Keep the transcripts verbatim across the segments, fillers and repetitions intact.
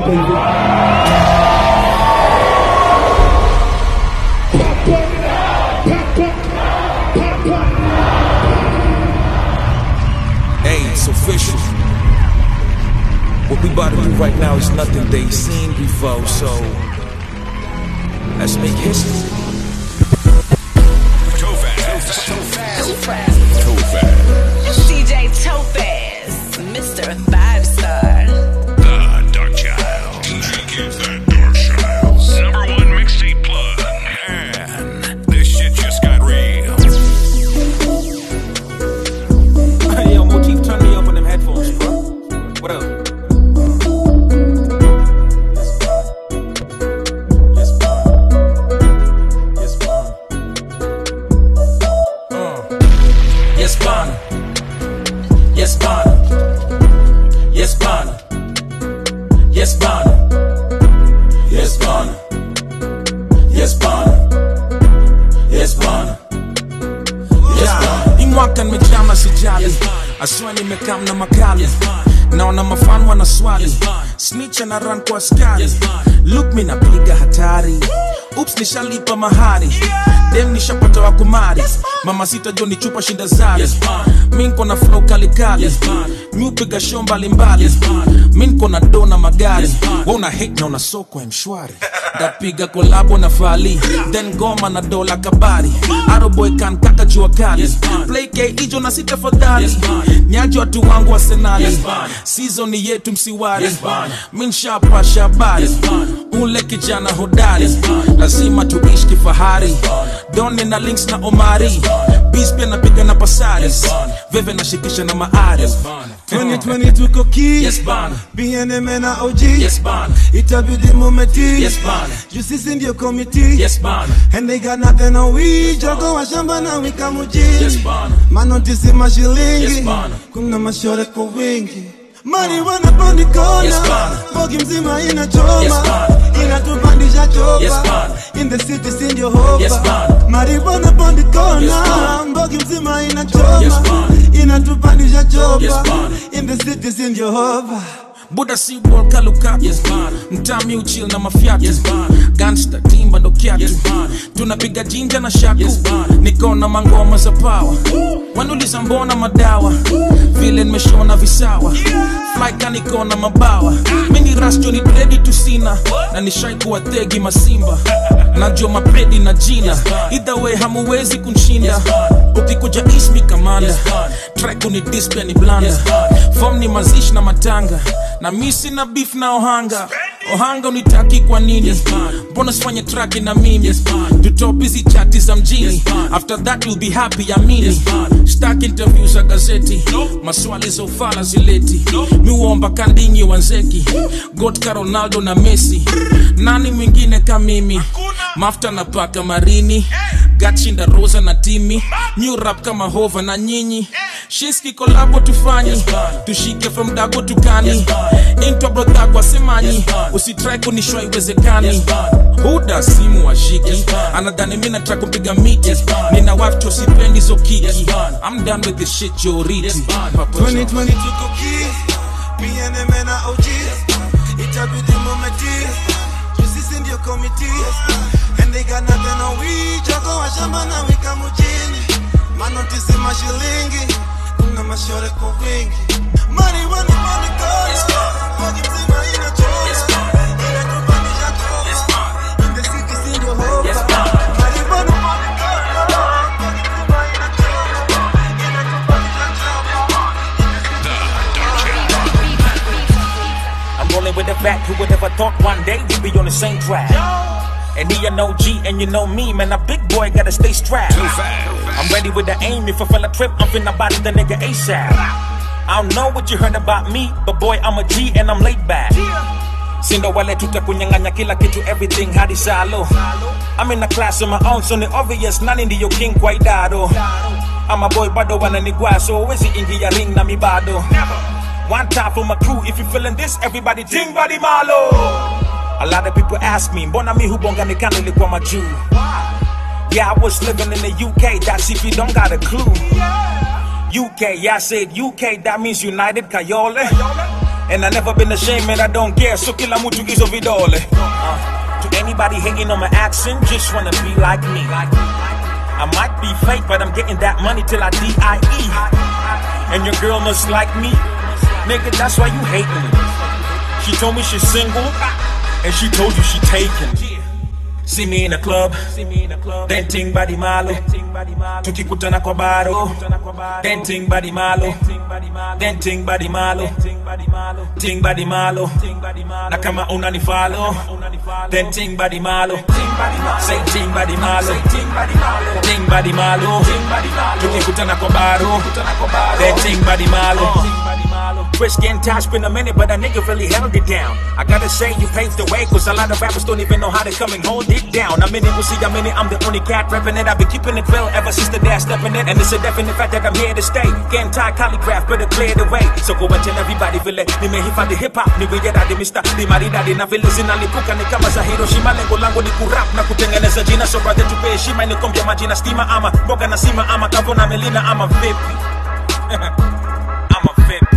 baby. Hey, it's official. What we about to do right now is nothing they seen before, so let's make history. Topaz. Topaz. Topaz. D J Topaz, Mister Five Star. The Dark Child. He gives that Dark Child number one mixtape plug. Man, this shit just got real. Hey, yo, Motif, turn me up on them headphones, bro. What up? Yes, Bonner. Yes, Bonner. Yes, Bonner. Yes, Bonner. Yes, Bonner. Yes, Bonner. Yes, Bonner. Hii mwaka nimejama sijali, aswa nimekam na makali, naona mafan wana swali, snitch na run kwa askari, look mi napiga hatari, oops nishalipa mahari, dem nishapata wa kumari, mama sita joni chupa shinda zari, minko na flow kali kali, mi upiga show mbali mbali, minko na do na magari, wana hate na una soko ya mshwari, dapiga kolabo na fali, then goma na dola kabari, Arrow boy kan kaka jua kali, play K ijo na sita fadhali, nyaji watu wangu wa senali, season yetu msiwari, min shapa shabari, ule kijana hodari, lazima tuishi kifahari, Doni na links na Omari, Beast pia napiga na pasaris, Veve na shikisha na maari. twenty twenty tuko key. Yes, Bonner. B N M na O G. Yes, Bonner. Itabidi mumeti. Yes, Bonner. Justice in your committee. Yes, Bonner. And they got nothing on we. Jogo wa shamba na wika mujini. Yes, Bonner. Manotisi mashilingi. Yes, Bonner. Kuna mashore kwa wingi. Marijuana pandi kona. Yes, Bonner. Bogi mzima inachoma. Yes, Bonner. Inatupandisha chopa. Yes, Bonner. In the city sing your hope. Yes, Bonner. Marijuana pandi kona. Yes, Bonner. Bogi mzima inachoma. Yes, Bonner. Inatupandisha chopa. Yes, Bonner. In the city sing your hope. Buddha si world kalukatu. Yes, mtami uchill na mafiatu. Yes, gangsta timba ndo kiatu. Yes, tunapiga jinja na shaku. Yes, niko na mangoma za power. Wanuliza mbona madawa, vile nimeshona visawa, fly kaniko na mabawa, mini rasto ni ready to sina, na nishai kuwa tegi masimba, najua mapedi na jina, either way hamuwezi kunshinda, ukikuja ismi kamanda, track ni display ni blanda, form ni mazishi na matanga, na misi na beef na ohanga, ohanga unitaki kwa nini, mbona sifanye track na mimi, tutop hizi chati za mjini, after that you'll be happy amini, stack interviews za gazeti, maswali za ufala zileti, miuomba kandingi wanzeki, Gotka Ronaldo na Messi, nani mwingine kama mimi, mafta na paka marini, Gatchinda Rosa na Timi, new rap kama Hova na nyinyi, Shiski kolabo tufanyi, tushike from Dago tukani, into brother kwa semanyi, usitry kunishwa iwezekani, Huda simu wa shiki, anadhani mina try kumpiga miti, nina wafcho sipendi zo kiki, I'm done with this shit Joriti. twenty twenty tuko key. B N M na O G. Itabidi mumeti. Justice in your committee. And they got nothing on we. Jogo wa shamba na wika mujini. Manotisi mashilingi. Kuna mashore kwa wingi. Marijuana pandi kona. Bogi mzima inachoma. Inatupandisha chopa. In the city sing your hope. Marijuana pandi kona. Bogi mzima inachoma. Inatupandisha chopa. I'm rolling with the back, who would ever thought one day we'd be on the same track. And he an O G and you know me, man, a big boy gotta stay strapped. I'm ready with the aim, if I fell a trip, I'm finna body the nigga ASAP. I don't know what you heard about me, but boy, I'm a G and I'm laid back. Sindo wale tutakunyanganya kila kitu, everything hadi salo. I'm in a class of my own, so the obvious, nani ndiyo king kwa idado. I'm a boy bado wananigwa, so wezi ingia ring na mi bado. One time for my crew, if you feeling this, everybody ting body malo. A lot of people ask me, mbona mi hubonga nikana ilikuwa majuu. Yeah, I was living in the U K, that's if you don't got a clue. U K, yeah, I said U K, that means United Kayole. And I never been ashamed and I don't care. So kila mtu hizo vidole. Uh, to anybody hating on my accent, just wanna be like me. I might be fake, but I'm getting that money till I D I E. And your girl must like me. Nigga, that's why you hating me. She told me she's single, and she told you she taken. See me in the club, denting body malo, tukikutana kwa baro, denting body malo, denting body malo, ting body malo, na kama unanifalo, denting body malo, say ting body malo, ting body malo, tukikutana kwa baro, denting body malo. Fresh getting touched, been a minute, but a nigga really held it down. I gotta say, you paved the way, cause a lot of rappers don't even know how to come and hold it down. I'm in it, we'll see, I'm in it, I'm the only cat reppin' it. I've been keeping it real ever since the day I step in it. And it's a definite fact that I'm here to stay. Getting tired, calligraph, better clear the way. So go and tell everybody, vile, nimehifadhi hip hop, niweyedadi mister, ni maridadi na vile zinalipuka ni kama za Hiroshima. Lengo langu ni kurap na kutengeneza jina, so brother tupe heshima, nikombia majina stima ama mboga na sima ama kavo na melina ama vipi. I'm a vipi.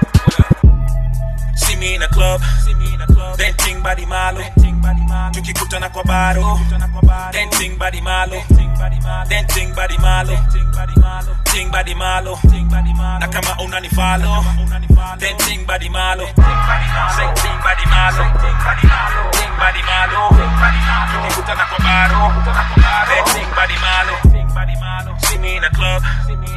See me in the club, denting body malo, tukikutana kwa baro, denting body malo, denting body malo, ting body malo, na kama unanifalo, denting body malo, say ting body malo, ting body malo, tukikutana kwa baro, denting body malo. See me in the club,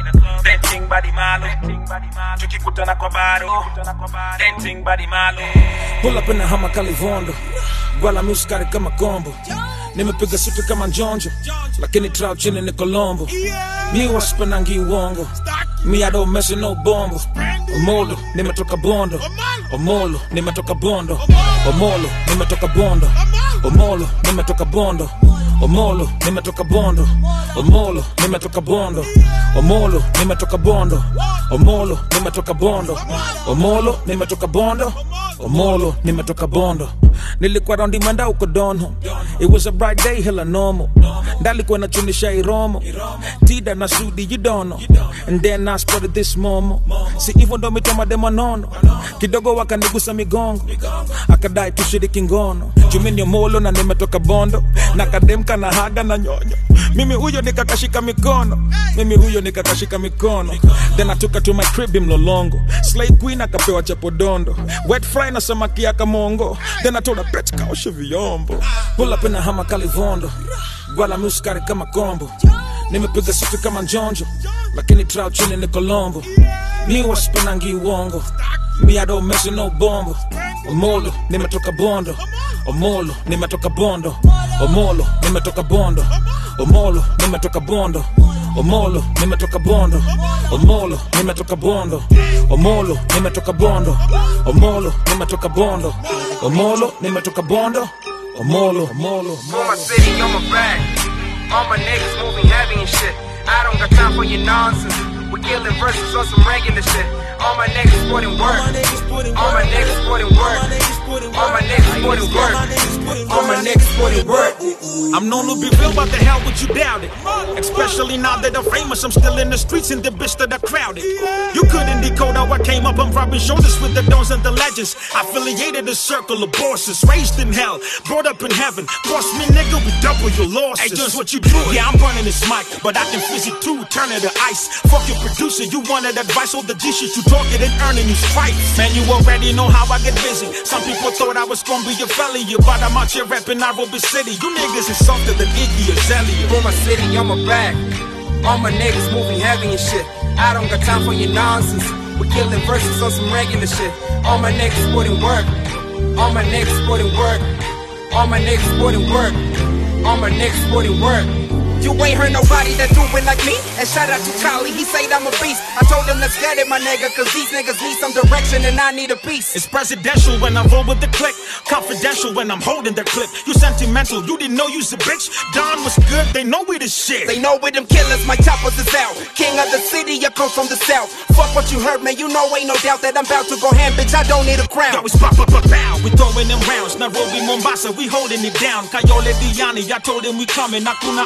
denting body malo, tukikutana kwa baro, denting body malo. Pull up in the Hummer Calivondo, gwala muskari kama kombo, nimepiga suti kama njonjo, lakini trao chini ni Colombo. Mi wasipenangi uongo, mi I don't mess with no bombo. Omolo, nimetoka bondo, Omolo, nimetoka bondo, Omolo, nimetoka bondo, Omolo, nimetoka bondo, Omolo, nimetoka bondo, Omolo, nimetoka bondo, Omolo, nimetoka bondo, Omolo, nimetoka bondo, Omolo, nimetoka bondo, Omolo, nimetoka bondo. Nilikuwa raundi manda uko dono. It was a bright day, hella normal. Ndalikuwa na chunisha iromo, Tida na Sudi, you don't know. And then I spotted this momo. Si even though mitoma demo nono, kidogo wakanigusa migongo, akadai tushiriki ngono. Jumini Omolo na nimetoka bondo, na kademka na haga na nyonyo. Mimi huyo nikakashika mikono, Mimi huyo nikakashika mikono. Then I took her to my crib in Mlolongo. Slay queen akapewa chapodondo, wet fry na samaki ya kamongo. Then I told her bitch kaoshe vyombo. Pull up in the Hummer Calivondo, gwala muskari kama kombo, nimepiga suti kama njonjo, lakini trao chini ni Colombo. Mi wasipenangi uongo, mi I don't mess with no bombo. Omolo, nimetoka bondo, Omolo, nimetoka bondo, Omolo, nimetoka bondo, Omolo, nimetoka bondo, Omolo, nimetoka bondo, Omolo, nimetoka bondo, Omolo, nimetoka bondo, Omolo, nimetoka bondo, Omolo, nimetoka bondo, Omolo, Omolo. For my city, on my back. All my niggas moving heavy and shit. I don't got time for your nonsense. We killing verses on some regular shit. All my niggas sporting work. All my niggas sporting work. All my niggas sporting work. All my niggas sporting work. I'm known to be real, but the hell would you doubt it? Especially now that I'm famous, I'm still in the streets and the bitch that are crowded. You couldn't decode how I came up, I'm rubbing shoulders with the dons and the legends. Affiliated a circle of bosses, raised in hell, brought up in heaven. Cost me nigga, we double your losses. Hey, just what you do. Yeah, I'm running this mic, but I can fizz it too, turn it to ice. Fuck your producer, you wanted advice, all the G shit you talking and earning you stripes. Man, you already know how I get busy. Some people thought I was gonna be a failure, but I'm out here rapping Nairobi City. You niggas is softer than Iggy Azalea. For my city, on my back. All my niggas moving heavy and shit. I don't got time for your nonsense. We killing verses on some regular shit. All my niggas sporting work. All my niggas sporting work. All my niggas sporting work. All my niggas sporting work. You ain't heard nobody that do it like me. And shout out to Kali, he said I'm a beast. I told him let's get it, my nigga, cause these niggas need some direction and I need a piece. It's presidential when I roll with the click, confidential when I'm holding the clip. You sentimental, you didn't know you's a bitch. Don was good, they know we the shit. They know we them killers, my choppers is out. King of the city, I come from the south. Fuck what you heard, man, you know ain't no doubt that I'm about to go ham, bitch, I don't need a crown. Yo, it's pop, pop, pop, pow, we throwing them rounds. Nairobi, Mombasa, we holding it down. Kayole Diani, I told him we coming. Nakuna Utani,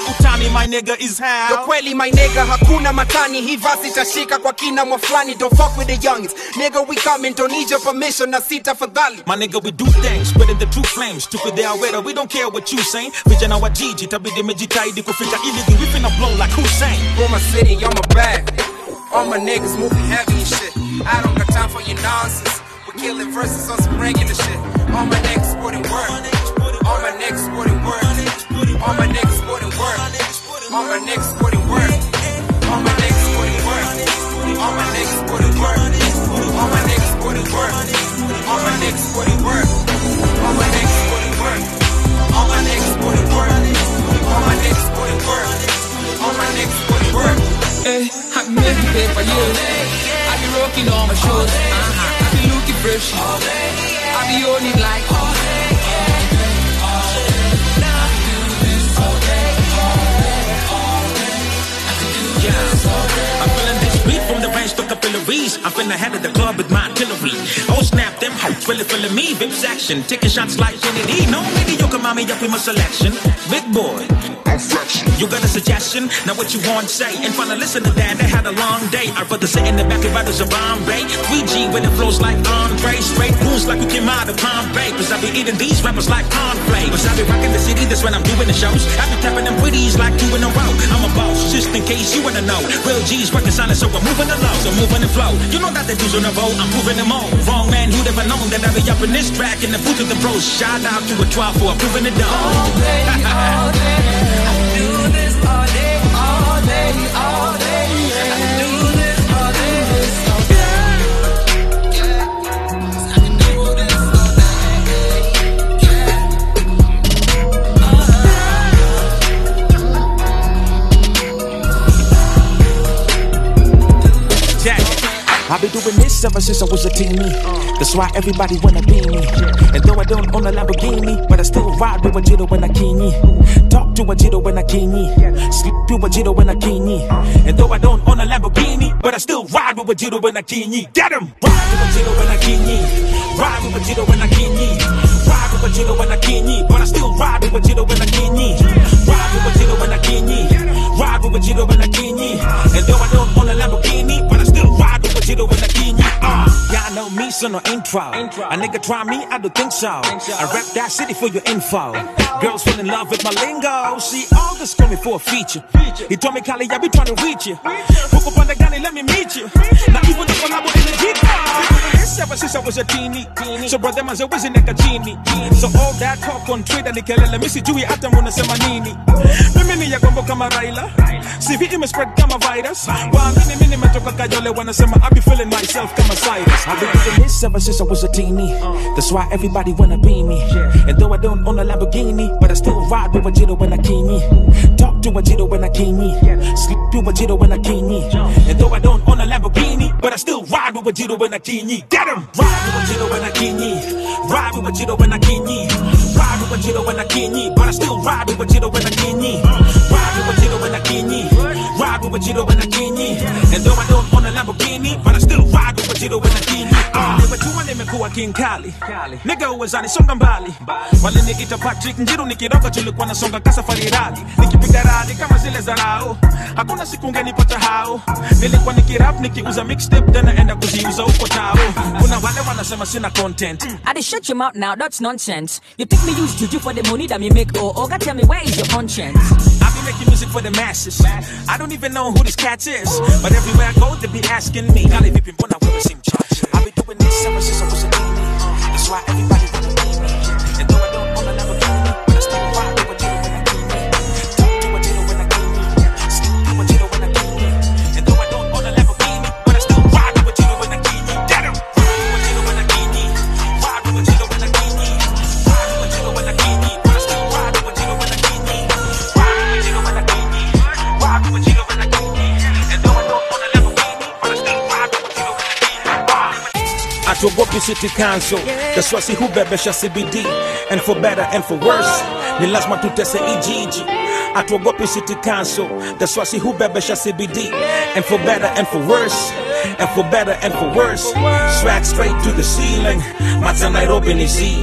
my nigga is how. Yo kweli my nigga hakuna matani. Hii vasi tashika kwa kina mwaflani. Don't fuck with the youngins. Nigga we coming, don't need your permission. Na sita fadhali. My nigga we do things, spreading the true flames. Tukide awera, we don't care what you saying. Vijana wa jiji, tabidi mejitaidi kufika iligi. We finna blow like Hussein. For my city, on my back. All my niggas moving heavy and shit. I don't got time for your nonsense. We killing verses on some regular shit. All my niggas sporting work. All my niggas sporting work. All my niggas sporting work. All my niggas sporting work. All my niggas sporting work. All my niggas sporting work. All my niggas sporting work. All my niggas sporting work. All my niggas sporting work. All my niggas sporting work. All my niggas sporting work. All my niggas sporting work. Hey, I be making paper, yeah. I be rocking all my shows. Uh-huh. I be looking fresh. I be on it like all day. I'm feeling this beat from the range to capillaries. I'm finna head of the club with my artillery. Oh snap, them hype, really feeling me. Vips action, taking shots like Kennedy. No mediocre mommy up in my selection. Big boy, you got a suggestion? Now what you want to say? And finna listen to that, they had a long day. I'd rather sit in the back of bottles of Bombay. three G when it flows like Andre. Straight moves like we came out of Bombay. Cause I be eating these rappers like cornflakes. Cause I be rocking the city, that's when I'm doing the shows. I be tapping them pretties like two in a row. I'm a boss, just in case you wanna know. Real G's working silent, so I'm moving along. So moving the flow. You know that the dudes on the road, I'm proving them all. Wrong man, who'd ever known that I be up in this track in the booth of the pros. Shout out to a twelve for proving it done. All day, all day. I do this all day, all day, all day. I do this all day, all day. I can do this all day. Jack, I've been doing this ever since I was a teenie. That's why everybody wanna be me. And though I don't own a Lamborghini, but I still ride with a Jiro and a Kini. Talk to a Jiro and a Kini. Sleep to a Jiro and a Kini. And though I don't own a Lamborghini, but I still ride with a Jiro and a Kini. Get him! Ride with a Jiro and a Kini. Ride with a Jiro and a Kini. Ride with a Jiro and a Kini. But I still ride with a Jiro and a Kini. Ride with a Jiro and a Kini. Ride with a Jiro and a Kini. And though I don't own a Lamborghini, but I still ride with a Jiro and a Kini. Uh, yeah, I know me, so no intro. A nigga try me, I don't think so. I rap that city for your info. Girls fall in love with my lingo. See, August coming for a feature. He told me, Kali, I be trying to reach you. Hook up on the gun and let me meet you. Now even the collabo in the Jeep. Ever since I was a teenie. So brother man's always in like a genie. So all that talk on Twitter, ni kelele misi jui hata munasema nini. Mimi ni ya gombo kama Raila. C V ime spread kama virus. Waamini mimi nimetoka Kajole wanasema I be feeling myself kama Cyrus. I've been doing this ever since I was a teenie. That's why everybody wanna be me. And though I don't own a Lamborghini, but I still ride with a Jiro and a Kini. Talk to a Jiro and a Kini. Sleep to a Jiro and a Kini. And though I don't own a Lamborghini, but I still ride with a Jiro and a Kini. Get him! Ride with a Jiro and a Kini. Ride with a Jiro and a Kini. Ride with a Jiro and a Kini. But I still ride with a Jiro and a Kini. Ride with a Jiro and a Kini. Ride with a Jiro and a Kini. And though I don't own a Lamborghini, but I still ride with a Jiro and a Kini. Nimejua nimekuwa King Kali. Nigga uwezani songa mbali. Wale nikiita Patrick Njiru nikiroga tulikuwa nasonga kasafari rali. Nikipiga rali kama zile za rao. Hakuna siku ungenipata hao. Nilikuwa nikirap nikiuza mixtape tena enda kuziuza huko tao. Kuna wale wanasema sina content. I dey shut your mouth now, that's nonsense. You think me use juju for the money that me make, or oh, God tell me where is your conscience? I be making music for the masses. I don't even know who this cat is, but everywhere I go they be asking me. Kali vipi mbona wewe si mchache? I be doing this ever since I was a teenie. That's why everybody wanna be me. And though I don't own a Lamborghini, but I still ride with a Jiro and a Kini. Talk to a Jiro and a Kini. Sleep to a Jiro and a Kini. And though I don't own a Lamborghini, but I still ride with a Jiro and a Kini. Get him! Ride with a Jiro and a Kini. Ride with a Jiro and a Kini. Ride with a Jiro and a Kini. But I still ride with a Jiro and a Kini. Ride with a Jiro and a Kini. Ride with a Jiro and a Kini. And though I don't own a Lamborghini, but I still ride with a Jiro and a Kini. Atuogopi City Council, that's why si hubebesha C B D. And for better and for worse, ni lazima tutese Ijiji. Atuogopi City Council, that's why si hubebesha C B D. And for better and for worse, and for better and for worse, swag straight to the ceiling. Mata Nairobi ni Z.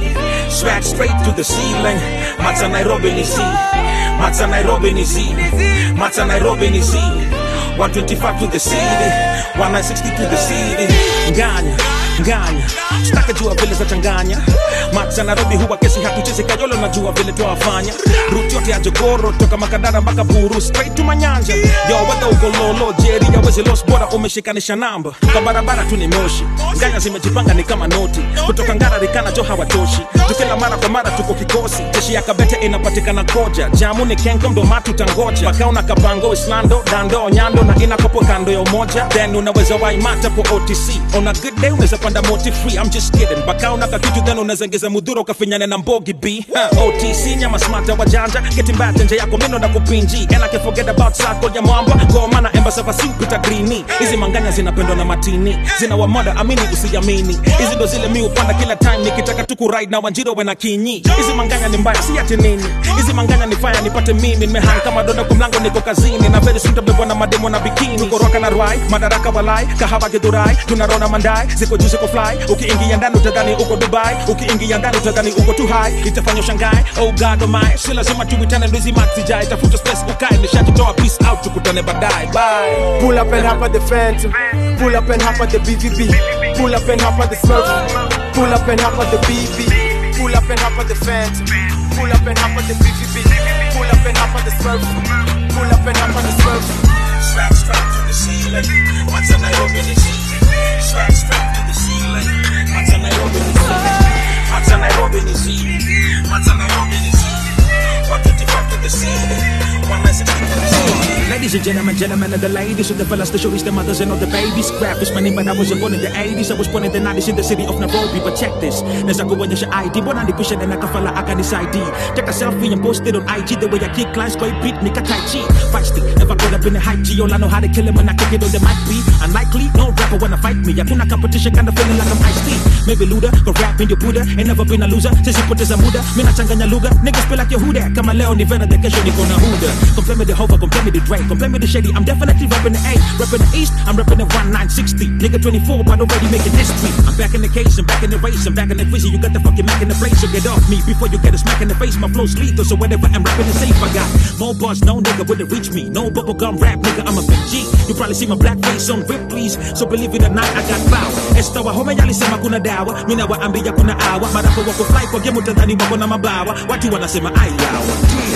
Swag straight to the ceiling. Mata Nairobi ni Z. Mata Nairobi ni Z. Mata Nairobi ni Z. one twenty-five to the city, one sixty to the city. Nganya, nganya, staka jua vile za changanya. Mata Nairobi huwa kesi hatuchezi kayolo na jua vile tuwafanya. Route yote ya Jogoro, toka Makadara mpaka Buru, straight to Manyanja. Yo, wada uko lolo, Jerry ya wezi lost bora umeshikanisha namba. Kwa barabara tu ni moshi, nganya zimejipanga ni kama noti. Kutoka Ngara Rikana jo hawatoshi. Tukila mara kwa mara tuko kikosi. Jeshi ya Kabete inapatikana koja. Jamu ni kenko ndo matu tangoja. Pakauna Kabango, Islando, Dando, Nyando na inakopo kando ya umoja. Then unaweza waimata po O T C. On a good day unaweza panda moti free. I'm just kidding. Pakauna kakitu then unaweza ngeza mudhuro kafinyane na mbogi B. Huh. O T C nyama smarta wajanja. Getting back nje yako mino na kupinji. And I can forget about circle ya mwamba. Kwa mana embasa fasi upita greeny. Hizi manganya zinapendwa na matini. Zina wa moda amini usiyamini. Hizi ndo zile mi upanda kila time. Nikitaka tuku ride na wanjiro wena kinyi. Hizi manganya ni mbaya si ati nini. Hizi manganya ni fire nipate mimi. Nimehang kama dodo kwa mlango niko kazini. Na very soon tabebwa na mademo na bikini. Koroka na ruai, madaraka walai. Kahawa githurai, tunarona mandai. Ziko juu ziko fly. Ukiingia ndani utadhani uko Dubai. Ukiingia ndani utadhani uko too high. Itafanya shangai, oh god oh my. Si lazima tuwitane ndozi mati jai. Tafuta space ukae, nishakitoa peace out. Tukutane baadaye, bye. Pull up and hop at the Phantom. Pull up and hop at the B V B. Pull up and hop at the Smurf. Pull up and hop at the B B. Pull up and hop at the Phantom. Pull up and hop at the B V B. Pull up and hop at the Smurf. Pull up and hop at the Smurf. Swag strap to the ceiling. Mata Nairobi ni Z. Swag strap to the ceiling. Mata Nairobi ni Z. Mata Nairobi ni Z. Mata Nairobi ni Z. one twenty-five to the city. one sixty to the city. Ladies and gentlemen, gentlemen and the ladies, and the fellas, the shorties, the mothers, and all the babies. Crap is my name, but I wasn't born in the eighties. I was born in the nineties in the city of Nairobi. But check this, there's a go when your I D. Born on the push and I can follow, I can decide. Take a selfie and post it on I G. The way I kick clients, go beat me, Tai Chi. Feisty, never could have been a hype G. All I know how to kill him when I kick it on the mic beat. Unlikely, no rapper wanna fight me. I put a competition, kinda feeling like I'm Ice-T. Maybe Luda, go rap in your Buddha. Ain't never been a loser, since you put this a muda. Mina changanya luga, niggas feel like your who that. Kama leo ni vera the kesho niko na huda. Complain me the Hova, complain me the Drake, complain me the Shady. I'm definitely rapping the A, rapping the East. I'm rapping the one nine sixty. Nigga twenty-four, but already making history. I'm back in the case, I'm back in the race, I'm back in the fizzy. You got the fucking Mac in the place, so get off me before you get a smack in the face. My flow's lethal, so whenever I'm rapping the safe, I got more bars, no nigga wouldn't reach me. No bubblegum rap, nigga, I'm a big G. You probably see my black face on Ripley's, so believe it or not, I got power. Estawa home yalisema kuna dawa, mina waambia kuna awa. Marako wako fly kwa game utadhani wako na mabawa. Watu wanasema ai yawa.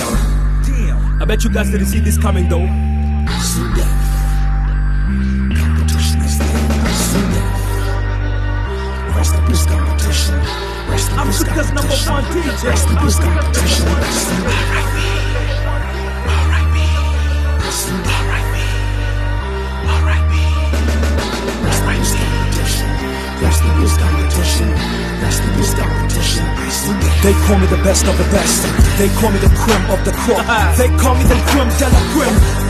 Damn, I bet you guys didn't see this coming though. Soon death. Competition is there. Soon death. Rest in peace competition. Rest in peace competition. Number one D J. Rest in peace competition. Rest in peace. R I P. R I P. Rest in peace. R I P. R I P. Rest in peace competition. Rest in peace competition. Rest in peace competition. They call me the best of the best. They call me the creme of the crop. They call me the creme de la creme.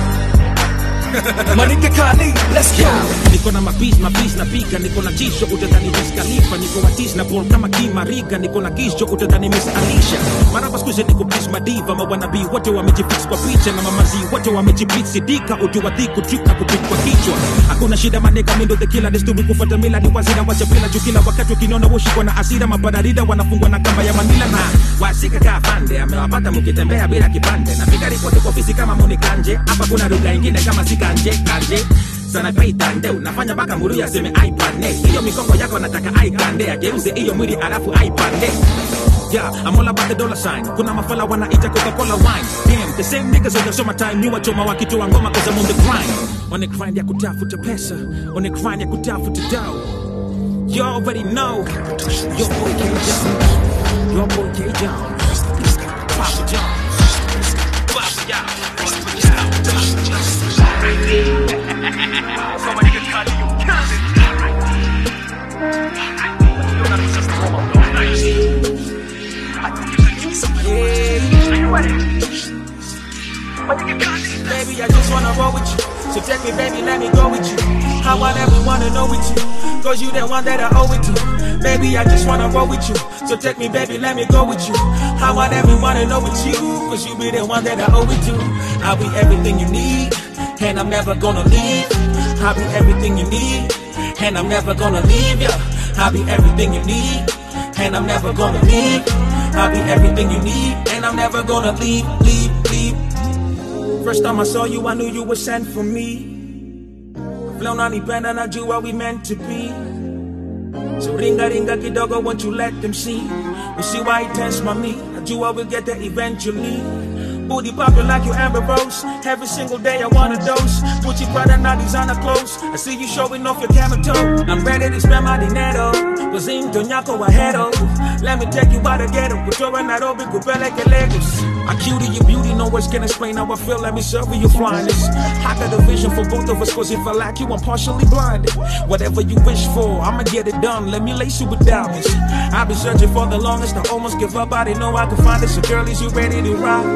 Manike Kali, let's go. Niko na mapis, mapis na pika. Niko na jisho utadhani Wiz Khalifa. Niko watis na ball kama Kimariga. Niko na gisho utadhani Miss Alicia. Marapa skuze niko please madiva. Mawanabi wote wamejifix kwa picha. Na mamazi wote wamejipit sidika. Utu wadhiku trip na kupit kwa kichwa. Hakuna shida maneka mindo the killer. Desturi kufata mila ni wazira wacha bila chukila. Wakati ukiniona woshikwa na asira. Mabararida wanafungwa na kamba ya Manila. Na wasika kafande amewapata mukitembea bila kipande. Na piga ripoti kwa ofisi kama Munikanje. Hapa kuna lugha ingine kama sika Kanje, kanje, sana peitande. Unafanya baka muru ya seme aipande. Iyo mikongo yako nataka aikande. Ageuze iyo mwili alafu aipande. Yeah, I'm all about the dollar sign. Kuna mafala wanaita Coca-Cola wine. Damn, the same niggas on the summertime. Ni wachoma wakitoa ngoma cause I'm on the grind. On the grind ya kutafuta pesa. On the grind ya kutafuta dough. You already know. Your boy K-John. Your boy K-John. Papa John. Papa John. Somebody can call you cousin. Baby, I just wanna roll with you. So take me, baby, let me go with you. I want everyone to know with you. Cause you the one that I owe it to. Baby, I just wanna roll with you. So take me, baby, let me go with you. I want everyone to know with you. Cause you be the one that I owe it to. I'll be everything you need. And I'm never gonna leave. I'll be everything you need. And I'm never gonna leave ya. I'll be everything you need. and I'm never gonna leave. I'll be everything you need, and I'm never gonna leave, leave, leave. First time I saw you, I knew you were sent for me. Flown on the pen and I knew what we meant to be. So ringa ringa kidogo, won't you let them see? We see why it tense my me. I knew I will get there eventually. Booty popping like you Amber Rose. Every single day I want a dose. Gucci Prada, not designer clothes. I see you showing off your camel toe. I'm ready to spend my dinero. Cosín Toñaco Ahedo. Let me take you out the ghetto. Kuchora Nairobi, Kupele que Lagos. I cutie your beauty, no words can explain how I feel. Let me serve you your flyness. I got a vision for both of us, cause if I lack you, I'm partially blinded. Whatever you wish for, I'ma get it done. Let me lace you with diamonds. I've been searching for the longest, I almost give up. I didn't know I could find it. So girl, is you ready to ride?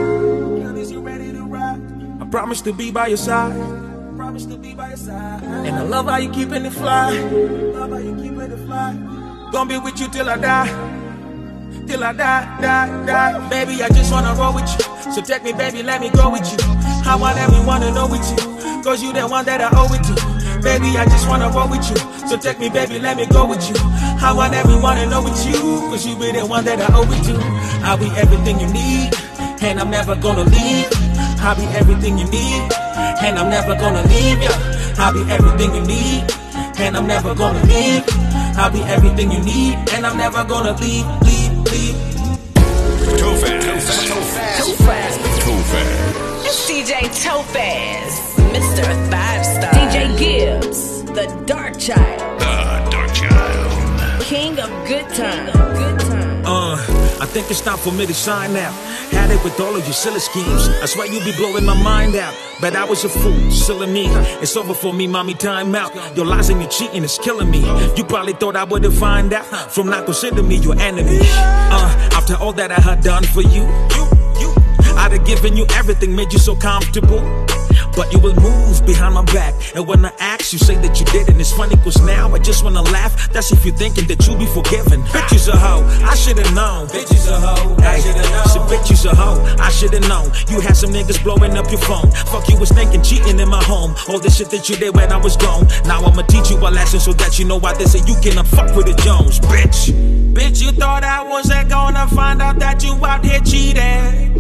I promise to be by your side. Promise to be by your side. And I love how you keeping it fly. Love how you keeping it fly. Gonna be with you till I die. Till I die, die, die. Baby, I just wanna roll with you. So take me, baby, let me go with you. I want everyone to know with you. Cause you the one that I owe it to. Baby, I just wanna roll with you. So take me, baby, let me go with you. I want everyone to know with you. Cause you be the one that I owe it to. I'll be everything you need, and I'm never gonna leave. I'll be everything you need, and I'm never gonna leave you. I'll be everything you need, and I'm never gonna leave. I'll be everything you need, and I'm never gonna leave, leave, leave. Too fast. Too fast. Too fast. It's D J Topaz, Mister Five Star. D J Gibbs, the Dark Child. The Dark Child. King of Good Time. Good Time. Uh, I think it's time for me to sign out. Had it with all of your silly schemes. I swear you be blowing my mind out. But I was a fool, silly me. It's over for me, mommy, time out. Your lies and your cheating is killing me. You probably thought I wouldn't find out from not considering me your enemy. Uh, after all that I had done for you, I'd have given you everything, made you so comfortable. But you will move behind my back. And when I ask, you say that you didn't. It's funny cause now I just wanna laugh. That's if you're thinking that you'll be forgiven. Bitch, you's a hoe, I should've known. Bitch, you's a hoe, I should've known. So bitch, you's a hoe, I should've known. You had some niggas blowing up your phone. Fuck, you was thinking cheating in my home. All the shit that you did when I was gone. Now I'ma teach you a lesson so that you know why they say you cannot fuck with the Jones. Bitch, bitch, you thought I wasn't gonna find out that you out here cheating.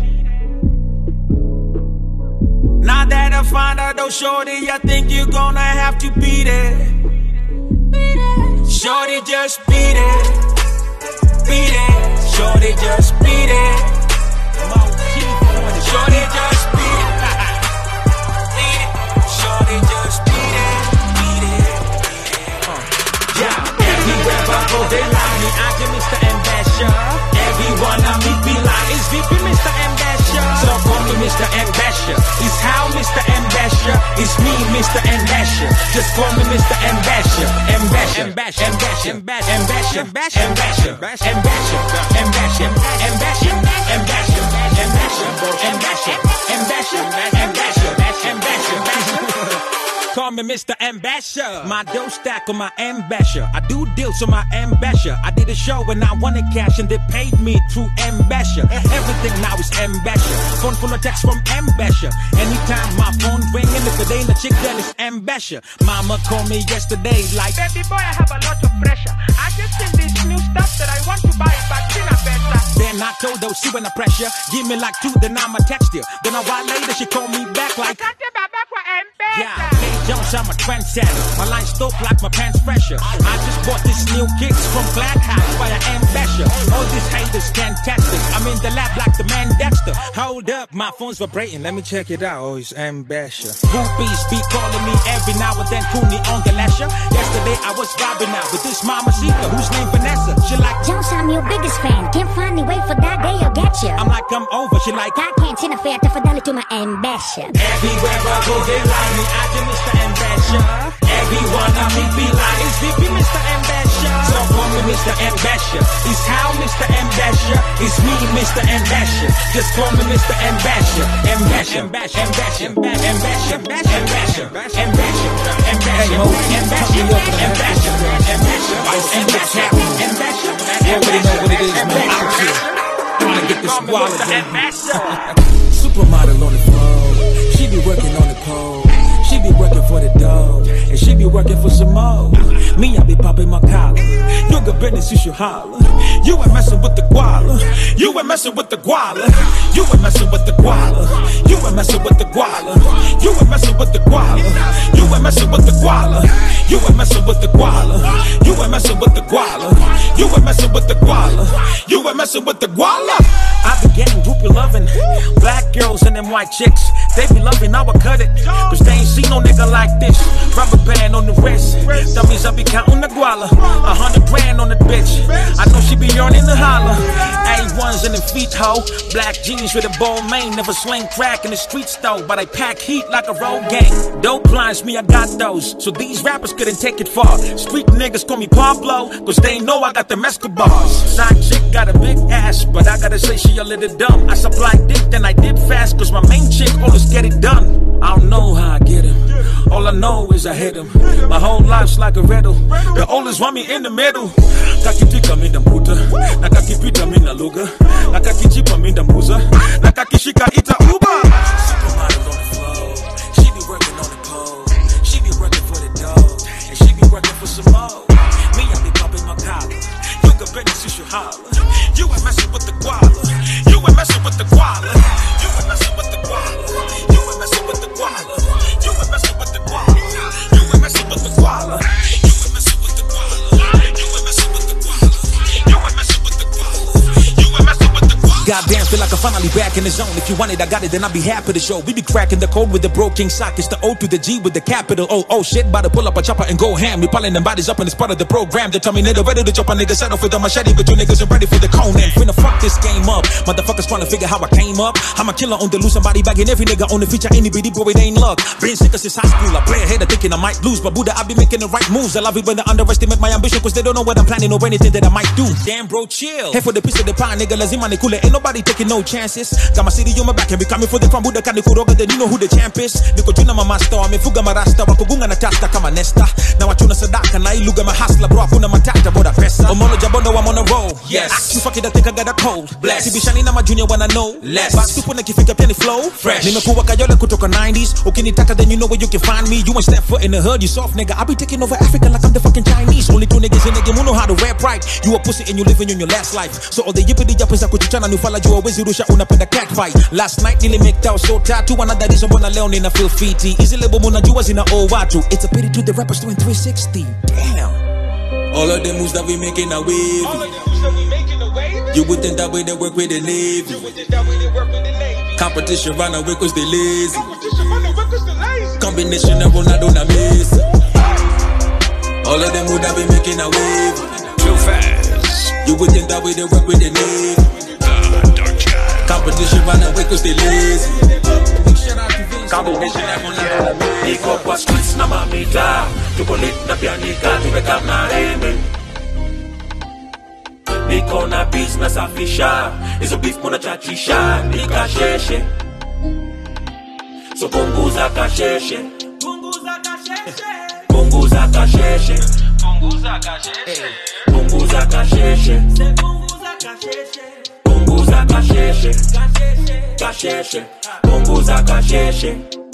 Now that I find out though, shorty, I think you're gonna have to beat it. Shorty, just beat it. Beat it. Shorty, just beat it. Shorty, just beat it. Beat it. Shorty, just beat it. Beat it. Yeah, everywhere I go, they like me. I can Mister Ambassador. Everyone I meet be like, it's V P Mister Ambassador. So call me Mister Ambassador. It's how Mister Ambassador. It's me, Mister Ambassador. Just call me Mister Ambassador. Ambassador. Ambassador. Ambassador. Ambassador. Ambassador. Ambassador. Ambassador. Ambassador. Ambassador. Ambassador. Ambassador. Ambassador. Ambassador. Call me Mister Ambassador. My dough stack on my ambassador. I do deals on my ambassador. I did a show and I wanted cash and they paid me through ambassador. Everything now is ambassador. Phone full of text from ambassador. Anytime my phone ring and if it ain't a chick then it's ambassador. Mama called me yesterday like, baby boy, I have a lot of pressure. I just seen this new stuff that I want to buy, but in a better. Then I told her, see when I pressure, give me like two, then I'ma text you. Then a while later she called me back like, I got you back for ambassador. Yeah, K Jones, I'm a trendsetter. My line stop like my pants fresher. I just bought this new kicks from Black House by an ambassador. All these haters can't test it. I'm in the lab like the man Dexter. Hold up, my phone's vibrating. Let me check it out. Oh, it's ambassador. Groupies be calling me every now and then. Cooney on Galasha. Yesterday I was vibing out with this mama Sita, whose name Vanessa. She like, Jones, I'm your biggest fan. Can't find me, wait for that day, I'll get you. I'm like, I'm over. She like, I can't interfere to fidelity to my ambassador. Everywhere I go, they like me. I can Mister Ambassador. Everyone I meet be like, it's V P Mister Ambassador. So call me Mister Ambassador. It's how Mister Ambassador. It's me, Mister Ambassador. Just call me Mister Ambassador. Ambassador. Ambassador. Ambassador. Ambassador. Ambassador. Ambassador. Ambassador. Ambassador. Ambassador. Ambassador. You already know what it is, man. Out here. Trying to get this wallet, baby. Supermodel on the phone. She be working on the pole. She She be working for the dough, and she be working for some more. Me, I be popping my collar. You got business, you should holler. You ain't messing with the guala. You ain't messing with the guala. You ain't messing with the guala. You ain't messing with the guala. You ain't messing with the guala. You ain't messing with the guala. You ain't messing with the guala. You ain't messing with the guala. You ain't messing with the guala. You ain't messing with the guala. I be getting groupie loving. Black girls and them white chicks. They be loving, I would cut it. Cause they ain't seen no nigga like this. Rubber band on the wrist. That means I be counting the guala. A hundred grand on the bitch. I know she be yearning to holler. A ones in the feet, ho. Black jeans with a bold mane. Never sling crack in the streets though. But I pack heat like a road gang. Dope blinds me, I got those. So these rappers couldn't take it far. Street niggas call me Pablo. Cause they know I got them Escobars. Side chick got a big ass. But I gotta say she a little dumb. I supply dick, then I dip fast. Cause my main chick always get it done. I don't know how I get him. All I know is I hit him. My whole life's like a riddle. They always want me in the middle. Kakitika minda mputa. Nakakipita minda luga. Nakakichipa minda mbuza. Nakakishika ita uba. Supermodel on the floor. She be working on the pole. She be working for the dough. And she be working for some more. Me, I be popping my collar. You got business, you should holler. You ain't messing with the guala. You ain't messing with the guala. You ain't messing with the guala. You ain't messing with the guala. You ain't messing with the guala. You ain't messing with the guala. You ain't messing with the guala. You ain't messing with the guala. You ain't messing with the guala. You ain't messing with the guala. Goddamn, feel like I'm finally back in the zone. If you want it, I got it, then I'll be happy to show. We be cracking the code with the broken sock. It's the O to the G with the capital O. Oh shit, about to pull up a chopper and go ham. We piling them bodies up and it's part of the program. They tell me nigga ready to chop a nigga set off with a machete, but you niggas ain't ready for the Conan. Finna fuck this game up. Motherfuckers trying to figure how I came up. I'm a killer on the loose, somebody bagging every nigga on the feature. Any bitty bro, it ain't luck. Been sick since high school. I play ahead of thinking I might lose, but Buddha, I be making the right moves. I love it when they underestimate my ambition, cause they don't know what I'm planning or anything that I might do. Damn bro, chill. Hey for the piece of the pie, nigga, lazima nikule. Ain't nobody taking no chances. Got my city on my back and we coming for the crown. Buddha kani kuroga, then you know who the champ is. Niko juna mama star, amefuga marasta, wakugunga na tasta kama nesta. Na wachuna sadaka, na iluga mahasla, bro, hakuna matata, boda pesa. Omolo jabondo, I'm on a roll. Yes. You fucking, I think I got a cold. Bless. Sibishani na majunior wanna know less. But super nikifika pia ni flow fresh. Nimekuwa kayole kutoka nineties. Ukinitaka then you know where you can find me. You ain't step foot in the hood, you soft nigga. I be taking over Africa like I'm the fucking Chinese. Only two niggas in the game who know how to rap right. You a pussy and you living in your last life. So all the yippity yappers za kuchichana nufala jua wezi rusha unapenda cat fight. Last night nili make tao so tattoo. Another reason mbona leo nina feel fiti. Easy lebo muna jua zina owe watu. It's a pity to the rappers doing three sixty. Damn. All of the moves that we making a wave. All of the moves that we making a wave. You would think that way they work with the Navy. You would think that way they work with the Navy. Competition run away cause they lazy. Competition run away cause they lazy. Combination of Ronaldo and Messi. All of them moves that we making a wave. Too fast. You would think that way they work with the Navy. The Dark Child. Competition run away cause they lazy. Combination of Ronaldo and Messi. Niko kwa streets na mamita. Tuko lit na pianika, tumeka na reme. Niko na beats na safisha. Hizo beef muna chachisha. Nika sheshe. So punguza kasheshe. Punguza kasheshe. Punguza kasheshe. Punguza kasheshe. Punguza kasheshe. Punguza kasheshe. Punguza kasheshe. Kasheshe. Punguza kasheshe.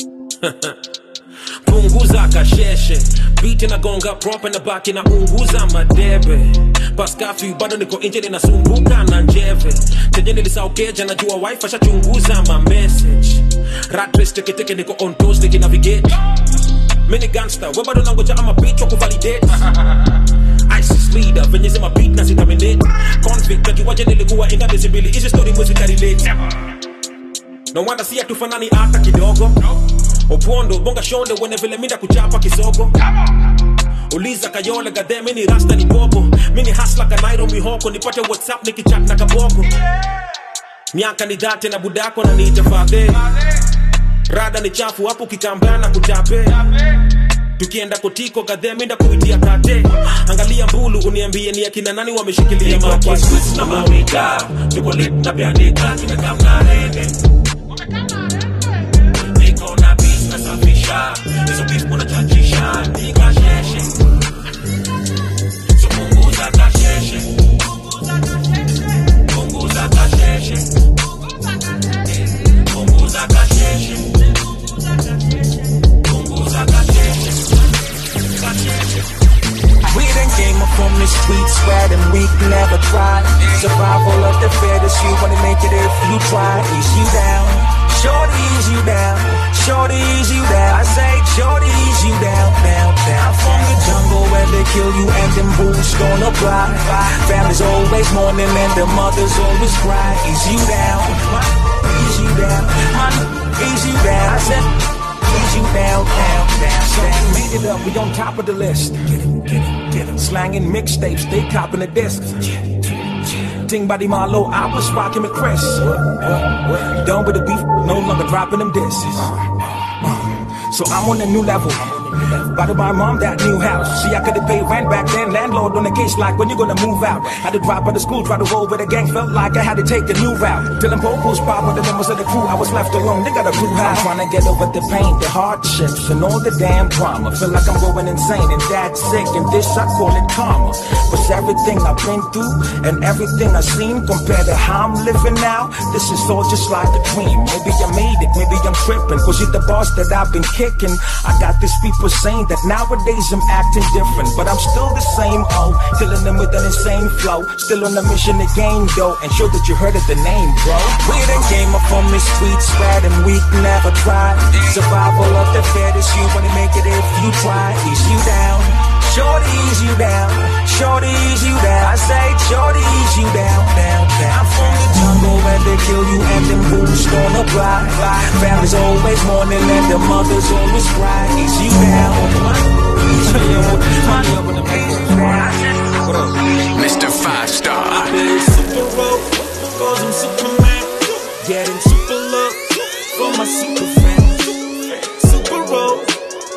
Punguza kasheshe. Beat inagonga prop na baki na unguza madebe. Paskafi bado niko nje ninasumbuka na njeve. Tenye nilisaukeja najua wifi shachunguza ma message. Rat race teke teke niko on toes niki navigate. Mini gangster we bado nangoja ama bitch wa kuvalidate. ISIS leader venye sema beat na sitaminate. Convict like waje nilikuwa inda visibility. Hizi story mwezi relate. No wonder si hatufanani hata kidogo. Opondo bonga shonde wene vile minda kuchapa kisogo. Uliza kayole gade mini rasta ni bobo. Mini hasla kanairo mihoko nipate WhatsApp nikichat na kaboko. Miaka ni date na budako na niita fadhe. Rada ni chafu hapo kikambana kutape. Tukienda kotiko gade minda kuitia kate. Angalia mbulu uniambie ni akina nani wameshikilia maki. Kwa streets na mamita. Tuko lit na pianika tumeka mnarene. Niko na beats na safisha. Hizo beef muna chachisha. Nika sheshe. So punguza kasheshe. Punguza kasheshe. Punguza kasheshe. Punguza try, ease you down. Shorty, ease you down. Shorty, ease you down. I say, shorty, ease you down, down, down. I'm from the jungle where they kill you and them boots don't apply. Families always mourning and the mothers always cry. Ease you down, ease you down, ease you down. I said, ease you down, down, down. So we made it up, we on top of the list. Get it, get it, get it. Slanging mixtapes, they copping the discs. Ting body Marlo, I was rocking with Chris. Done with the beef, no longer dropping them discs. So I'm on a new level. About to buy mom that new house. See, I couldn't pay rent back then. Landlord on the case like, when you gonna move out? Had to drop out of school, try to roll with the gang. Felt like I had to take a new route. Till them popos pop with the members of the crew. I was left alone, they got a crew high. Trying to get over the pain, the hardships, and all the damn drama. Feel like I'm going insane, and that's sick. And this, I call it karma. But everything I've been through, and everything I've seen, compared to how I'm living now, this is all just like a dream. Maybe I made it, maybe I'm tripping. Cause you're the boss that I've been kicking. I got these people saying that nowadays I'm acting different, but I'm still the same, oh, killing them with an insane flow, still on the mission to gain dough, and sure that you heard of the name, bro. We done came up from this streets, bad and weak, never tried. Survival of the fittest, you wanna make it if you try. Ease you down, shorty, ease you down, shorty, ease you down. I say, shorty, ease you down, down, down. I'm from the jungle where they kill you and them boots don't apply. Families always mourning and the mothers always cry. Ease you down. Mister Five Star. I play super rope, cause I'm Superman. Getting super love for my super fans. Super rope,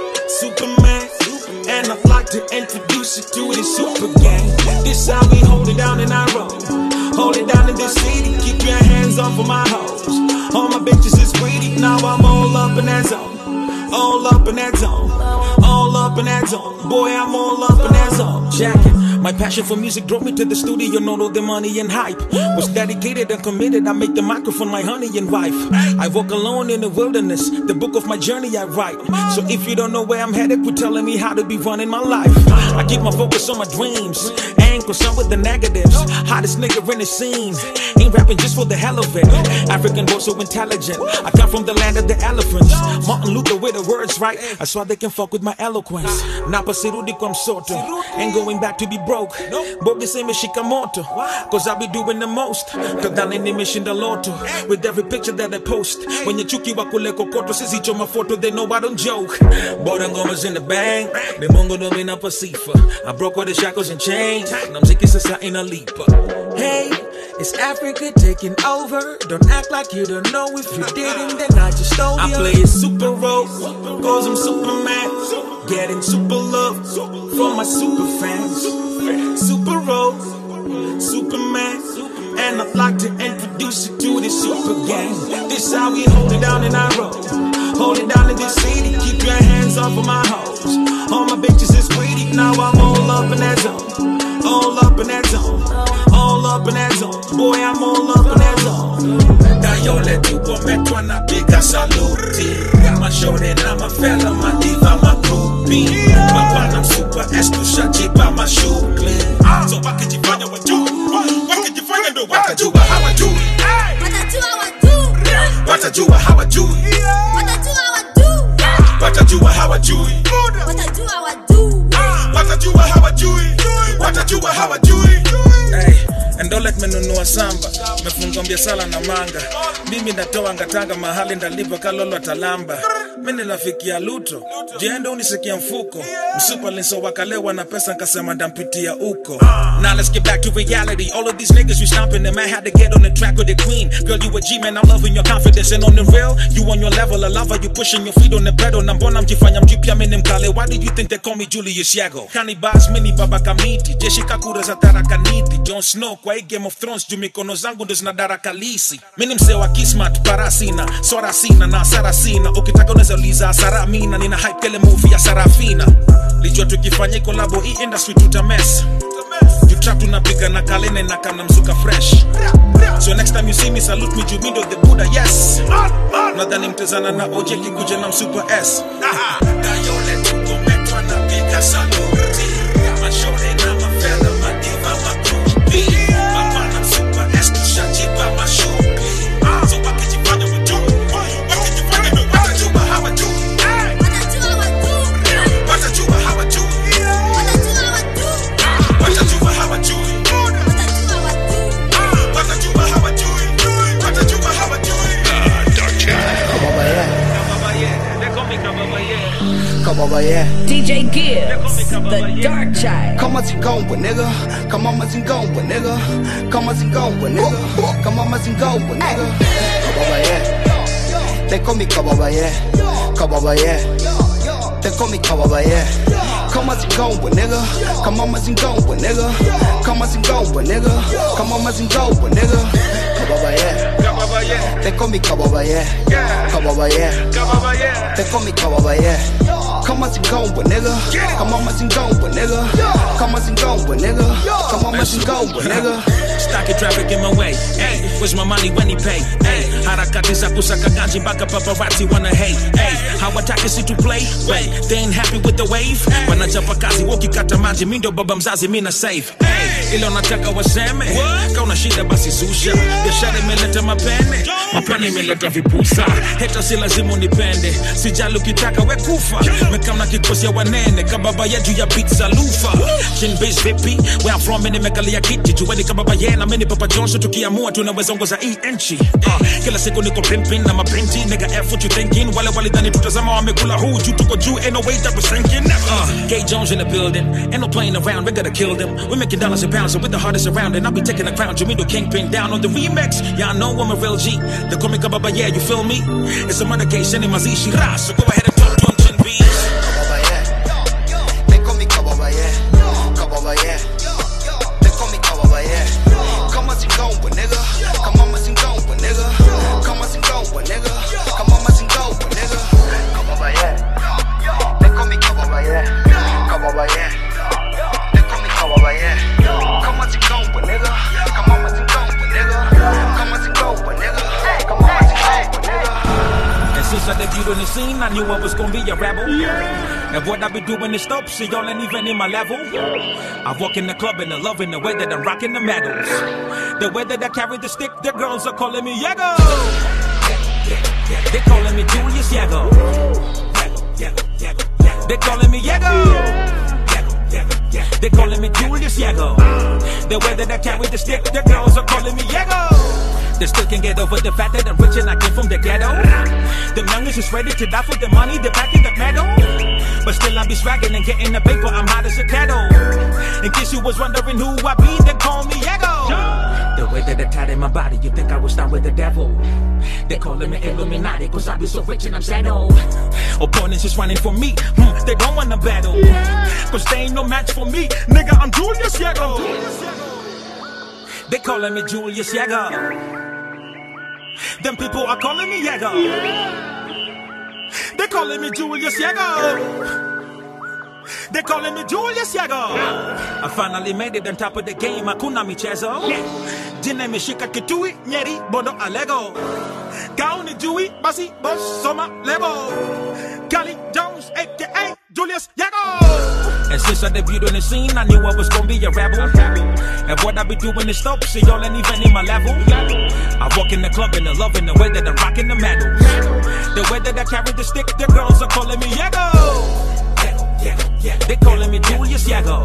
Superman. And I'd like to introduce you to the super gang. This how we hold it down in our road. Hold it down in this city, keep your hands off of my hoes. All my bitches is greedy, now I'm all up in that zone. All up in that zone, all up in that zone. Boy, I'm all up in that zone. Jacking. My passion for music drove me to the studio, not all the money and hype. Was dedicated and committed, I make the microphone my honey and wife. I walk alone in the wilderness, the book of my journey I write. So if you don't know where I'm headed, quit telling me how to be running my life. I keep my focus on my dreams, ain't concerned with the negatives. Hottest nigga in the scene, ain't rapping just for the hell of it. African boy so intelligent, I come from the land of the elephants. Martin Luther with the words right, that's why they can fuck with my eloquence. Napa sirudi kwa msoto, ain't going back to be broke. Bogi say me shikamoto, cause I be doing the most. Kadali ni mishinda loto, with every picture that I post. When you chuki wa kule kokoto, sisi choma photo, they know I don't joke. Bora ngomas in the bank, the mongo no mina pasifa. I broke all the shackles and chains, I'm ziki sasa in a leaper. Hey, it's Africa taking over. Don't act like you don't know. If you didn't, then I just stole you. I play a super role, cause I'm Superman. Getting super love from my super fans. Super role, Superman. And I'd like to introduce you to this super gang. This how we hold it down in our road. Hold it down in this city, keep your hands off of my hoes. All my bitches is greedy, now I'm all up in that zone. All up in that zone, all up in that zone. Boy, I'm all up in that zone. Dayo le tupo metwa na piga saluti. My shorty na my fella, my diva, my groupie. Papa na super estu shajipa my shoe clean. So what could you find out what do? What could you find out what I do? How I do it? What I do, how I do. What I do, how I do it? What I do, how I do. What I do, how I do it? What I do, how I do. What I do, how I do it? What I do, how I do it? Hey. And don't let me nunua samba, mefunga biasala na manga. Mimi natoa ngatanga mahali ndalipa kalolo talamba. Mimi lafikia luto, jendo unisikia mfuko. Msupa linso wakalewa na pesa nkasema ndampitia uko. Now let's get back to reality. All of these niggas we stomping them, I had to get on the track with the queen. Girl, you a G man, I'm loving your confidence. And on the real, you on your level, a lover, you pushing your feet on the pedal. Nambona mjifanya mjipia mini mkale. Why do you think they call me Julius Yago? Kanibas mini baba kamiti, jeshi kakura za tarakaniti. Jon Snow kwa hii Game of Thrones, juu mikono zangu ndo zinadara kalisi. Mini mse wa kismat, parasina, sorasina na sarasina. Ukitaka unaweza uliza saramina, nina hype kele movie ya Sarafina. Lijua tukifanya kolabo hii industry tutamess. You trap tunapiga na kalene na kana mzuka fresh. So next time you see me salute me juu mindo the Buddha, yes. Nadhani mtezana na O J kikuja na msuper S. Dayo le tuko metwa na piga saluti. My shorty na my fella, my diva, my groupie. My man, I'm super S to shajipa my shoe. So kababa, yeah. D J Gibbs, the Dark Child. Kama zingomba, nigga. Kama mazingomba, nigga. Kama zingomba, nigga. Kama mazingomba, nigga. Kababa, yeah. They call me kababa, yeah. Kababa, yeah. They call me kababa, yeah. Kama zingomba, nigga. Kama mazingomba, nigga. Kama zingomba, nigga. Kama mazingomba, nigga. Kababa, yeah. Kababa, yeah. They call me kababa, yeah. Kababa, yeah. Kababa, yeah. They call me kababa, yeah. Kama zingomba, nigga. Kama mazingomba, nigga. Kama zingomba, nigga. Kama mazingomba, nigga. Stocky traffic in my way. Hey, where's my money when he pay? Hey, harakati za kusaka ganji mpaka paparazzi wanna hate. Hey, hawataki si to play. Wait, they ain't happy with the wave. Wanachapa kazi wakikata maji, mimi ndo baba mzazi, mimi na save. Hey, ilo nataka waseme. Kauna shida basi zusha. Biashara imeleta mapene, mapene imeleta vipusa. Heta si lazima unipende, sijali ukitaka we kufa. Mekana kikosi ya wanene, kababa yetu ya pizza lufa. Chin base vipi, where I'm from nimekalia kiti. Juweni kababa yena, mimi Papa Johnson tukiamua tunaweza ongoza hii nchi. uh, Kila siku niko pimpin na maprinti. Nigga F what you thinking, wale walidhani tutazama wamekula huu. Juu tuko juu, ain't no way that we're sinking. uh, K Jones in the building, ain't no playing around, we're gonna kill them. We're making dollars and pounds, so with the hardest around. And I'll be taking the crown, Jamido Kingpin down on the remix. Y'all know I'm a real G, they call me kababa, yeah, you feel me? It's a murder case, any mazishi ras, so go ahead and talk to Chin Bees. Kababa, yeah. They call me kababa, yeah. Kababa, yeah. They call me kababa, yeah. Kama zingomba, nigga. Kama mazingomba, nigga. Kama zingomba, nigga. Kama mazingomba, nigga. Kababa, yeah. They call me kababa, yeah. Kababa, yeah. They call me kababa, yeah. Kama zingomba, nigga. Kama mazingomba, nigga. Kama zingomba, nigga. Kama mazingomba, nigga. And since I debuted on the scene, I knew I was gonna be a rebel. And what I be doing is dope, so y'all ain't even in my level. I walk in the club and I love in the way that I'm rocking the medals. The way that I carry the stick, the girls are calling me Yago. They calling me Julius Yago. They calling me Yago. They calling me Julius Yago. The way that I carry the stick, the girls are calling me Yago. They still can't get over the fact that I'm rich and I came from the ghetto. The youngest is ready to die for the money, they're packing the medal. But still I be swagging and getting the paper, I'm hot as a kettle. In case you was wondering who I be, they call me Yago. The way that they tied in my body, you think I was down with the devil. They calling me Illuminati, cause I be so rich and I'm settled. Opponents is running for me, hmm, they don't wanna battle. Cause they ain't no match for me, nigga, I'm Julius Yago. They calling me Julius Yago. Them people are calling me Yago. They calling me Julius Yago. They calling me Julius Yago. I finally made it on top of the game. Hakuna michezo. Jine meshika kitui nyeri bondo alego. Gauni jui basi boss soma lebo. Cali Jones aka Julius Yago. And since I debuted on the scene, I knew I was gonna be a rebel. And what I be doing is dope, so y'all ain't even in my level. I walk in the club and I love in the way that I'm rocking the medals. The way that I carry the stick, the girls are calling me Yago. They calling me Julius Yago.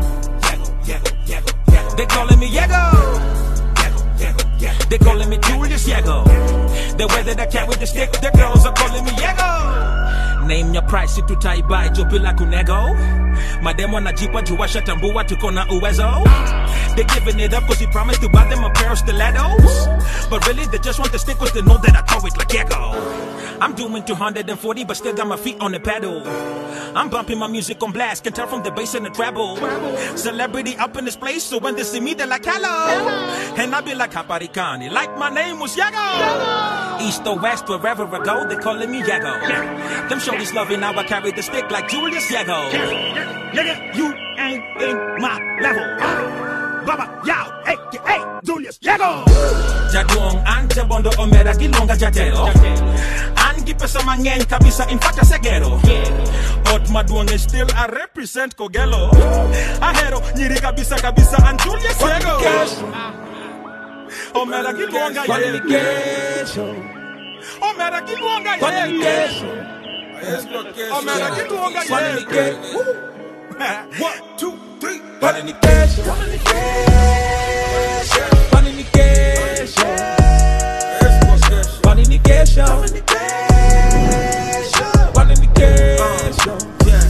They calling me Yago. They calling me Julius Yago. The way that I carry the stick, the girls are calling me Yago. Name your price, si tutaibai jopila kunego. Mademo na jipa juwasha tambua tuko na uwezo. They giving it up cause he promised to buy them a pair of stilettos. But really they just want the stick cause they know that I throw it like Yago. I'm doing two hundred forty but still got my feet on the pedal. I'm bumping my music on blast, can tell from the bass and the treble. Celebrity up in this place, so when they see me they're like hello. And I be like Haparikani, like my name was Yago. East or west, wherever I go, they calling me Yago. Them shorties loving how I carry the stick like Julius Yago. Nigga, you ain't in my level. Baba Yao, aka Julius Yago. Jadong ante bondo omera kilonga jatero. Angi pesa mangen kabisa infata segero. Ot maduong is still I represent Kogelo. Ahero nyiri kabisa kabisa and Julius Yago. Omera kilonga ye. Omera kilonga ye. Omera kilonga ye. One, two, three. Panication, panication, panication, panication, panication.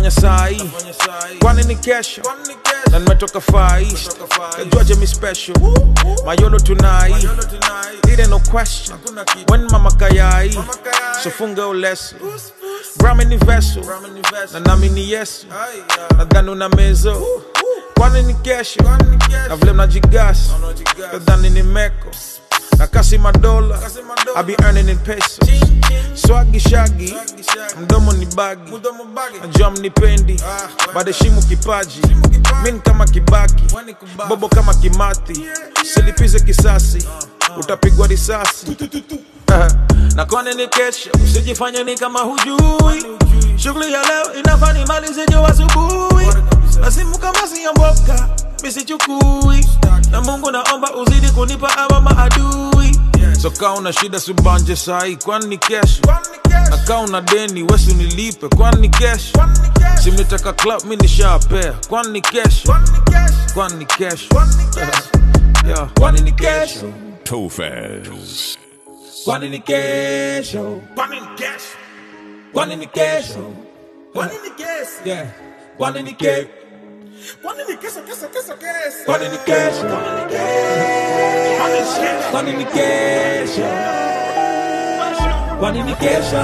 nafanya saa hii, kwani ni kesho na nimetoka Far East. Georgia me special, mayolo tunai, it ain't no question. When mama kayai, so funga uleso. Brahmi ni vessel, na nami ni yesu, na dhani una mezo. Kwani ni kesho, na vile mnajigasi, kadhani ni meko. Na kasi madola, I be earning in pesos. Swagi shagi, mdomo ni bagi, najua mnipendi, bado shimu kipaji. Min kama Kibaki, bobo kama Kimathi, silipize kisasi, utapigwa risasi. Na kwani ni kesho, usijifanye ni kama hujui. Shughuli ya leo inafani mali zijo asubuhi. Na simu kama siyamboka, misi chukui. Na Mungu naomba uzidi kunipa ama maadui. So kaa una shida subanje sahi, kwani ni kesho. Na kaa una deni, wesu nilipe, kwani ni kesho. Simnitaka club, mi nishapea, kwani ni kesho. Kwani ni kesho. Kwani ni kesho. Tofaz. Kwani ni kesho. Kwani ni kesho. Kwani ni kesho. Kwani ni kesho. Yeah. Kwani ni kesho. Kwani ni kesho, kesho, kesho, kesho. Kwani ni kesho. Kwani ni kesho. Kwani ni kesho.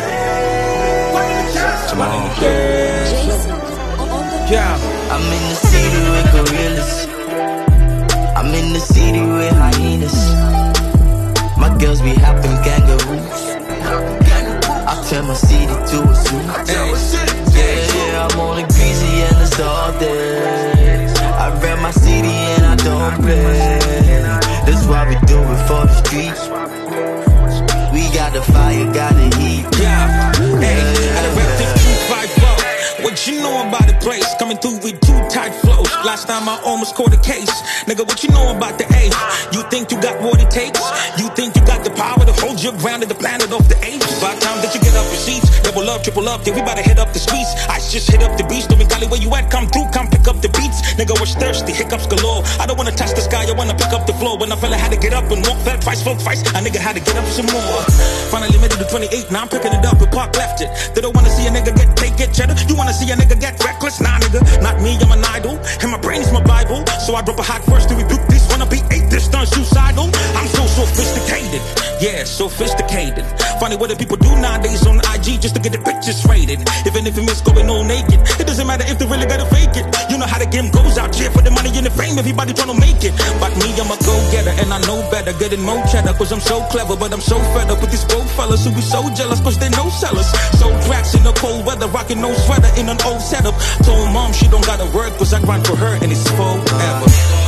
Kwani ni kesho. Yeah. I'm in the city with gorillas. I'm in the city with hyenas. My girls be hopping kangaroos. I turn my city to a zoo. Yeah, yeah, I'm on a greasy and it's all day. I rap my city and I don't play. That's why we do it for the streets. We got the fire, got the heat. Yeah, hey, I done rep the two five four. What you know about the place? Coming through with two tight flows. Last time I almost caught a case. Nigga, what you know about the A? You think you got what it takes? You think you got the power to hold your ground in the planet of the apes? By the time that you get up your seats, double up, triple up, yeah, we about to hit up the streets. I just hit up the beach, don't Cali, where you at? Come through, come pick up the beats. Nigga was thirsty, hiccups galore. I don't wanna touch the sky, I wanna pick up the floor. When I fella had to get up and walk, fell twice, float twice, a nigga had to get up some more. Finally made it to twenty-eight, now I'm picking it up and Park left it. They don't wanna see a nigga get take, get cheddar. You wanna see a nigga get reckless? Nah, nigga, not me, I'm an idol. And my brain is my Bible. So I drop a hot verse to rebuke this. Wanna be eight, this done suicidal. I'm so sophisticated, yeah, sophisticated. Funny what the people do nowadays on I G just to get the pictures rated. Even if you miss going all naked, it doesn't matter if they really gotta fake it. You know how the game goes out here for the money and the fame. Everybody tryna make it, but me, I'm a go-getter and I know better. Getting more cheddar, cause I'm so clever. But I'm so fed up with these broke fellas who be so jealous, cause they no sellers. So tracks in the cold weather, rocking no sweater in an old setup. Told mom she don't gotta work, cause I grind for her and it's forever.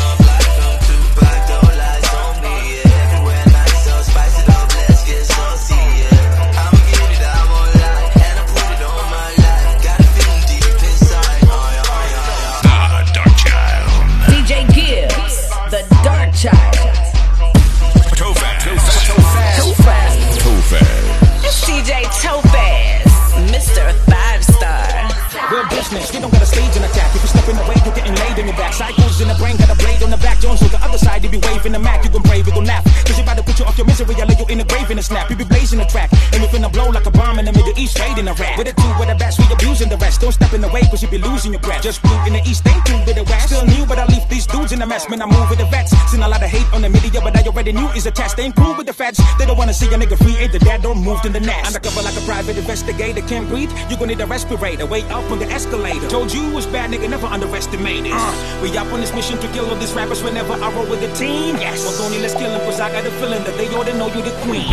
They don't got a stage in attack. If you step in the way, you're getting laid in your back. Cycles in the brain, got a blade on the back. Jones on the other side, you be waving the Mac. You gon' brave, you gon' nap. Cause you about to put you off your misery. I lay you in the grave in a snap. You be blazing the track. And you finna blow like a bomb in the Middle East, straight in Iraq. With a two, with a best, we abusing the rest. Don't step in the way, cause you be losing your breath. Just blue in the East, ain't through with the West. Still new, but I leave these dudes in a mess. Man, I move with the vets. Seen a lot of hate on the media, but I already knew is a test. They ain't cool with the feds. They don't wanna see a nigga free, ain't the dad, don't move in the nest. Undercover like a private investigator, can't breathe. You gon' need a respirator. Way up on the escalator. Told you it was bad, nigga, never underestimate it. Uh, we up on this mission to kill all these rappers whenever I roll with the team. Yes, well, Tony, let's kill him, cause I got a feeling that they ought to know you the queen.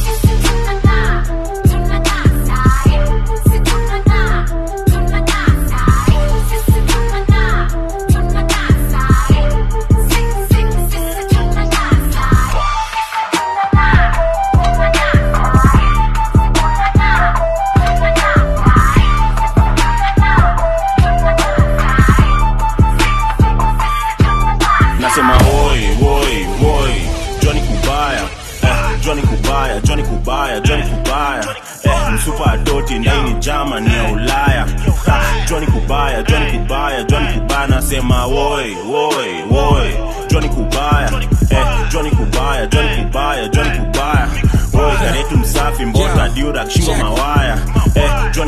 Nasema oi, oi, oi, Johnny Kubaya, eh, Johnny Kubaya, Johnny Kubaya, Johnny Kubaya, eh, msupa adoti ndani German ya Ulaya, Johnny Kubaya, Johnny Kubaya, Johnny Kubaya, nasema oi, oi, oi, Johnny Kubaya, eh, Johnny Kubaya, Johnny Kubaya, Johnny Kubaya, oi, karetu msafi mbota diura kishingo mawaya, eh, Johnny Kubaya.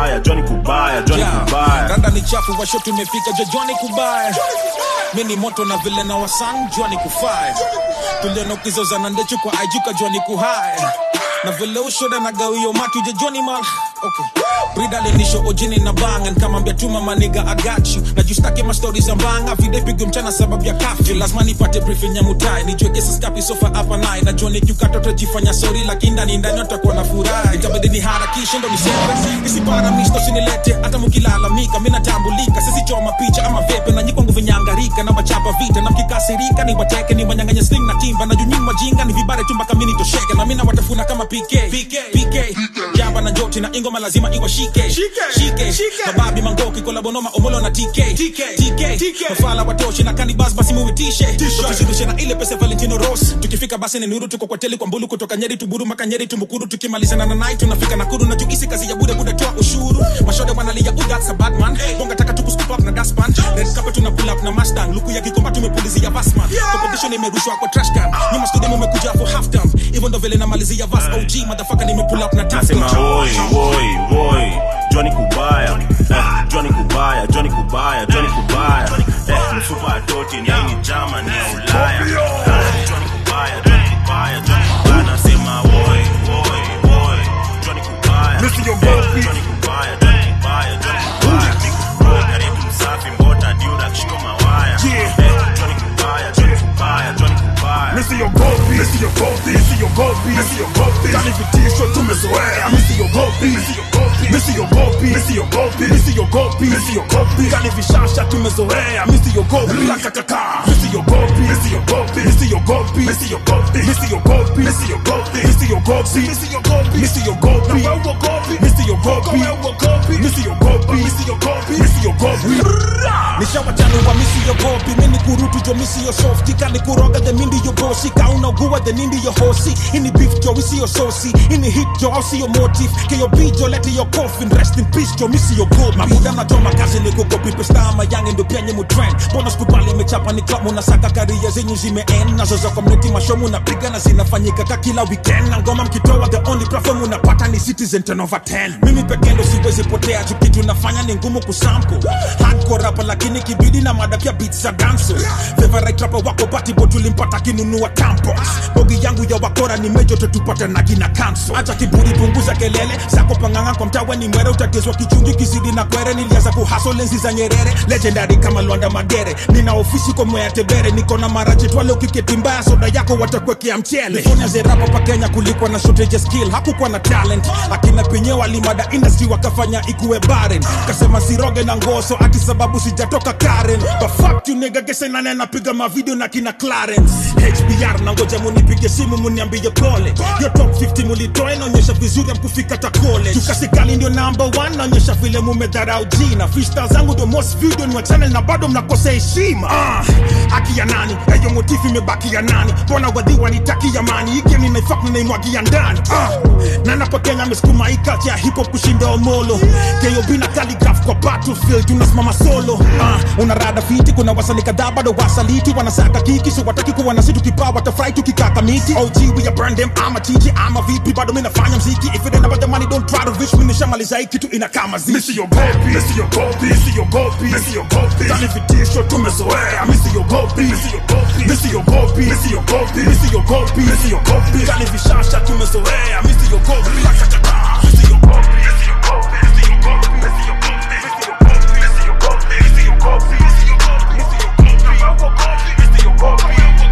kubaya, Johnny kubaya, Johnny kubaya. Randa ni chafu washo tumefika jo Johnny kubaya. Mini moto na vile na wasan Johnny kufaya. Tuliona ukizoza na ndechu kwa ajuka Johnny kuhaya. Na vile ushoda na gawio maki uje Johnny mal. Okay. Brida lenisho ojini na banga kama mbia tuma maniga I got you. Na justake ma stories za mbanga vide pigo mchana sababu ya kafju. Lazima nipate briefing ya mutai. Nijue kesi skapi sofa hapa nai. Na Johnny kiukato tajifanya sorry lakini ndani ndani utakuwa na furaha. Itabidi ni harakisha ndo niseme. Isi para misto sinilete hata mkilalamika mimi natambulika. Sisi choma picha ama vepe na nyiko nguvu nyangarika na wachapa vita na mkikasirika ni wateke ni wanyanganya sling na timba na junyini majinga ni vibare tumba kamini tosheke na mimi watafuna kama P K P K P K Jamba na Joti na ingoma lazima iwa shike shike shike Mababi Mangoki kolabonoma omolo na T K T K T K Mafala watoshi na Kanibas basi muitishe tukizidishe na ile pesa Valentino Ross tukifika basi ni nuru tuko kwa teli kwa mbulu kutoka Nyeri tuburu maka Nyeri tumukuru tukimalizana na night tunafika Nakuru na jukisi kazi ya bude bude toa ushuru mashode wanalia u that's a bad man bonga taka tukuscoop up na daspan red carpet tuna pull up na Mustang luku ya kikomba tumepulizia Vasman competition imerushwa kwa trash can nyuma studio mmekuja for half time even though vile na malizia Vas O G motherfucker nime pull up na task Oi oi oi Johnny kubaya eh, Johnny kubaya Johnny kubaya Johnny kubaya eh, msupa atoti ni ni jama ni Ulaya eh, Johnny kubaya Johnny kubaya Johnny kubaya nasema oi oi oi Johnny kubaya Johnny kubaya Johnny kubaya Johnny kubaya Bro karibu msafi mbota diuda kishiko mawaya eh, Johnny kubaya Johnny kubaya Johnny kubaya Missy your gopi Missy your gopi Missy your gopi Missy your gopi Kani vitisho tumezoea Missy your gopi Missy your gopi Missy your gopi Missy your gopi Missy your gopi Missy your gopi Kani vishasha tumezoea Missy your gopi Lakakaka Missy your gopi Missy your gopi Missy your gopi Missy your gopi Missy your gopi Missy your gopi Missy your gopi Missy your gopi Missy your gopi Missy your gopi Missy your gopi Missy your gopi Missy your gopi Nishawachanu wa Missy your gopi Mini kurutu jo Missy your softy Kani kuroga the mindi your bossy Kauna guwa the nindi your horsey Ini beef jo Missy your saucy Ini hit jo I'll see your motive Ke your beat jo lete your coffin Rest in peace jo Missy your gopi Mabuda na joma kazi ni kukopi Pesta ama yange ndo penye mu trend Bonus kubali mechapa ni club Muna saka karia zenyu zime end Nazo za community mashomu na piga Na zinafanyika ka kila weekend Na ngoma mkitoa the only platform Unapata ni Citizen ten over ten Mimi pekendo siwezi potea Chukitu nafanya ni ngumu kusample Hardcore rapper lakini kibidi na madakia beats za dancers Favorite rapper wako bati botu limpata kinunua tampons Bogi yangu ya wakora ni mejo tutupata na gina cancel Acha kiburi punguza kelele Sako panganga kwa mtawe ni mwere Utatezwa kichungi kizidi na kwere Niliaza kuhaso lenzi za Nyerere Legendary kama Luanda Magere Nina ofisi kwa mwea tebere Niko na maraje twale ukiketi mbaya Soda yako watakwekea mchele Nifonya zerapa pa Kenya kulikuwa na shortage skill Hakukuwa na talent Akina penye walimada industry wakafanya ikuwe barren Kasema siroge na ngoso ati sababu sijatoka Karen But fuck you nigga gese nane napiga mavideo na kina Clarence H B R na ngoja munipige simu muniambie pole Yo top fifty mulitoe naonyesha vizuri amkufika ta college Tukasikali ndio number one naonyesha vile mumedharau jina Freestyle zangu ndio most video ni wa channel na bado mnakosa heshima Ah, haki ya nani? Eyo motifu imebaki ya nani? Bona wadhi wanitaki ya mani Hiki ni naifak ni naimwagia ndani Ah, na napo Kenya meskuma hii culture ya hip hop kushinda omolo K O B na calligraph kwa battlefield tunasimama solo Ah, unarada fiti kuna wasani kadhaa bado wasaliti Wanasaka kiki so wataki kuwa na situ kipawa watafry tukikaka miti O G we a burn them I'm a T G I'm a V P bado mina fanya mziki If it ain't about the money don't try to reach me nishamaliza hii kitu inakama ziki Missy your gopi Missy your gopi Missy your gopi Missy your gopi Kani vitisho tumezoea Missy your gopi Missy your gopi Missy your gopi Missy your gopi Missy your gopi Missy your gopi Kani vishasha tumezoea Missy your gopi Lakakaka Missy your gopi Missy your gopi Missy your gopi Missy your gopi Missy your gopi Missy your gopi Missy your gopi Missy your gopi Missy your gopi Missy your gopi Missy your gopi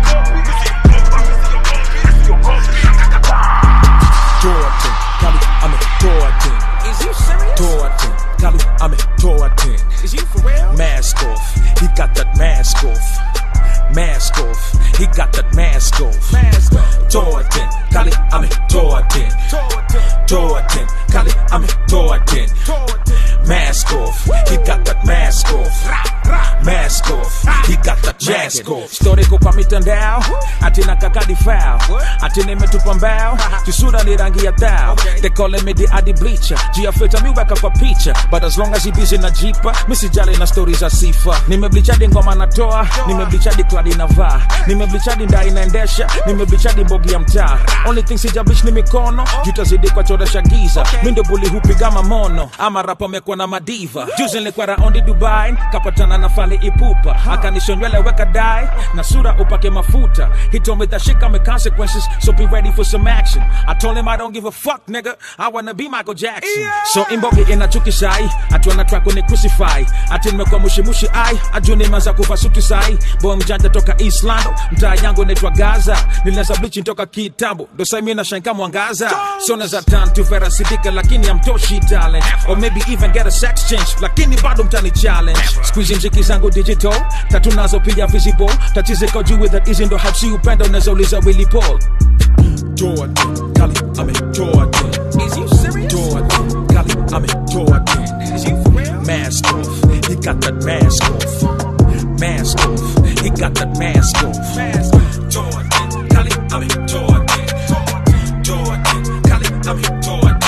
Missy your gopi Torten, Kali, I'm a Torten. Is you serious? Torten, Kali, I'm a Torten. Is you for real? Mask off, he got that mask off. Mask off, he got that mask off. Mask off. Torten, Kali, I'm a Torten. Torten, Kali, I'm a Torten. Mask off, he got that mask off. Mask off, he got Mister Jasco. Story ko kwa mitandao ati na kakadi foul, ati nimetupa mbao kisura ni rangi ya tao. They calling me the adi bleacher, jiafeta mi weka kwa picha, but as long as he busy na jipa misijali na stories za sifa. Nimebleachadi ngoma natoa, nimebleachadi kladi na vaa, nimebleachadi ndai naendesha, nimebleachadi mbogi ya mtaa. Only thing sijableach ni mikono, jutazidi kwa choresha giza. Mindo buli hupiga mamono, ama rapa mekwa na madiva. Juzi nilikuwa raundi Dubai, kapatana na Fally Ipupa, akanishonywele weka dai na sura upake mafuta. He told me that shit come with consequences, so be ready for some action. I told him I don't give a fuck, nigga, I wanna be Michael Jackson. Yeah. So imbogi inachuki sai, ati wana track when crucify, ati nimekuwa mushi mushi ai, ajuni manza kufa suti sai. Boy mjanja toka East Lando, mtaa yangu naitwa Gaza, nilianza bleaching toka kitambo, ndo sai mimi nashangaa mwangaza. So naza turn to Vera Sidika lakini amtoshi talent, or maybe even get a sex change lakini bado mtani challenge. Squeezing jiki zangu digital, tatu nazo pia visible, tatize kwa juu with that easy ndo hapsi upenda unazauliza Willy Paul. Jordan, Kali, I'm in Jordan. Is you serious? Jordan, Kali, I'm in Jordan. Is you for real? Mask off, he got that mask off. Mask off, he got that mask off. Mask off. Jordan, Kali, I'm in Jordan. Jordan, Kali, I'm in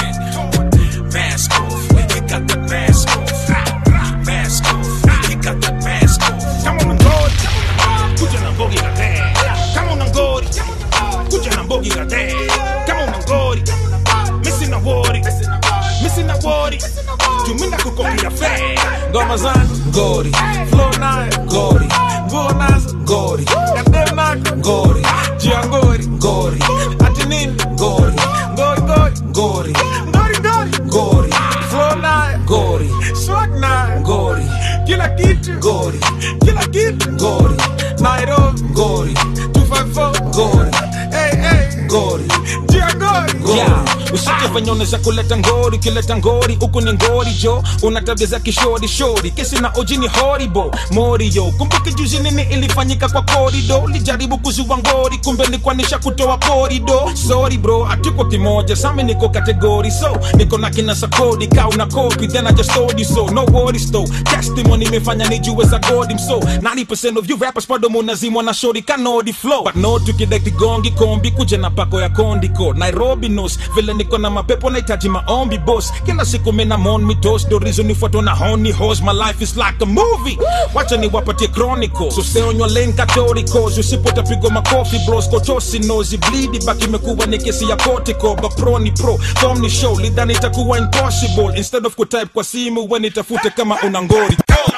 Jordan. Mask off, he got that mask off. Mask off, he got that mask off. Come on and go, kuja na mbogi la day. Come on and go, kuja na mbogi la day. Come on and go, missing a worry, missing a worry. Tuminda kukokia fe. Ngoma zangu ngori, flow nayo ngori, nguo nazo ngori, kadem nako ngori, jia ngori ngori, ati nini ngori, ngori ngori ngori, ngori ngori ngori, flow nayo ngori, swag nayo ngori, kila kitu ngori, kila kitu ngori, Nairobi ngori, two five four ngori, hey hey ngori, jia ngori ngori. Yeah. Usike fanyone za kuleta ngori, kileta ngori, uku ni ngori jo. Unatabia za kishori shori, kesi na oji ni horrible. Mori yo, kumbuke juzi nini ilifanyika kwa korido. Lijaribu kuzuwa ngori, kumbe nikuwa nisha kutoa korido. Sorry bro, hatuko kimoja, sami niko kategori. So, niko na kina sakodi, kau na copy, then I just told you so. No worries though, testimony mefanya nijuwe za godim. So, ninety percent of you rappers pado munazimwa na shori kanodi flow. But no tukidekti gongi kombi, kuja na pako ya kondiko. Nairobi knows, vile niko na mapepo na itaji maombi boss. Kila siku mena mon mi toast, do reason nifuato na honey horse. My life is like a movie, wacha ni wapatie chronicle. So stay on your lane categoricals, usipota pigo makofi bros. Kotosi nozi bleedi, baki mekuwa ni kesi ya kotiko. But pro ni pro, form ni show, lidhani itakuwa impossible. Instead of kutype kwa simu, when itafute kama unangori.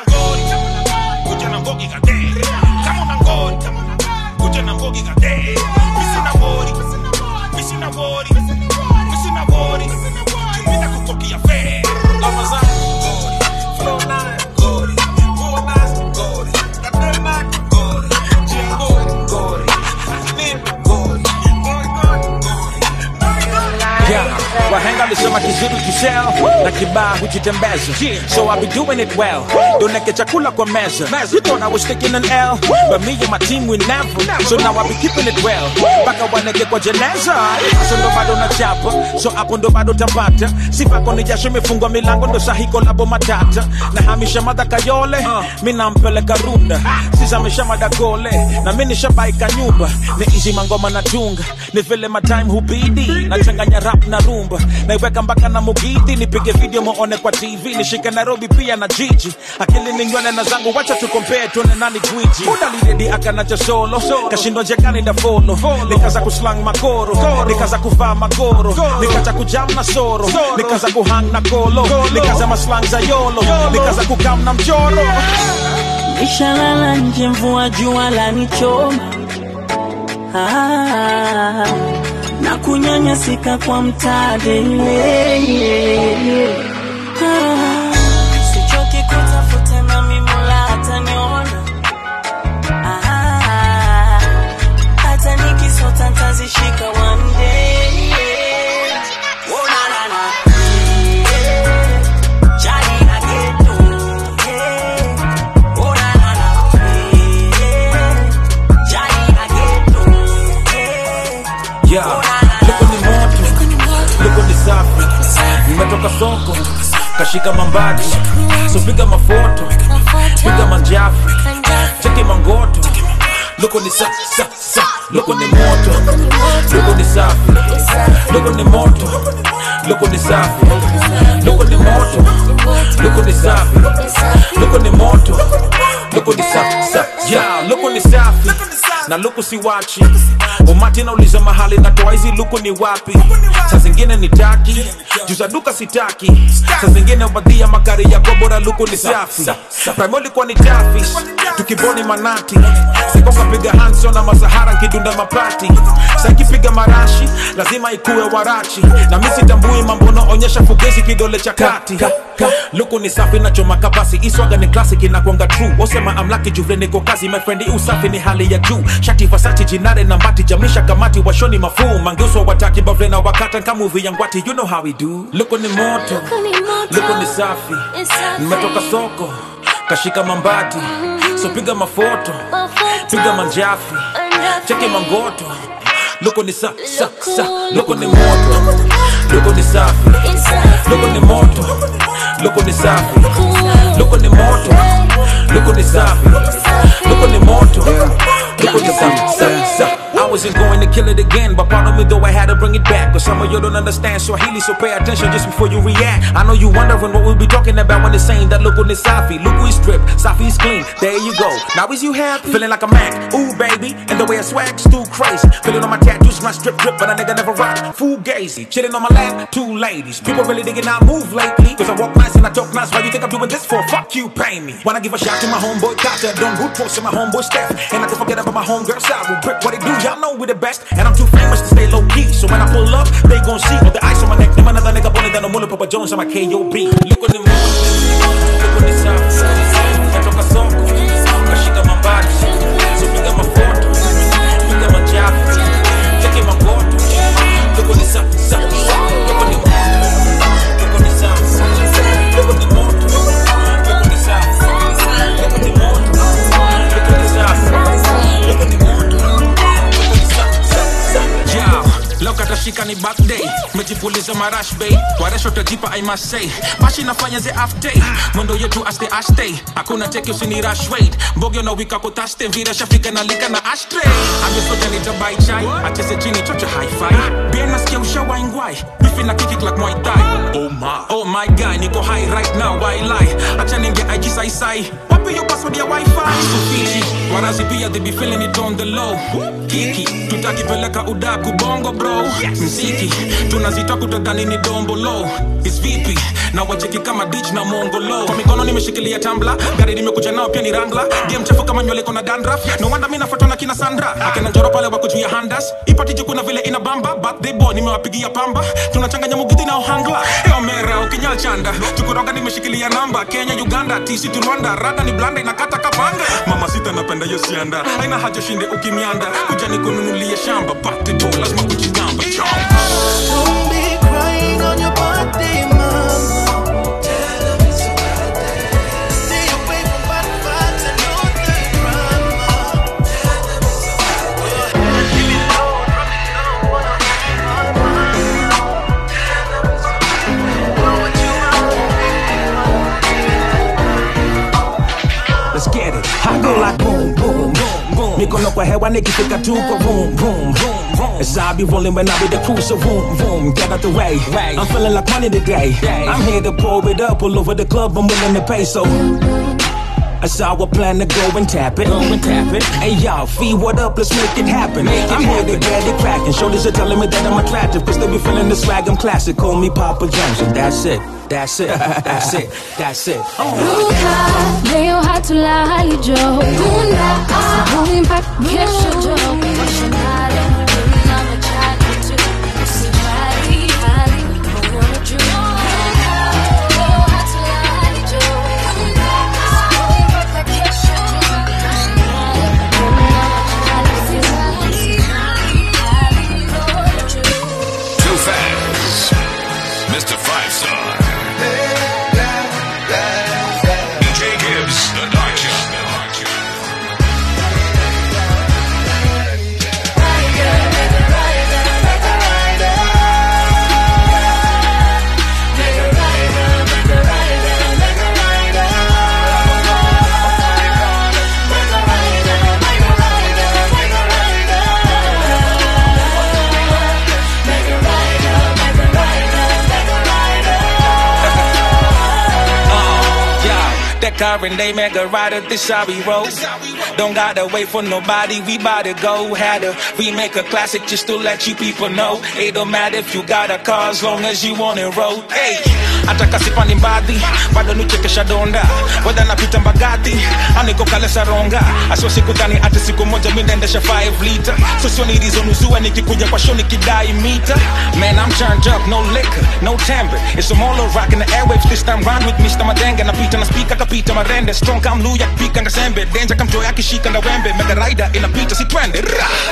Kuja na mbogi gade, kama unangori, kuja na mbogi gade. Missing a worry, missing a worry, missing a worry. Tuminda kukokia fe. Ngoma zangu ngori, flow nayo ngori, nguo nazo ngori, kadem nako ngori, jia ngori ngori, ati nini ngori, ngori ngori ngori. Yeah, wahenga lisema kizuri kisel na kibaa hujitembeza. So I be doing it well, doneke chakula kwa meza. You thought I was taking an L, but me and my team we never. So now I be keeping it well, baka waneke kwa jeneza. So ndo bado na chapa, so hapo ndo bado tapata. Sifa koni jasho imefungwa milango, ndo sahiko labo matata. Na hamisha madaka yole, mina mpeleka runda. Sisa madagole, na mini shabaika nyumba. Ni easy mangoma na tunga, ni vile my time hubidi. Na changanya rap na rumba, na iweka mpaka na mugidi. Nipige video muone kwa T V, nishike Nairobi pia na jiji. Akili ni nywele na zangu, wacha tu compare tuone nani gwiji. Muda liredi akanacha solo, kashindo njekani da follow. Nikaza kuslang makoro, nikaza kuvaa magoro, nikaza kujam na soro, nikaza kuhang na kolo, nikaza maslang za yolo, nikaza kukam na mchoro. Nishalala nje mvua jua la nichoma, ah, na kunyanyasika kwa mtade, ah, sichoki kutafuta na mimola ataniona, ah, hata nikisota ntazishika one day. Oh na na na, yeah, Johnny na ghetto, yeah. Oh na na na, yeah, Johnny na ghetto, yeah. Yeah, luko ni moto, luko ni safi. Nimetoka soko, kashika mambati. So piga mafoto, piga manjafi. Cheki mangoto. Luko ni sa, sa, sa. Luko ni moto. Luko ni safi. Luko ni moto. Luko ni safi. Luko ni moto. Luko ni safi. Luko ni moto. Luko ni sa, sa. Yeah, luko ni safi. Na luko si wachi. Umati na uliza mahali na toa hizi luko ni wapi. Saa zingine ni taki, juza duka sitaki. Saa zingine ubadhia magari ya kwa bora luko ni safi. Primo likuwa ni tafi, tukiboni manati. Sikonga piga Hanson na Masahara nkidunda mapati. Saki piga marashi, lazima ikuwe warachi. Na misi tambui mambo na onyesha fugezi kidole cha kati. Luko ni safi na choma kabasi, iswaga ni classic inakuanga true. Osema I'm lucky juvle niko kazi, my friend usafi ni hali ya juu. Shati Versace jinare na mbati, jamisha kamati washoni mafuu. Mangeuswa wataki bavle na wakata nka movie ya ngwati, you know how we do. Luko ni moto, luko ni safi. Nimetoka soko, kashika mambati. So piga mafoto, piga manjafi. Cheki mangoto. Luko ni sa, sa, sa. Luko ni moto, luko ni safi. Luko ni moto, luko ni safi. Luko ni moto, luko ni safi. Luko ni moto, luko ni safi, sa, sa. I wasn't going to kill it again, but pardon me though I had to bring it back. Cause some of you don't understand Swahili, so pay attention just before you react. I know you wondering what we'll be talking about when it's saying that Luko ni safi. Luko is stripped, safi is clean, there you go. Now is you happy? Feeling like a Mac, ooh baby. And the way I swag's too crazy. Feeling on my tattoos, my strip drip, but a nigga never rock. Fugazi, chilling on my lap, two ladies. People really digging I move lately. Cause I walk nice and I talk nice. Why you think I'm doing this for? Fuck you, pay me. Wanna give a shout to my homeboy Kata, don't good post to my homeboy Steph. And I can forget about my homegirl Sal, will brick what they do. Y'all know we the best, and I'm too famous to stay low key. So when I pull up, they gon' see all the ice on my neck. Them another nigga bullet than a mullet, Papa Jones on my K O B. Look on the moon, look on the south. I took a song, kashika mambati. So pick up my photo, pick up my job, check in my photo. Look on the south, south, look on the moon, look on the south, look on the moon, look on the south, look on the moon, look on the south, look on the moon. Loka tashika ni back day, mejipuliza marash bay. Waresho tajipa I must say, bashi nafanya ze half day. Mwendo yetu aste ashday, hakuna teki usini rush wait. Mbogyo na wika kutaste, vira shafika na lika na ashtray. Amyo soja nita buy chai, achese chini chocha hi-fi. Bien nasikia ushawa ingwai, bifi na kick like Muay Thai. Oh my, oh my guy, niko high right now, why lie? Acha ninge I G sai sai, wapi yo password ya wifi? Sufiji, warazi pia they be feeling it on the low. Kiki, tutaki peleka udaku bongo bro. Mziki, tunazita kutoka nini dombo low. It's V P, na wacheki kama ditch na mongolo. Kwa mikono nimeshikilia tumbler, gari nimekuja nao pia ni Wrangler. Game chafu kama nywele kona dandruff. No wonder mina fatwa na kina Sandra. Akina njoro pale wako juu ya handas. Ipati juku na vile ina bamba. Birthday boy nimewapigia pamba. Tunachanganya mugiti na ohangla. Eo mera ukinyal chanda. Tukuroga nimeshikilia namba. Kenya, Uganda, T C to Rwanda. Rada ni blanda inakata kapanga. Mama sita napenda yosianda. Aina haja shinde ukimianda. Kuja ni kununulia shamba. Birthday boy lazima kujigamba. Don't be crying on your birthday, mama. Tell them it's a bad day. Stay away from bad vibes and all the drama. Tell them it's a bad day. Keep it low, drop it low, wanna be my mama. Tell them it's a bad day. Know what you want. Let's get it. I go like boom, boom, boom, boom. Mikono kwa hewa nikifika tuko boom, boom, boom. As I be rolling when I be the cruiser, boom, boom, get out the way. I'm feeling like money today. I'm here to pour it up all over the club, I'm willing to pay, so that's how I plan to go and tap it, go and tap it. Hey y'all, feed what up, let's make it happen. Make it I'm happen. Here to get it cracking. Shoulders are telling me that I'm attractive, cause they be feeling the swag, I'm classic. Call me Papa Jones, and that's it. That's it, that's it, that's it. Luka, leo hatula halijo. Bunda, sabuni mpaka kesho jo. Washanare, na machani tu. Usijali, hali, mkono juu. Leo hatula halijo. Bunda, sabuni mpaka kesho jo. Washanare, na machani tu. Usijali, hali, mkono juu. Too fast, Mister Five Star. D J Gibbs, the Dark Child. Current day mega rider, this how we roll. Don't gotta wait for nobody, we bout to go. Had to remake a classic just to let you people know. It don't matter if you got a car as long as you on it road. Hey, ataka sipani mbadi, bado nuchekesha donda. Wada napita mbagati, aniko kalesa ronga. Aswa siku tani ati siku moja mi naendesha five liter. So sio nilizonuzua nikikuja kwa show nikidai mita. Man, I'm turned up, no liquor, no timbre. It's a molo rockin' the airwaves this time round with Mister Madenga. Napita na speaker kapita marende. Strong kam luya pika nga sembe. Danger kam joy akishika na wembe. Mega rider inapita si twende.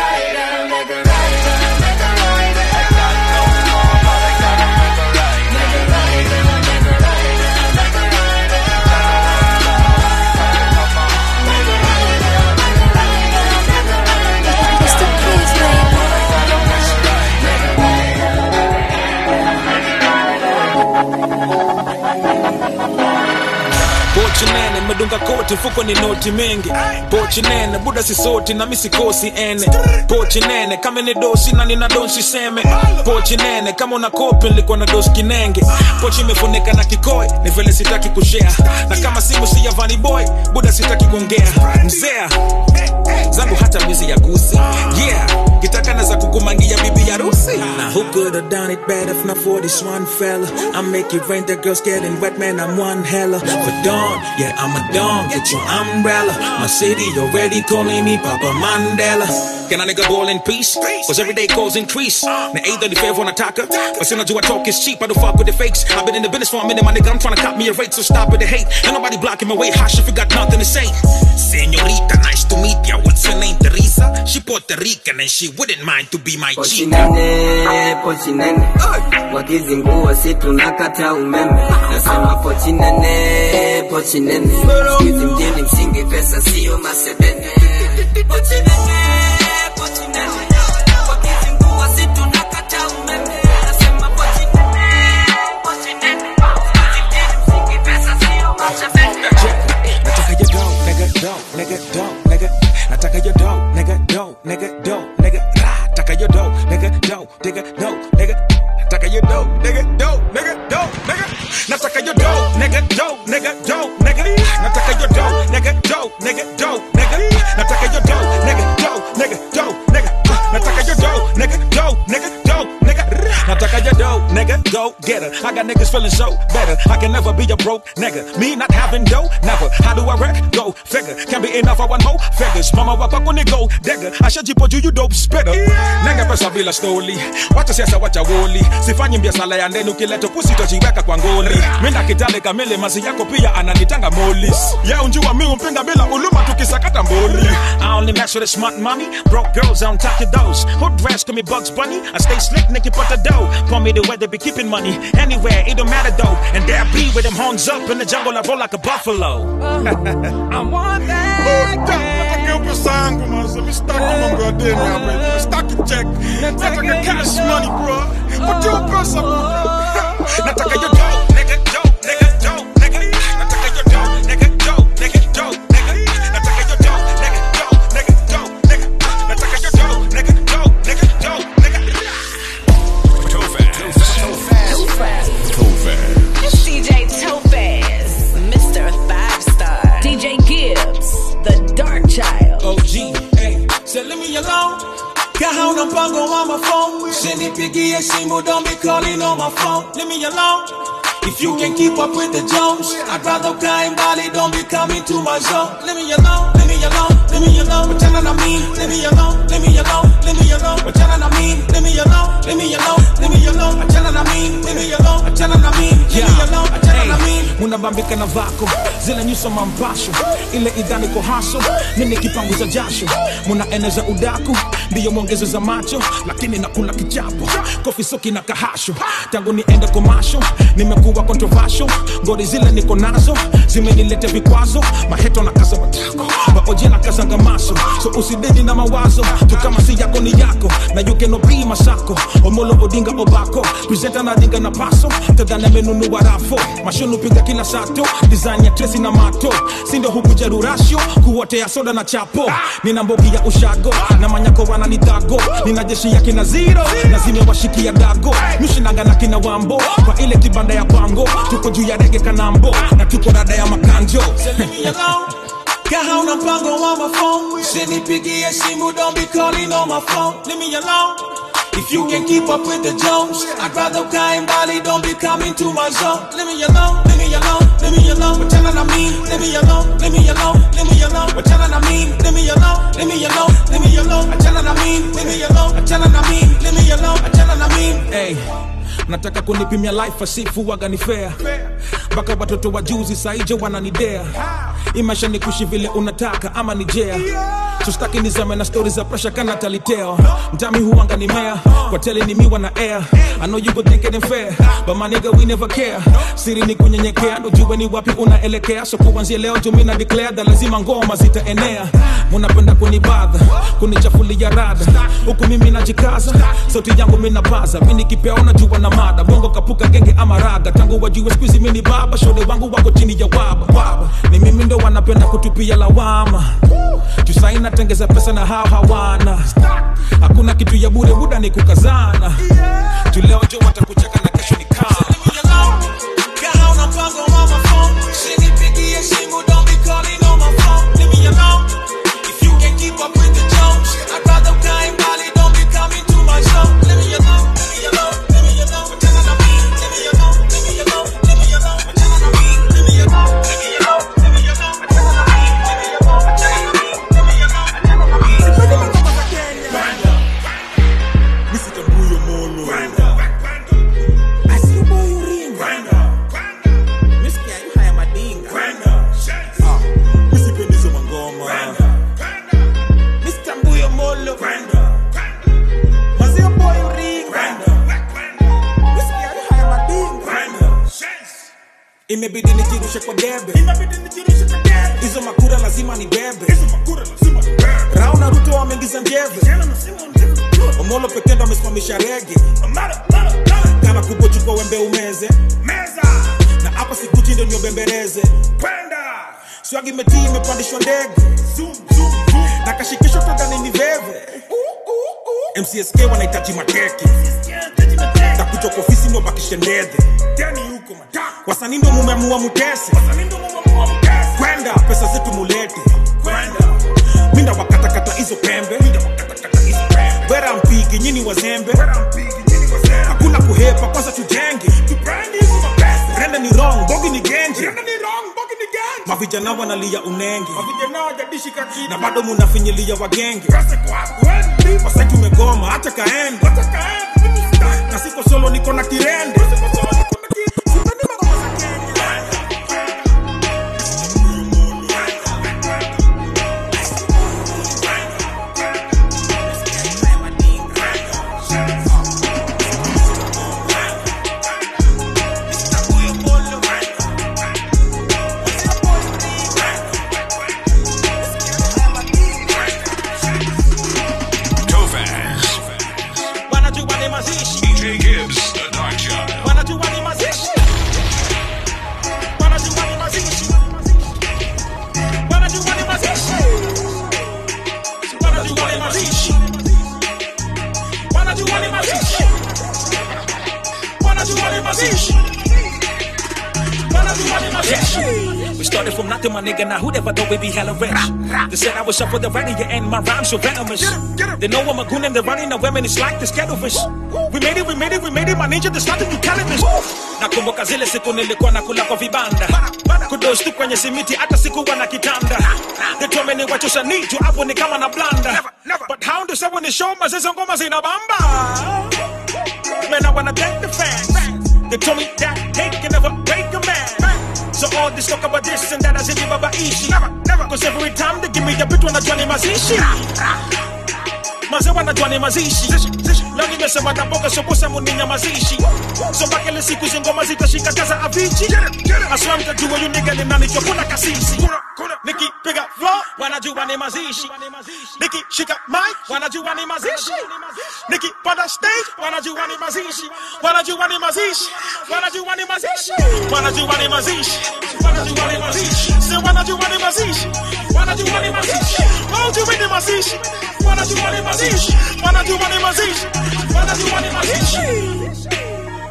Pochi nene, medunga koti, mfuko ni noti mengi. Pochi nene, buda si soti na misi kosi ene. Pochi nene, kama ni dosi na nina donsi seme. Pochi nene, kama una kopi nilikuwa na dosi kinenge. Pochi imefunika na kikoi, ni vile sitaki kushare. Na kama simu si ya Vanny Boy, buda sitaki kuongea. Mzea, zangu hata mizi ya gusi. Yeah, kitaka naza kukumangia bibi ya rusi. Now who could have done it better if not for this one fella? I make it rain, the girls getting wet, man, I'm one hella. For dawn, yeah, I'm a dawn, get your umbrella. My city already calling me Papa Mandela. Can a nigga ball in peace? Cause every day calls increase. Na either the favor on attacker, but soon I do I talk is cheap, I don't fuck with the fakes. I've been in the business for a minute, my nigga, I'm trying to cop me a rate, so stop with the hate. Ain't nobody blocking my way, hush if you got nothing to say. Señorita, nice to meet ya, what's your name, Teresa? She Puerto Rican and she wouldn't mind to be my chief. Pochinene, pochinene, wakizingua si tunakata umeme. Nasema pochinene, pochinene, sikizi mjini msingi pesa sio masebene. Pochinene, pochinene, wakizingua si tunakata umeme. Nasema pochinene, pochinene, sikizi mjini msingi pesa sio masebene. Nataka your dough, nigga, dough, nigga, dough, nigga. Nataka your dough, nigga, dough, nigga, dough, nigga. Nataka your dough, nigga, dough, nigga, dough, nigga. Nataka your dough, nigga, dough, nigga, dough, nigga. Nataka your dough, nigga, dough, nigga, dough, nigga. Nataka your dough, nigga, dough, nigga, dough, nigga. Nataka your dough, nigga, dough, nigga, dough, nigga. Nataka your dough, nigga, dough, nigga, dough, nigga. Nataka your dough, nigga, go get her. I got niggas feeling so better. I can never be a broke nigga. Me not having dough, never. How do I wreck? Go figure. Can't be enough, I want more figures. Mama wapa kuni go digger. I should jipo you, you dope spitter. Nigga pesa bila stoli. Wacha siasa wacha woli. Sifanyi biashara ya ndani ukileta pusi tojiweka kwa ngoli. Mina kitale kamele masi yako pia ananitanga molis. Yeah, unjua mi umpinga bila uluma tukisakata mboli. I only mess with the smart money. Broke girls, I don't talk to those. Hood dress, call me Bugs Bunny. I stay slick, Nicky put the dough. Call me the way they be keeping money. Anywhere, it don't matter though. And there I be with them horns up in the jungle, I roll like a buffalo. I'm one that girl. Sangu, man, so me stuck on my day now, man. Me stuck in check. Nataka your cash money, bro. Put your purse up, bro. Nataka your dough, nigga, dough, nigga, dough, nigga. Nataka your dough, nigga, dough, nigga, dough, nigga. Nataka your dough, nigga, dough, nigga, dough, nigga. Nataka your dough, nigga, dough, nigga, dough, nigga. Tofaz, Tofaz, Tofaz, Tofaz. It's D J Tofaz, Mister Five Star, D J Gibbs, the Dark Child. O G, hey, say leave me alone. Kahauna mpango on my phone. Sinipigie simu, don't be calling on my phone. Leave me alone. If you can keep up with the Jones, I'd rather climb Bali, don't be coming to my zone. Leave me alone, leave me alone, leave me alone. What I mean? Leave me alone, leave me alone, leave me alone. What I mean? Leave me alone, leave me alone, leave me alone. What I mean? Leave me alone, what I mean? Leave me alone, what I mean? Munabambika na vako, zile nyuso mampasho. Ile idani ko haso, nini kipanguza jasho. Muna eneza udaku, ndiyo mwongezo za macho. Lakini nakula kichapo, kofi soki na kahasho. Tangu niende komasho, nimekuwa controversial. Ngori zile niko nazo, zimenilete vikwazo. Maheto na kaza matako, maoje na kaza ngamaso. So usidedi na mawazo, tu kama si yako ni yako. Na you cannot be masako, omolo odinga obako. Presenta na dinga na paso, tadane menunu warafo. Mashonu pinga kila sato, design ya tresi na mato. Sindo huku jeru ratio, kuwotea soda na chapo. Nina mbogi ya ushago, na manyako wana nitago. Nina jeshi ya kina zero, na zime washiki ya dago. Mishina Inanga na kina Wambo kwa ile kibanda ya Bango. Tuko juu ya rege kanambo na tuko rada ya makanjo. Leave me alone. Kahauna mpango on my phone. Usinipigie simu, don't be calling on my phone. Leave me alone. If you can keep up with the Jones, I'd rather ukae mbali, don't be coming to my zone. Leave me alone, leave me alone, leave me alone. Wachana na mimi, leave me alone, leave me alone, leave me alone. Wachana na mimi, leave me alone, leave me alone, leave me alone. Wachana na mimi, leave me alone, wachana na mimi, leave me alone, wachana na mimi. Hey, nataka kunipimia life asifu waga ni fair. Baka watoto wa juzi saije wananidea. Imaisha ni kuishi vile unataka ama ni jea. Sustaki nizame na stories za pressure kana taliteo. Mtami huanga ni mea, kwa tele ni miwa na air. I know you go think it ain't fair, but my nigga we never care. Siri ni kunyenyekea, ndo jue ni wapi unaelekea. So kuanzia leo tu mina declare da lazima ngoma zitaenea. Munapenda kunibadha, kunichafulia rada. Huku mimi najikaza, sauti yangu mina baza. Mimi nikipea unajua na mada, bongo kapuka genge ama raga. Tangu wajue squeeze mimi ni baba, shode wangu wako chini ya waba, waba. Ni mimi ndo wanapenda kutupia lawama. Tusaina tengeza pesa na hao hawana. Hakuna kitu ya bure, muda ni kukazana. Tuleo jo watakucheka na kesho ni kama. Leave me alone. Kahauna mpango on my phone. Usinipigie simu, don't be calling on my phone. Leave me alone. If you can keep up with the Jones, I'd rather ukae mbali, don't be coming to my zone. Leave me alone, leave me alone, leave me alone. Wachana na mimi, leave me alone, leave me alone, leave me alone. Wachana na mimi, leave me alone, leave me alone, leave me alone. Wachana na mimi, leave me alone, wachana na mimi, leave me alone, wachana na mimi. Sipende ngoma za Kenya. Kwenda. Mister Mbuyo Molo. Kwenda. I see you boy you ring. Kwenda. Mister you haya madinga. Kwenda. Ah, misipendizo mangoma. Kwenda. Mister Mbuyo Molo. Kwenda. Mazi you boy you ring. Kwenda. Mister you haya madinga. Kwenda. Imebidi nijirushe kwa debe. Imebidi nijirushe kwa debe. Hizo makura lazima ni bebe. Hizo makura lazima ni bebe. Rauna Ruto wameingiza njeve. Omolo pekee ndo amesimamisha rege. Kama kubwa chukua wembe umeze. Meza. Na hapa sikuti ndo niobembereze. Kwenda. Swagi metii imepandishwa ndege. Zoom, zoom, zoom. Na kashikisho tadani ni veve. M C S K wanahitaji makeke. Na kutoka ofisi ndo bakishe ndedhe. Deni yuko mataka. Wasanii ndo mumeamua mutese. Wasanii ndo mumeamua mutese. Kwenda pesa zetu mulete. Kwenda. Minda wakatakata hizo pembe. Minda wakatakata hizo pembe. Wera mpigi nyini wazembe. Wera mpigi nyini wazembe. Hakuna kuhepa kwanza tujenge. Tubrandi hizo mapesa. Renda ni wrong, bogi ni genji. Renda ni wrong, bogi ni genji. Mavijana wanalia unenge. Mavijana wajadishi kakiti. Na bado munafinyilia wagenge. Kase kwa kwendi. Wasaki umegoma, hata kaende. Hata kaende. Na siko solo niko na kirende. Siko solo niko na kirende. Sipeni magoma za Kenya. D J Gibbs, the Dark Child. Wanajua ni mazishi. Wanajua ni mazishi. Wanajua ni mazishi. Wanajua ni mazishi. Wanajua ni mazishi. Wanajua ni mazishi. Wanajua ni mazishi. We started from nothing, my nigga. Now who'd ever thought we'd be hella rich? They said I was up for the ready and my rhymes so venomous. They know I'm a goon and they're running the women. It's like this kettlefish. We made it, we made it, we made it. My ninja, there's nothing you can't miss. Nakumbuka zile siku nilikuwa nakula kwa vibanda. Kudos tu kwenye simiti hata sikuwa na kitanda. They told me ni wachosha nitu hapo ni kama na blanda. But how do someone is show mazizo ngoma zina bamba? Man, I wanna thank the fans. They told me that hate can never break a man. So all this talk about this and that I said baba ishi. Never, never. Cause every time they give me a bit when I join in mazishi. Maze wanajua ni mazishi. Leo nimesema naboga sobosa muninya mazishi. So mpaka ile siku zingoma zitashika kaza avichi. Aswa mtajua yu nigga ni nani chokuna kasisi. Nikipiga flow wanajua ni mazishi. Nikishika mic wanajua ni mazishi. Nikipanda stage wanajua ni mazishi. Wanajua ni mazishi. Wanajua ni mazishi. Wanajua ni mazishi. Wanajua ni mazishi. Say wanajua ni mazishi. Wanajua ni mazishi. Wanajua ni mazishi. Wanajua ni mazishi. Wanajua ni mazishi. Wanajua ni mazishi.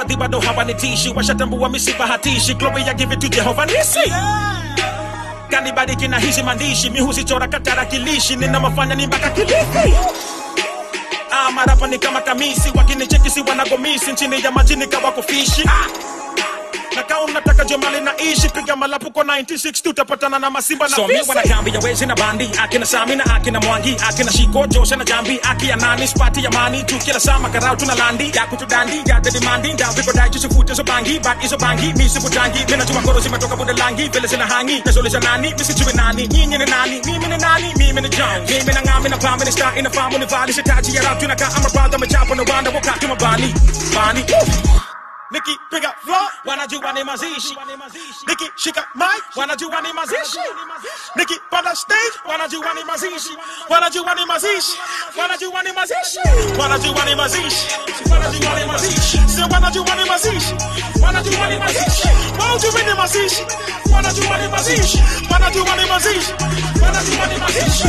zawadi bado hawanitishi, washatambua misibahatishi, glory I give it to Jehovah Nisi. Kanibadi kina hizi mandishi, mi huzichora katarakilishi, nina mafanya ni mpaka Kilifi. Ah, marapa ni kama kamisi, wakinicheki si wanagomisi, nchini ya majini kawako fishi. Ah. Na kama unataka jomali na ishi, piga malapu kwa nineteen sixty utapatana na masimba na so fisi. So mi wanakambi ya wezi na bandi, akina Sami na akina Mwangi, akina Shiko, Jose na Jambi, aki ya nani, spati ya mani, tu kila sama karau tunalandi, ya kutudandi, ya the demanding, down people die just foot so bangi, but iso bangi, mi sipu jangi, mina chuma koro zimetoka budalangi, vile zina hangi, mesolisha nani, misi chumi nani, nyinyi ni nani, mimi ni nani, mimi ni John, mimi na ngami na pami, ni star in a farm, ni vali, sitaji ya rap, tunaka, I'm a brother, me chop on the wanda, wakati mabani, bani, Nikki, pick up floor, wanajua ni mazishi. Nikki, shika mic, wanajua ni mazishi. Nikki, panda stage, wanajua ni mazishi. Wanajua ni mazishi. Wanajua ni mazishi. Wanajua ni mazishi. Wanajua ni mazishi. Say wanajua ni mazishi. Wanajua ni mazishi. Wanajua ni mazishi. Wanajua ni mazishi. Wanajua ni mazishi. Wanajua ni mazishi.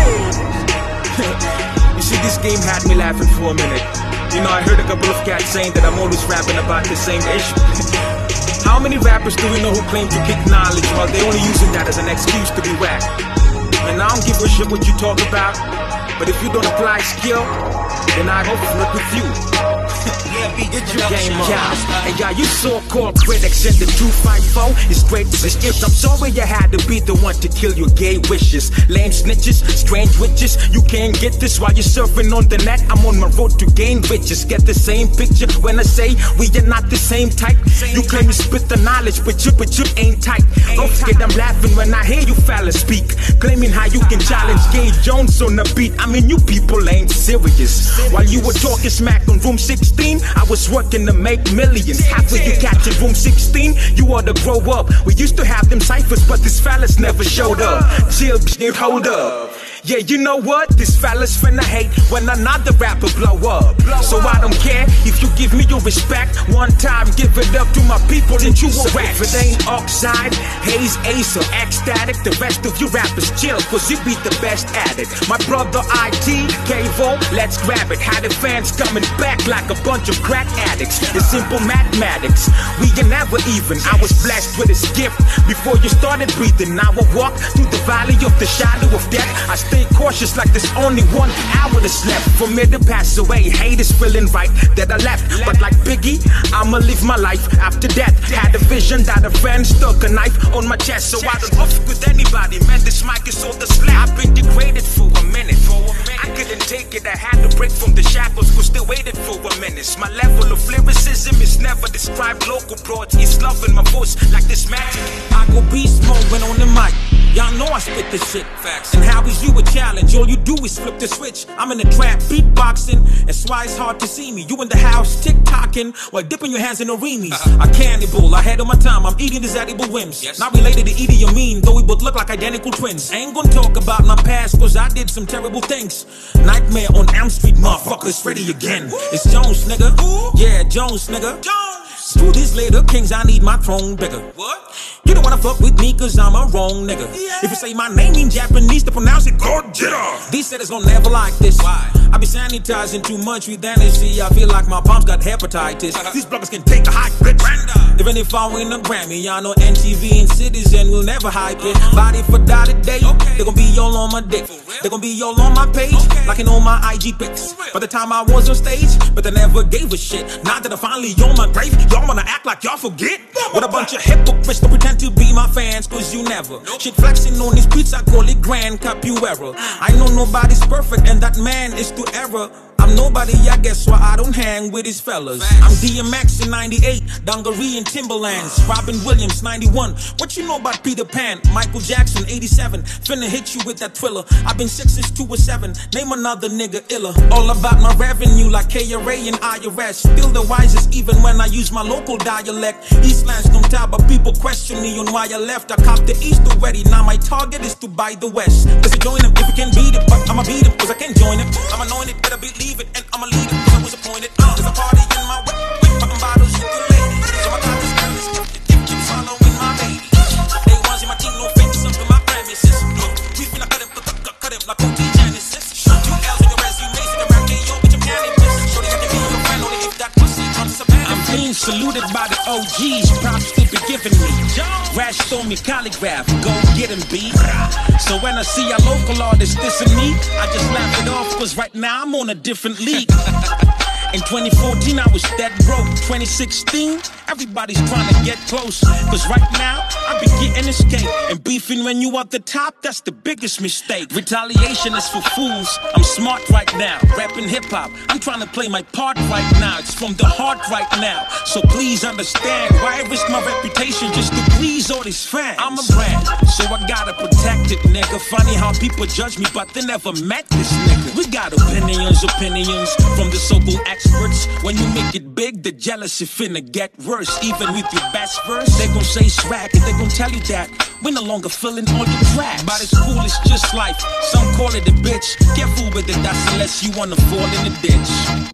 You see, this game had me laughing for a minute. You know, I heard a couple of cats saying that I'm always rapping about the same issue. How many rappers do we know who claim to kick knowledge while they're only using that as an excuse to be whack? And I don't give a shit what you talk about, but if you don't apply skill, then I hope it's not with you. Get your game on. Yeah, and yeah, you so-called critics in the two five four is great as it is. I'm sorry you had to be the one to kill your gay wishes. Lame snitches, strange witches. You can't get this while you're surfing on the net. I'm on my road to gain riches. Get the same picture when I say we are not the same type. You claim to spit the knowledge, but you, but you ain't tight. Don't forget I'm laughing when I hear you fellas speak, claiming how you can challenge Gay Jones on the beat. I mean, you people ain't serious. While you were talking smack on Room sixteen, I was working to make millions. Half of you catching Room sixteen, you ought to grow up. We used to have them ciphers, but these fellas never showed up. Chill, bitch, hold up. Yeah, you know what? This fella's finna hate when another rapper blow up. So I don't care if you give me your respect. One time, give it up to my people and you will rap. If it ain't Oxide, Haze, Ace, or Ecstatic, the rest of you rappers chill, cause you be the best at it. My brother I T, K-Vo, let's grab it. Had the fans coming back like a bunch of crack addicts. It's simple mathematics, we are never even. I was blessed with this gift before you started breathing. Now I walk through the valley of the shadow of death. I stay cautious like there's only one hour that's left for me to pass away. Haters feeling right that I left, but like Biggie, I'ma live my life after death. Had a vision that a friend stuck a knife on my chest, so I don't fuck with anybody. Man, this mic is all the slap. I've been degraded for a minute. I couldn't take it, I had to break from the shackles, was still waiting for a minute. My level of lyricism is never described. Local broads, it's loving my voice like this magic. I go beast mode when on the mic. Y'all know I spit this shit. Facts. And how is you a challenge? All you do is flip the switch. I'm in the trap beatboxing, that's why it's hard to see me. You in the house tick-tocking while dipping your hands in the reamies. Uh-huh. A cannibal, ahead of my time, I'm eating these edible whims. Yes. Not related to Idi Amin, though we both look like identical twins. I ain't gonna talk about my past, cause I did some terrible things. Nightmare on Elm Street, motherfuckers, ready again. Woo. It's Jones, nigga. Woo. Yeah, Jones, nigga. Jones. Two days later, kings, I need my throne bigger. What? You don't wanna fuck with me cause I'm a wrong nigga. Yeah. If you say my name in Japanese, to pronounce it Gojira. These cities gon' never like this. Why? I be sanitizing too much with energy. I feel like my palms got hepatitis. Uh-huh. These bloggers can take a high grade. Even if I win a Grammy, y'all know N T V and Citizen will never hype it. Uh-huh. Body for die today, okay. They gon' be all on my dick. They gon' be all on my page, okay. Liking all my I G pics. By the time I was on stage, but they never gave a shit. Now that I finally on my grave, y'all wanna act like y'all forget? What a bunch of hypocrites don't pretend to be my fans, cause you never. Nope. Shit flexing on these beats, I call it grand capuera. I know nobody's perfect and that man is to error. I'm nobody, I guess why I don't hang with these fellas. I'm D M X in ninety-eight, Dungaree and Timberlands, Robin Williams ninety-one. What you know about Peter Pan? Michael Jackson eighty-seven. Finna hit you with that thriller. I've been sick since two oh seven. Name another nigga iller. All about my revenue like K R A and I R S. Still the wisest even when I use my local dialect. Eastlands don't tell, but people question me on why I left. I copped the East already. Now my target is to buy the West. Cause I join them if you can beat it, but I'ma beat him cause I can't join him. I'm anointed, better believe it, and I'ma lead it cause I was appointed. Uh, there's a party in my way, with popping bottles with the ladies. So I got this girl that's gifted, keep following my baby. They ones in my team, no fakes up in my premises. We finna cut him, cut him, cut him like O T Genesis. Two L's in your resume, so the rap K O, bitch, I'm counting this. Shorty, I can be your friend only if that pussy comes to pass. I'm clean saluted by the O Gs, props to be given me. Rash told me calligraph, go get him, B. So when I see a local artist dissing me, I just laugh it off, cause right now I'm on a different league. In twenty fourteen, I was dead broke. twenty sixteen, everybody's trying to get close. Cause right now, I be getting escape. And beefing when you at the top, that's the biggest mistake. Retaliation is for fools. I'm smart right now, rapping hip hop. I'm trying to play my part right now. It's from the heart right now. So please understand, why risk my reputation just to please all these fans? I'm a brand, so I gotta protect it, nigga. Funny how people judge me, but they never met this nigga. We got opinions, opinions from the so-called experts. When you make it big, the jealousy finna get worse. Even with your best verse, they gon' say swag, and they gon' tell you that we're no longer feeling all your tracks. But it's cool, it's just life. Some call it a bitch. Careful with it, that's unless you wanna fall in the ditch.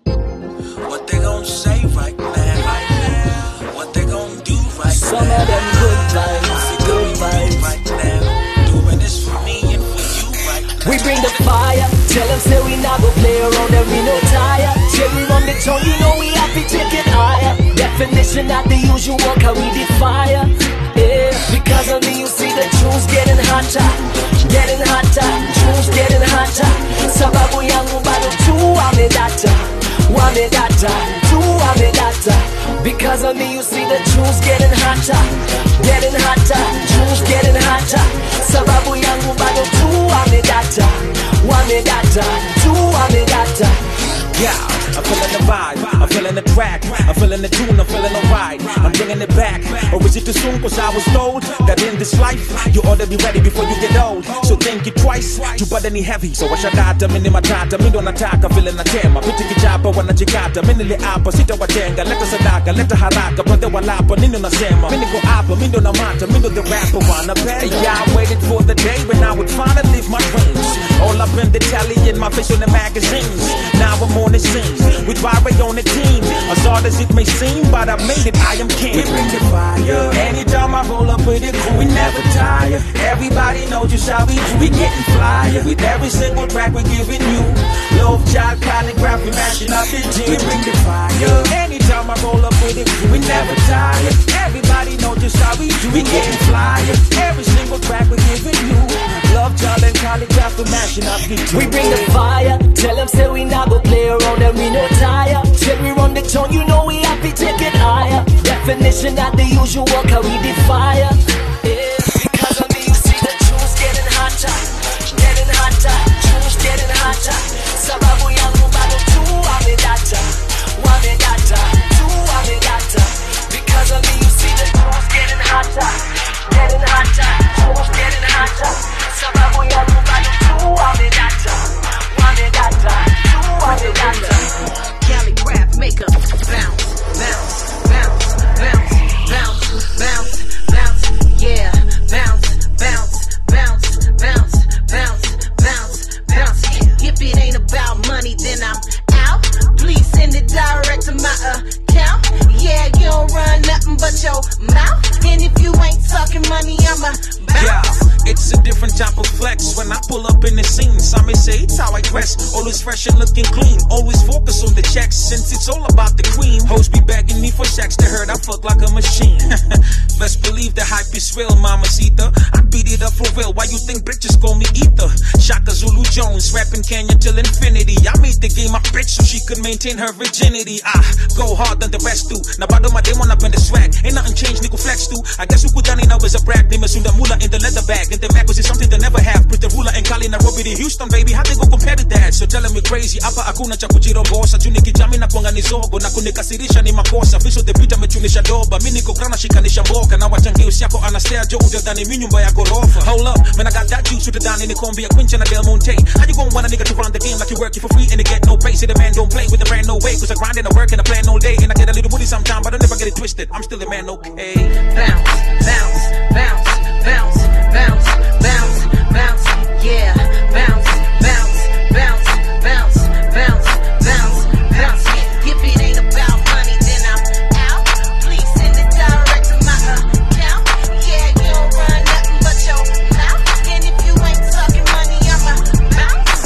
What they gon' say right now? Right now? What they gon' do right Some now? of them good vibes, good vibes. Right now, doing this for me and for you right now. We bring the fire. Tell them say we not go play around and we no tire. Cherry on the tongue, you know we have to take it higher. Definition not the usual, cause we did fire. Yeah, because of me you see the tunes getting hotter, getting hotter, tunes getting hotter. Sababu yangu bado tu wamedata, wamedata, tu wamedata. Because of me you see the tunes getting hotter, getting hotter, tunes getting hotter. Sababu yangu bado tu wamedata, wamedata, tu wamedata. Yeah, I'm feeling the vibe, I'm feeling the track, I'm feeling the tune, I'm feeling the ride. I'm bringing it back, or is it too soon? Cause I was told that in this life, you ought to be ready before you get old. So think it twice, you better need heavy. So washa data, mini matata, mindo nataka, feeling na tema. Piti kichapa, wanachikata, minili apa, sita wajenga. Leta sadaka, leta haraka, brother walapa, nino nasema. Mini go apa, mindo na mata, mindo the rapper, wanna pay. Yeah, I waited for the day when I would finally live my dreams. All up in the telly, in my face on the magazines. Now I'm on the scene, with Barry on the team. As hard as it may seem, but I made it, I am king. We bring the fire. Anytime I roll up with it, we never tire. Everybody knows just how we do. We getting flyer. With every single track we're giving you. Love, child, calligraphy, mashing up the gym. We bring the fire. Anytime I roll up with it, we never tire. Everybody knows just how we do. We getting flyer. Every single track we're giving you. Love, child, and calligraphy, mashing up the gym. We bring the fire. Tell them say we not go play around and we no tire. Till we run the tone, you know we have to take it higher. Definition not the usual, cause we did fire. Yeah, because of me you see the tunes getting hotter, getting hotter, tunes getting hotter. Sababu yangu bado tu wamedata, wamedata, tu wamedata. Because of me you see the tunes getting hotter, getting hotter, tunes getting hotter. Sababu yangu bado tu wamedata, wamedata, tu wamedata. Calligraph, make up, bounce, bounce, bounce, bounce, bounce, bounce, bounce, yeah, bounce, bounce, bounce, bounce, bounce, bounce, bounce. If it ain't about money, then I'm out. Please send it direct to my account. Yeah, you don't run nothing but your mouth. And if you ain't talking money, I'ma bounce. Yeah, it's a different type of flex when I pull up in the scene. Some may say it's how I dress, always fresh and looking clean. Always focus on the checks since it's all about the queen. Hoes be begging me for sex, they heard I fuck like a machine. Best believe the hype is real, mamacita. I beat it up for real. Why you think bitches call me Ether? Shaka Zulu Jones, rapping Kenya till infinity. I made the game my bitch so she could maintain her virginity. I go hard than the rest do. Now bado my demon up in the swag. Ain't nothing changed, nigga flex do. I guess who Kudani now is a brag. Name is Sunda Mula in the leather bag. And the Mac was something they never have. Put the ruler and Kali Nairobi to Houston, baby. How they go compare to that? So telling me crazy. Apa akuna cha kujirogosa. Juni kijami na kuanga ni zogo. Na kunikasirisha ni makosa. Visho the pita mechunisha doba. Mini kokrana shikanisha mboka. Na wachangi usiako anastea jo. Udadani minyumba ya gorofa. Hold up, man I got that juice with the down in the Columbia Quinch and a Del Monte. How you gon' want a nigga to run the game like you working for free and they get no pay? Say the man don't play with the brand no way. Cause I grind and I work and I plan all day. And I get a little booty sometime but I never get it twisted. I'm still a man, okay? Bounce, bounce, bounce, bounce, bounce, bounce, bounce, yeah, bounce, bounce, bounce, bounce, bounce, bounce, bounce. If it ain't about money, then I'm out. Please send it direct to my account. Yeah, you don't run nothing but your mouth. And if you ain't talking money, I'ma bounce.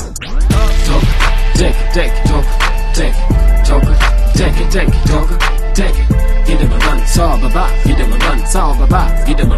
Take it, take it, talk, take it, talk it, take it, take it, talk it, take it.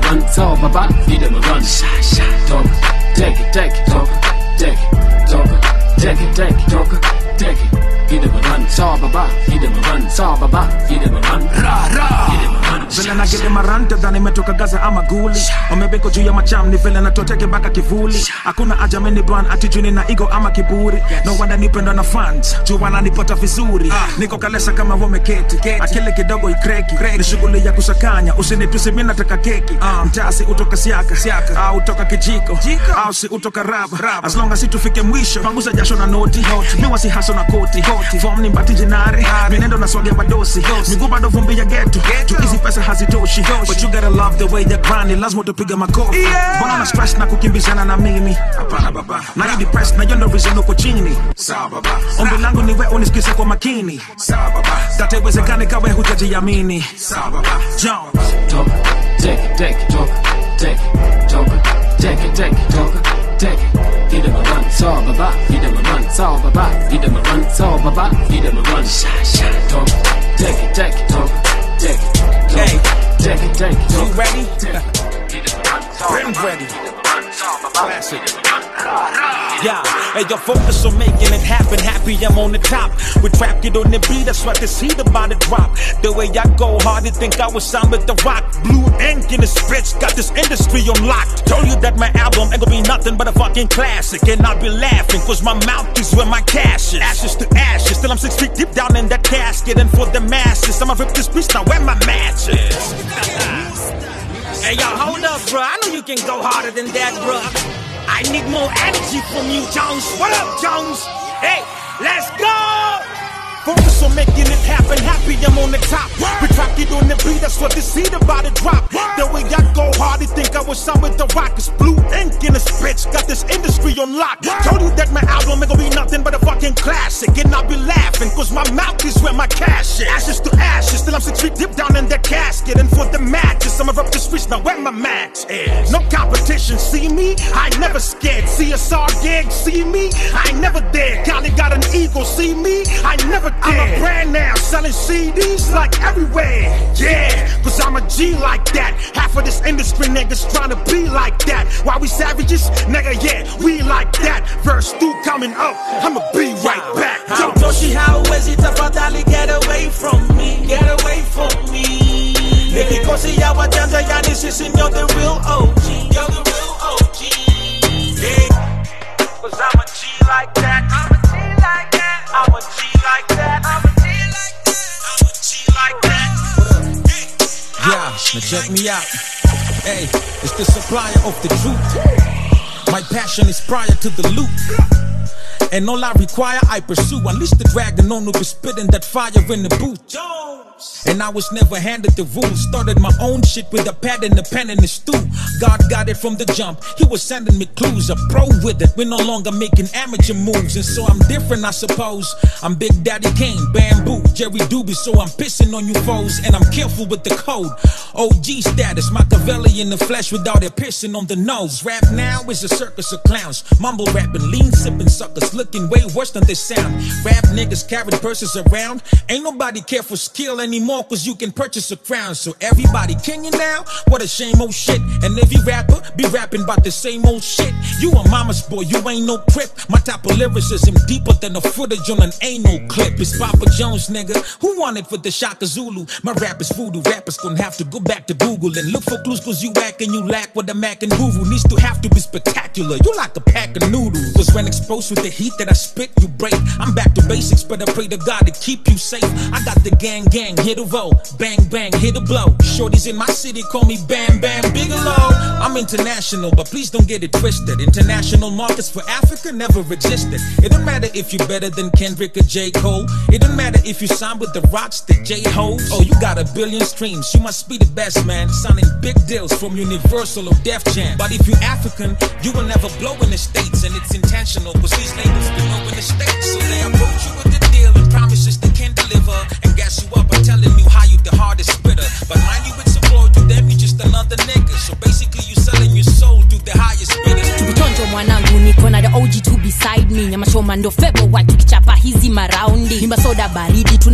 run, saw baba, he them a run. Talk, take it, take it, talk, take it, talk, take it, take it, talk, take it. He them a run, saw baba, he them a run, saw baba, he them a run. Ra ra, he them a run. Vile na get them around than nimetoka Gaza ama guli. Wamebeko juu ya macham ni vile natoteke baka kivuli. Hakuna haja mimi brand attitude na ego ama kiburi. No wonder nipendwa na fans, juu wananipata vizuri. Niko kalesa kama wameketi, akili kidogo ikreki. Ni shughuli ya kusakanya, usinitusi mimi nataka keki. Mtasi utoka siaka, au utoka kijiko, au si utoka raba. As long as itufike mwisho, panguza jasho na noti. Mimi wasi haso na koti, form ni mbati jinare. Minendo na swagi ya badosi, miguu bado vumbi ya ghetto. Juu hizi pesa hazitoshi, but you gotta love the way you're grinding. Lazima tupiga makofi. Mbona na stress na kukimbizana na mimi? Hapana baba. Na you depressed na you no reason uko chini. Sawa baba. Ombi langu ni wewe unisikize kwa makini. Sawa baba. Tatawezekane kawe hujajiamini. Sawa baba. Jones. Talk, take it, take it, talk, take it, talk, take it, take it, talk, take it. He them a run, saw baba, he them a run, saw baba, he them a run, saw baba, he them a run. Talk, take it, take it, talk, take it, talk, take it, take it, talk. You ready? I'm ready. Classic. Yeah, hey, yo, focus on making it happen. Happy I'm on the top. We trap it on the beat, that's why this heat about to drop. The way I go hard, you think I was signed with the rock. Blue ink in the spits, got this industry on lock. Told you that my album ain't gonna be nothing but a fucking classic. And I'll be laughing, cause my mouth is where my cash is. Ashes to ashes, still I'm six feet deep down in that casket. And for the masses, I'ma rip this piece now where my match is. Hey, yo, hold up, bro. I know you can go harder than that, bro. I need more energy from you, Jones. What up, Jones? Hey, let's go! Focus on making it happen. Happy I'm on the top. We track it on the beat, that's what this heat about to drop. The way I go hard, you think I was signed with the rock. It's blue ink in the spits, got this industry on lock. Told you that my album ain't gonna be nothing but a fucking classic. And I'll be laughing, cause my mouth is where my cash is. Ashes to ashes, still I'm six feet deep down in that casket. And for the matches, I'ma rub the streets now where my match is. No competition, see me? I ain't never scared. C S R gig, see me? I ain't never there. Cali got an ego, see me? I ain't never I'm a brand now, selling C Ds like everywhere. Yeah, cause I'm a G like that. Half of this industry niggas trying to be like that. Why we savages? Nigga, yeah, we like that. Verse two coming up, I'ma be right back. Hautoshi, hauwezi tafadhali get away from me. Get away from me. Nikikosi ya wajanja yani sisi you're the real O G. You're the real O G. Yeah, cause I'm a G like that. I'm a G like that. I'm a G like that. I'm a G like that. I'm a G like that. Yeah, now check me out. Hey, it's the supplier of the truth. My passion is prior to the loot. And all I require, I pursue. Unleash the dragon on who be spitting that fire in the booth. And I was never handed the rules. Started my own shit with a pad and a pen and a stool. God got it from the jump. He was sending me clues. A pro with it. We're no longer making amateur moves. And so I'm different, I suppose. I'm Big Daddy Kane, Bamboo, Jerry Doobie. So I'm pissing on you foes. And I'm careful with the code. O G status, Machiavelli in the flesh without it piercing on the nose. Rap now is a circus of clowns. Mumble rapping, lean sipping suckers. Looking way worse than they sound. Rap niggas carrying purses around. Ain't nobody care for skill anymore, cause you can purchase a crown. So everybody king you now? What a shame, oh shit. And every rapper be rapping about the same old shit. You a mama's boy, you ain't no crip. My type of lyricism deeper than the footage on an anal clip. It's Papa Jones, nigga. Who wanted for the Shaka Zulu? My rap is voodoo. Rappers gonna have to go back to Google and look for clues, cause you whack and you lack what the Mac and Guru needs to have to be spectacular. You like a pack of noodles. Cause when exposed with the heat that I spit, you break. I'm back to basics, but I pray to God to keep you safe. I got the gang gang, hit a roll, bang bang, hit a blow. Shorties in my city call me Bam Bam Bigelow. I'm international, but please don't get it twisted. International markets for Africa never existed. It don't matter if you're better than Kendrick or J. Cole. It don't matter if you sign with the Rocks, the J-Ho. Oh, you got a billion streams, you must be the best, man. Signing big deals from Universal or Def Jam. But if you're African, you will never blow in the States. And it's intentional, cause these labels been over the States. So they approach you with the deal and promises they can deliver. And gas you up by telling you how you the hardest spitter. But mind you, it's a floor to them, you just another nigga. So basically you selling your soul to the highest bidders. Tukutonjo mwanangu niko na the O G two beside me. Nyama shoma ndo febo wa tukichapa hizi maraundi. Nimba soda baridi tuna roll to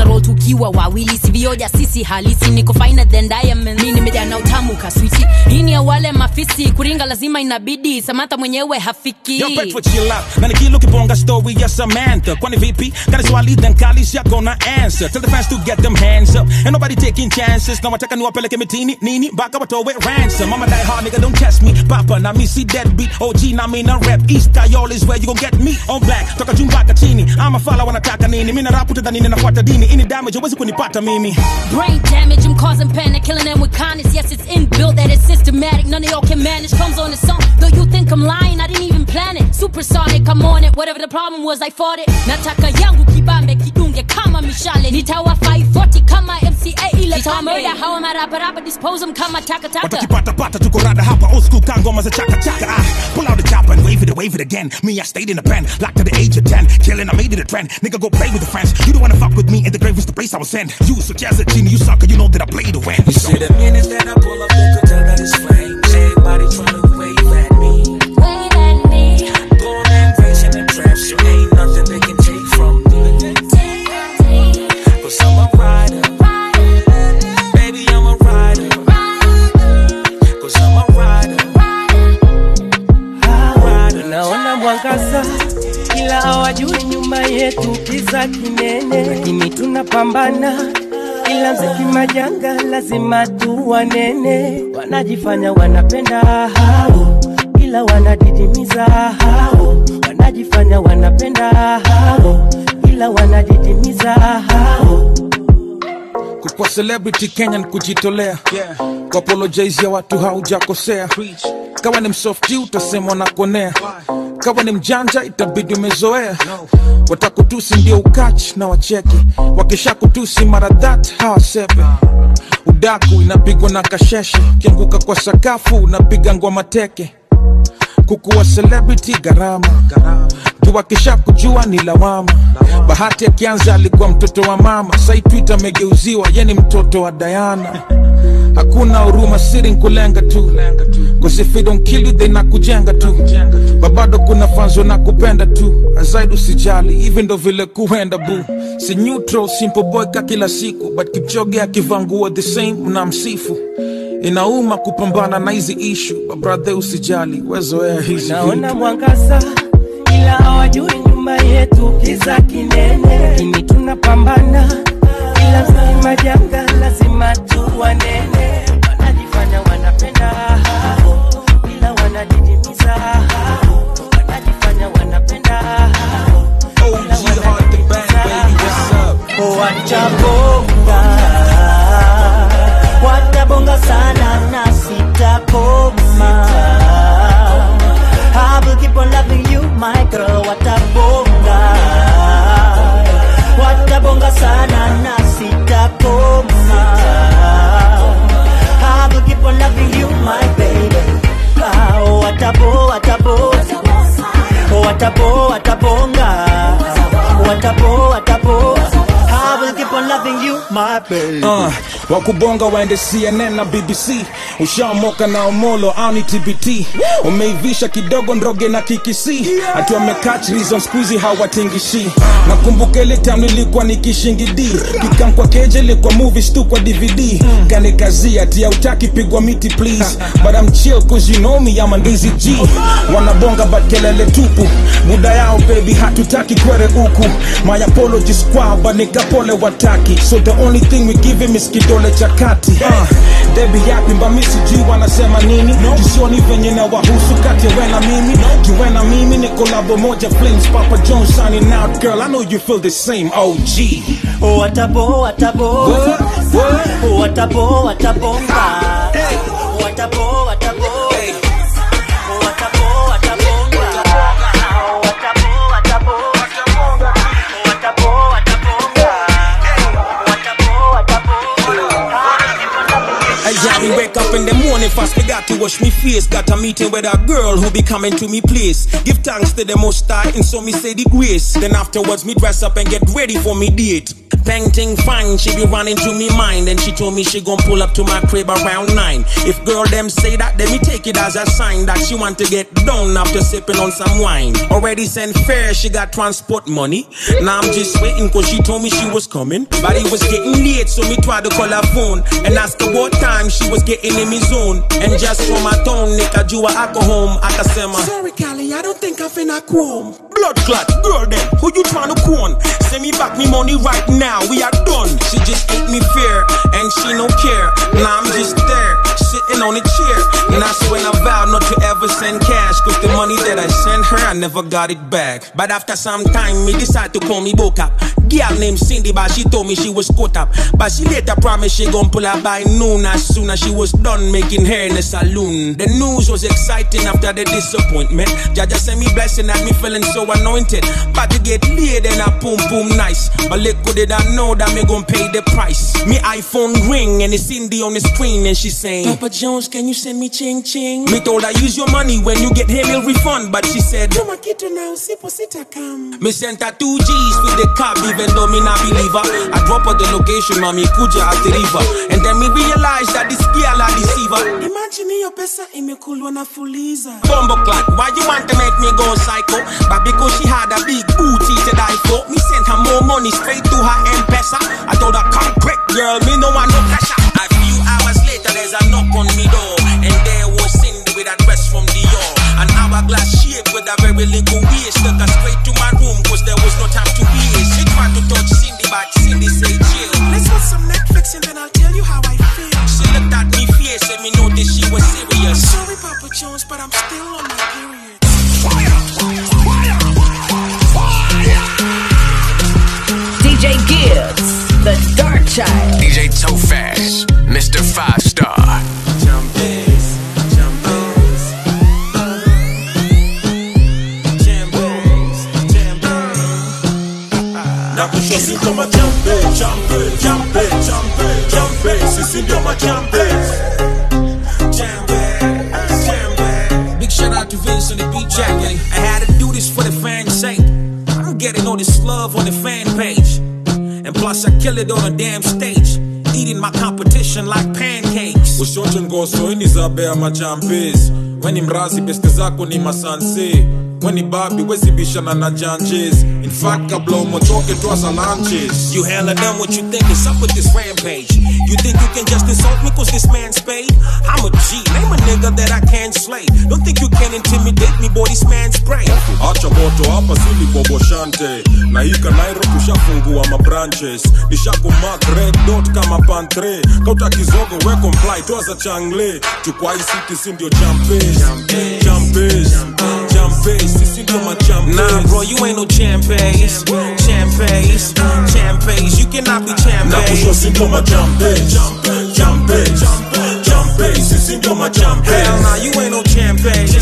tukiwa wawili sivyoja sisi halisi niko finer than diamond mimi nimejaa na utamu kaswiti hii ni ya wale mafisi kuringa lazima inabidi Samantha mwenyewe hafiki Yo Petro chill out na nikilu kibonga story ya Samantha kwani vipi kana swali then kalis ya gonna answer tell the fans to get them hands up ain't nobody taking chances na wataka niwapeleke mitini nini baka watowe ransom mama die hard nigga don't test me papa na me see deadbeat O G na me na rap East Kayol is where you gon' get me on black toka jumbaka chini I'm a fella wanataka nini mimi na rapu tadhani nafuata dini ini damage huwezi kunipata mimi brain damage I'm causing panic killing them with kindness yes it's inbuilt that it's systematic none of y'all can manage comes on its own though you think I'm lying I didn't even plan it supersonic I'm on it whatever the problem was I fought it nataka yangu kibambe kidunge kama mishale nitawa five forty kama M C A ile murder how am I rapa rapa dispose them kama taka taka watakipata pata tuko rada hapa old school kango maza chaka chaka ah, pull out the chopper and wave it wave it again me I stayed in the pen locked to the age of ten killing I made it a trend nigga go play with the friends you don't wanna fuck with me in the grave is the place I was sent you such as a genie you sucker you know that I play to win you see the minute that I pull up they could tell that it's flames everybody trying to wave at me wave at me born and raised in the trap so ain't nothing they can take from me cause I'm a rider baby I'm a rider cause I'm a rider naona mwangaza ila hawajui nyuma yetu kiza kinene lakini tunapambana ila mziki majanga lazima tuwanene wanajifanya wanapenda hao ila wanadidimiza hao wanajifanya wanapenda hao ila wanadidimiza hao kwa celebrity Kenyan kujitolea yeah. Kwa apologize ya watu haujakosea kawa ni msofti utasemwa na konea kawa ni mjanja itabidi umezoea no. Watakutusi ndio ukachi na wacheke wakisha kutusi mara that hawasepe udaku inapigwa na kasheshe kianguka kwa sakafu unapiga ngwa teke kukuwa celebrity garama jua kisha kujua ni lawama bahati akianza alikuwa mtoto wa mama sai Twitter megeuziwa yeni mtoto wa Diana hakuna huruma siri nkulenga tu cause if they don't kill you they nakujenga tu babado kuna fanzo na kupenda tu azaidi usijali even ndo vile kuenda bu si neutral simple boy ka kila siku but Kipchoge akivangua the same na msifu inauma kupambana na hizi issue but brother usijali wezoea hizi naona mwangaza ila hawajui nyuma yetu kiza kinene lakini tunapambana ila mziki majanga lazima tuwanene wanajifanya wanapenda hao ila wanadidimiza hao wanajifanya wanapenda hao O G hard to bang baby what's up watabonga watabonga sana na sitakoma I will keep on loving you my girl watabonga watabonga sana na sitakoma I will keep on loving you my baby ah, watabo watabo watabo watabonga watabo watabo I will keep on loving you my baby uh, wakubonga waende C N N na B B C ushamoka na Omolo au ni T B T umeivisha kidogo ndroge na kikisi atu wamecatch reason squeezy hawatingishi nakumbuka ile time nilikuwa nikishingidi kikam kwa keje ilikuwa movies tu kwa D V D kane kazi ati hautaki pigwa miti please but I'm chill cause you know me I'm an easy G wanabonga but kelele tupu muda yao baby hatutaki kwere huku my apologies kwao but nikapole wataki so the only thing we give him is kidole cha kati uh, Debbie yapi mba misi juu wanasema nini no. Jisioni venye na wahusu kati ya wena mimi no. Juwena mimi ni kolabo moja Flames Papa Jones signing out girl I know you feel the same O G watabo watabo watabo watabonga watabo watabo Yeah, me wake up in the morning fast, me got to wash me face. Got a meeting with a girl who be coming to me place. Give thanks to the Most High, and so me say the grace. Then afterwards me dress up and get ready for me date. Painting fine, she be running to me mind, and she told me she gon' pull up to my crib around nine. If girl them say that, then me take it as a sign that she want to get done after sipping on some wine. Already sent fare, she got transport money. Now I'm just waiting cause she told me she was coming, but it was getting late, so me tried to call her phone and ask her what time she was getting in me zone. And just from my tone, Nika Jua I go home, I can say my sorry Callie, I don't think I finna come. Blood clot, girl then, who you tryna con? Send me back me money right now, we are done. She just ate me fair, and she no care. Now I'm just there, sitting on a chair. And that's when I vowed not to ever send cash, cause the money that I sent her, I never got it back. But after some time, me decide to call me Boca. Girl named Cindy, but she told me she was caught up. But she later promised she gon' pull up by noon as soon as she was done making hair in the saloon. The news was exciting after the disappointment. Jaja sent me blessing and me feeling so anointed. But to get laid and a boom boom nice. But little did I know that me gon' pay the price. Me iPhone ring and it's Cindy on the screen and she saying, Papa Jones, can you send me ching ching? Me told her use your money when you get here, meal refund. But she said, come on, kid, now, sipo sita come. Me sent her two G's with the cab, even though me not believe her. I drop her the location, mommy, kuja at the river. And then me realize that this girl a deceiver. Imagine your pesa ime cool when I fuliza. Bumbo clock, why you want to make me go psycho? But because she had a big booty to die for, me sent her more money straight to her M-Pesa. I told her, come quick, girl, me no want no pressure. A few hours later, there's a knock on me door, and there was Cindy with a dress from Dior. An hourglass shape with a very little waist. Took her straight to my room, cause there was no time to waste. She tried to touch Cindy, but Cindy said chill. Let's watch some Netflix and then I'll tell you how I feel. She looked at me fierce and me noticed she was serious. Sorry, Papa Jones, but I'm still on my period. Fire, fire, fire, fire. D J Gibbs, the Dark Child. D J Tofaz, Mister Five Star. Nakusho si kama champe, champe, champe, champe, champe. Sisi ndio machampe. Champe, champe. Big shout out to Vince on the beat jacket. I had to do this for the fans' sake. I'm getting all this love on the fan page. And plus I kill it on a damn stage. Eating my competition like pancakes. Ushote ngoso ini zabea machampes. Weni mrazi beste zako ni masanse. Weni babi wezi bishana na janjes. In fact kabla umochoke twas a lunches. You hella done what you think is up with this rampage. You think you can just insult me cause this man's paid? I'm a G, name a nigga that I can't slay. Don't think you can intimidate me, boy, this man's prey. Acha moto hapa sili bobo shante. Na hika Nairo tushafungua mabranches. Nishaku mark red dot kama pantre. Kauta kizogo we comply twaza changle. Chukwa hii city si ndio champes. Champes, champes, sisi ndio machampes. Nah bro, you ain't no champes. Champes, champes, you cannot be champes. Nakusho si ndio machampes. Champes, champes, sisi ndio machampes. Hell nah, you ain't no champes.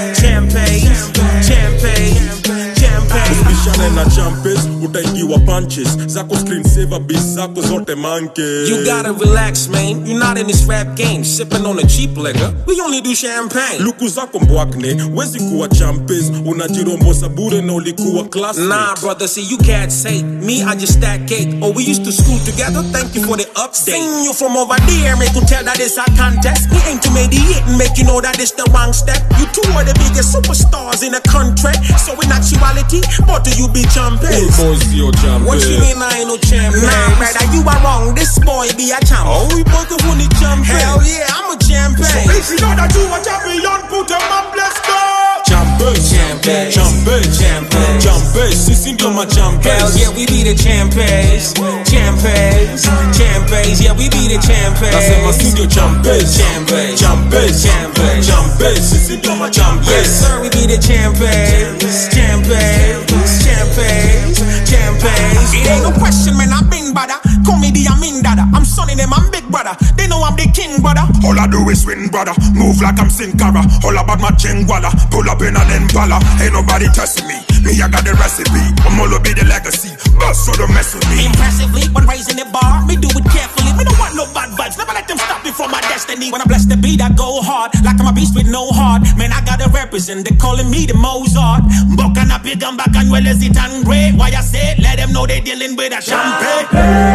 Champes, champes, champes. Bishane na champes, utaingiwa punches. Zako screen saver bis zako zote manke. You gotta relax man, you're not in this rap game. Sipping on a cheap liquor, we only do champagne. Luku zako mbwakne, wezi kuwa champes. Unajirombo sabure na ulikuwa classmate. Nah brother, see you can't say me, I just stack cake. Oh, we used to school together, thank you for the update. Seen you from over there, make you tell that it's a contest. We aim to mediate and make you know that it's the wrong step. You two are the biggest superstars in the country. So in actuality, what do you be champions? Hey boys, your champions. What you mean I ain't no champion? Nah brother, you are wrong, this boy be a champ. Oh, we both the one champion. Hell yeah, I'm a champion. So if you know that you a champion, put them up, let's go. Champes, champes, champes, champes, champes, sisi ndio machampes. Hell yeah, we be the champes, champes, champes, yeah, we be the champes. Nasema si ndio champes, champes, champes, champes, champes, sisi ndio machampes. Yes sir, we be the champes, champes, champes, champes. It ain't no question, man, I've been better. Comedy, I'm in dada. I'm sonning them, I'm big brother. They know I'm the king, brother. All I do is win, brother. Move like I'm Sin Cara. All about my chingwala. Pull up in an impala. Ain't nobody testing me. Me, I got the recipe. I'm all be the legacy. Bust so don't mess with me. Impressively, when raising the bar, me do it carefully. Me don't want no bad vibes. Never let them stop me from my destiny. destiny. When I bless the beat, I go hard, like I'm a beast with no heart. Man, I gotta represent, they calling me the Mozart. Mboka na pigan back and well as it and great. Why I say, let them know they dealing with a champagne.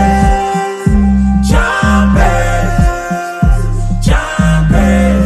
Champagne. Champagne.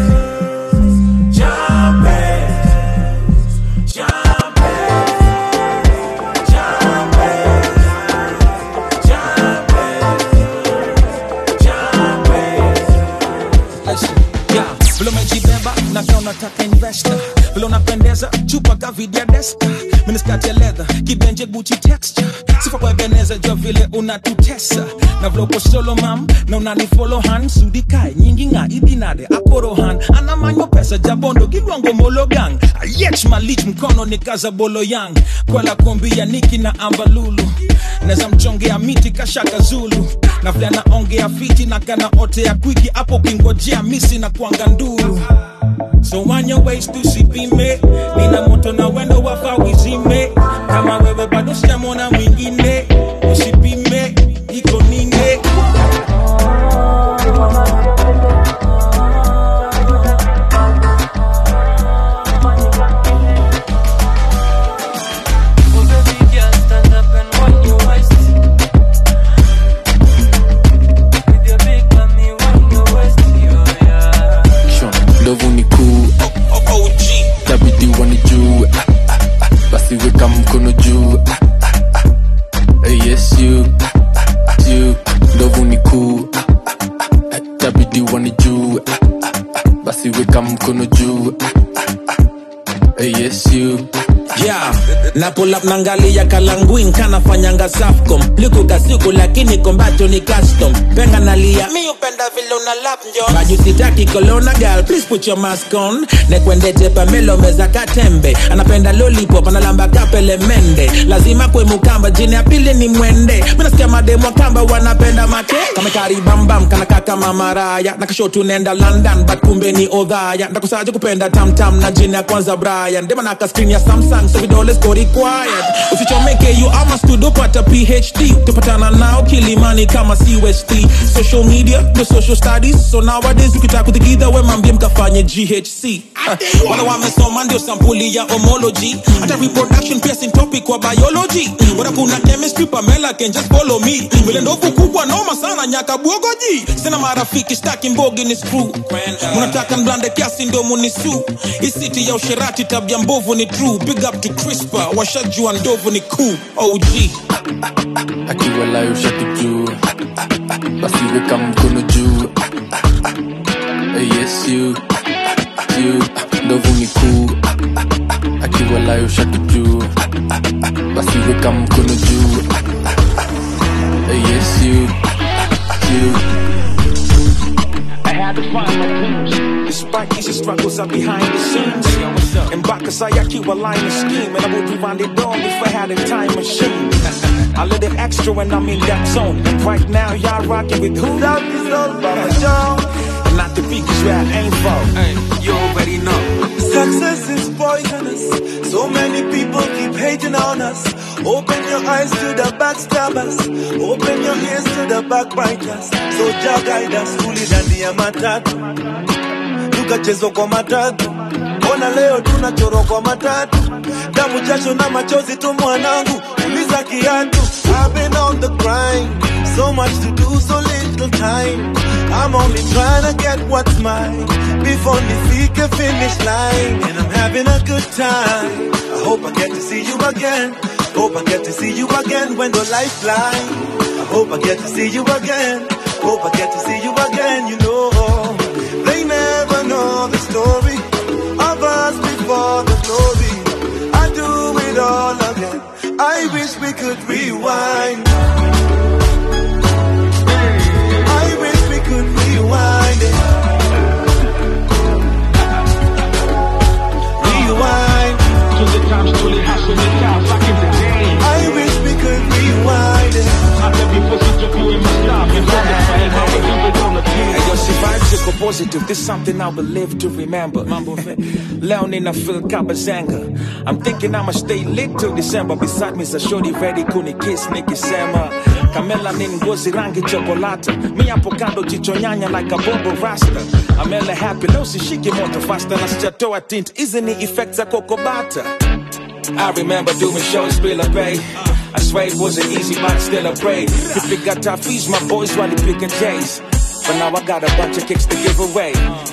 Nataka investor vile unapendeza chupa kavidia deska miniskati ya leather kibenje Gucci texture sifa kwa Ebeneza jua vile unatutesa na vile uko solo mam na unanifollow han sudikae nyingi nga idinade akorohan anamanyo pesa jabondo gilwango mologang ayech malich mkono ni kaza bolo yang kwa la kombi ya Niki na Ambalulu neza mchongea miti kashaka Zulu na vile anaongea fiti na kana ote ya kwiki hapo kingojea misi na kuanga nduru. So on your ways to see me nina moto na wendo wafa wizime kama wewe bado sijamona mwingine usipime iko ninge na pull up nangalia kalanguin kana fanyanga Safcom liko kasiku lakini kombacho ni custom penga nalia mi upenda vile una lap njo baju sitaki kolona girl please put your mask on nekwende jepa melo meza katembe anapenda lollipop analamba kapele mende lazima kwe mukamba jini ya pili ni mwende mina sikia mademo kamba wanapenda make kame kari bam bam kana kaka mamaraya nakashotu nenda London but kumbe ni odhaya ndakusaje kupenda tam tam na jini ya kwanza Brian dema naka screen ya Samsung so vidole score quiet. Usichomeke you ama studio pata P H D tupatana nao Kilimani kama C S T social media the social studies so nowadays ukitaka kutikidha we mambie mkafanye G H C uh, wala wamesoma ndio sampuli ya homology hata reproduction pia sin topic kwa biology wala kuna chemistry Pamela can just follow me vile ndovu kubwa noma sana nyaka buogoji sina marafiki staki mbogi ni screw mnataka mblande kiasi ndio munisu isiti ya usherati tabia mbovu ni true big up to Crispa washajua ndovu ni cool O G akiwa layo shaki juu basi weka mkono juu yes you you ndovu ni cool akiwa layo shaki juu basi weka mkono juu yes you you I had to find my roots. Despite these struggles are behind the scenes. And Bakasaya keep a line of scheme. And I would rewind it all if I had a time machine. I let it extra when I'm in that zone. And right now y'all rocking with who? Love is all by my job. And not the biggest where I aim for. Hey, you already know. Success is poisonous. So many people keep hating on us. Open your eyes to the backstabbers. Open your ears to the backbiters. So Jah guide us fully ndani ya matatu. Tukachezwa kwa matatu. Ona leo tunachorwa kwa matatu. Damu jasho na machozi tu mwanangu. Uliza kiatu. I've been on the grind. So much to do, so little time. I'm only trying to get what's mine before nifike finish line. And I'm having a good time. I hope I get to see you again. Hope I get to see you again when the lights fly. I hope I get to see you again. Hope I get to see you again, you know. They never know the story of us before the glory. I do it all again. I wish we could rewind. I wish we could rewind it. Rewind. To the times truly hustle it out back in the day. I wish we could rewind it. I let me positive you in my stop and from the fame I will do it all again. Hey, yo, see vibes go positive. This is something I will live to remember. Leonin I feel kabazanga. I'm thinking I'ma stay lit till December. Beside me is a shorty ready kuni kiss Nicky Sama. kamelanin ngozi rangi chokolata, mi hapo kando jicho nyanya like a bobo rasta. Amela happy leo sishiki moto faster na sijatoa tint, hizi ni effects za kokobata. I remember doing shows Spiller Bay. I swear it wasn't easy but still I prayed. If it got tough fees my boys while they picking J's. But now I got a bunch of kicks to give away.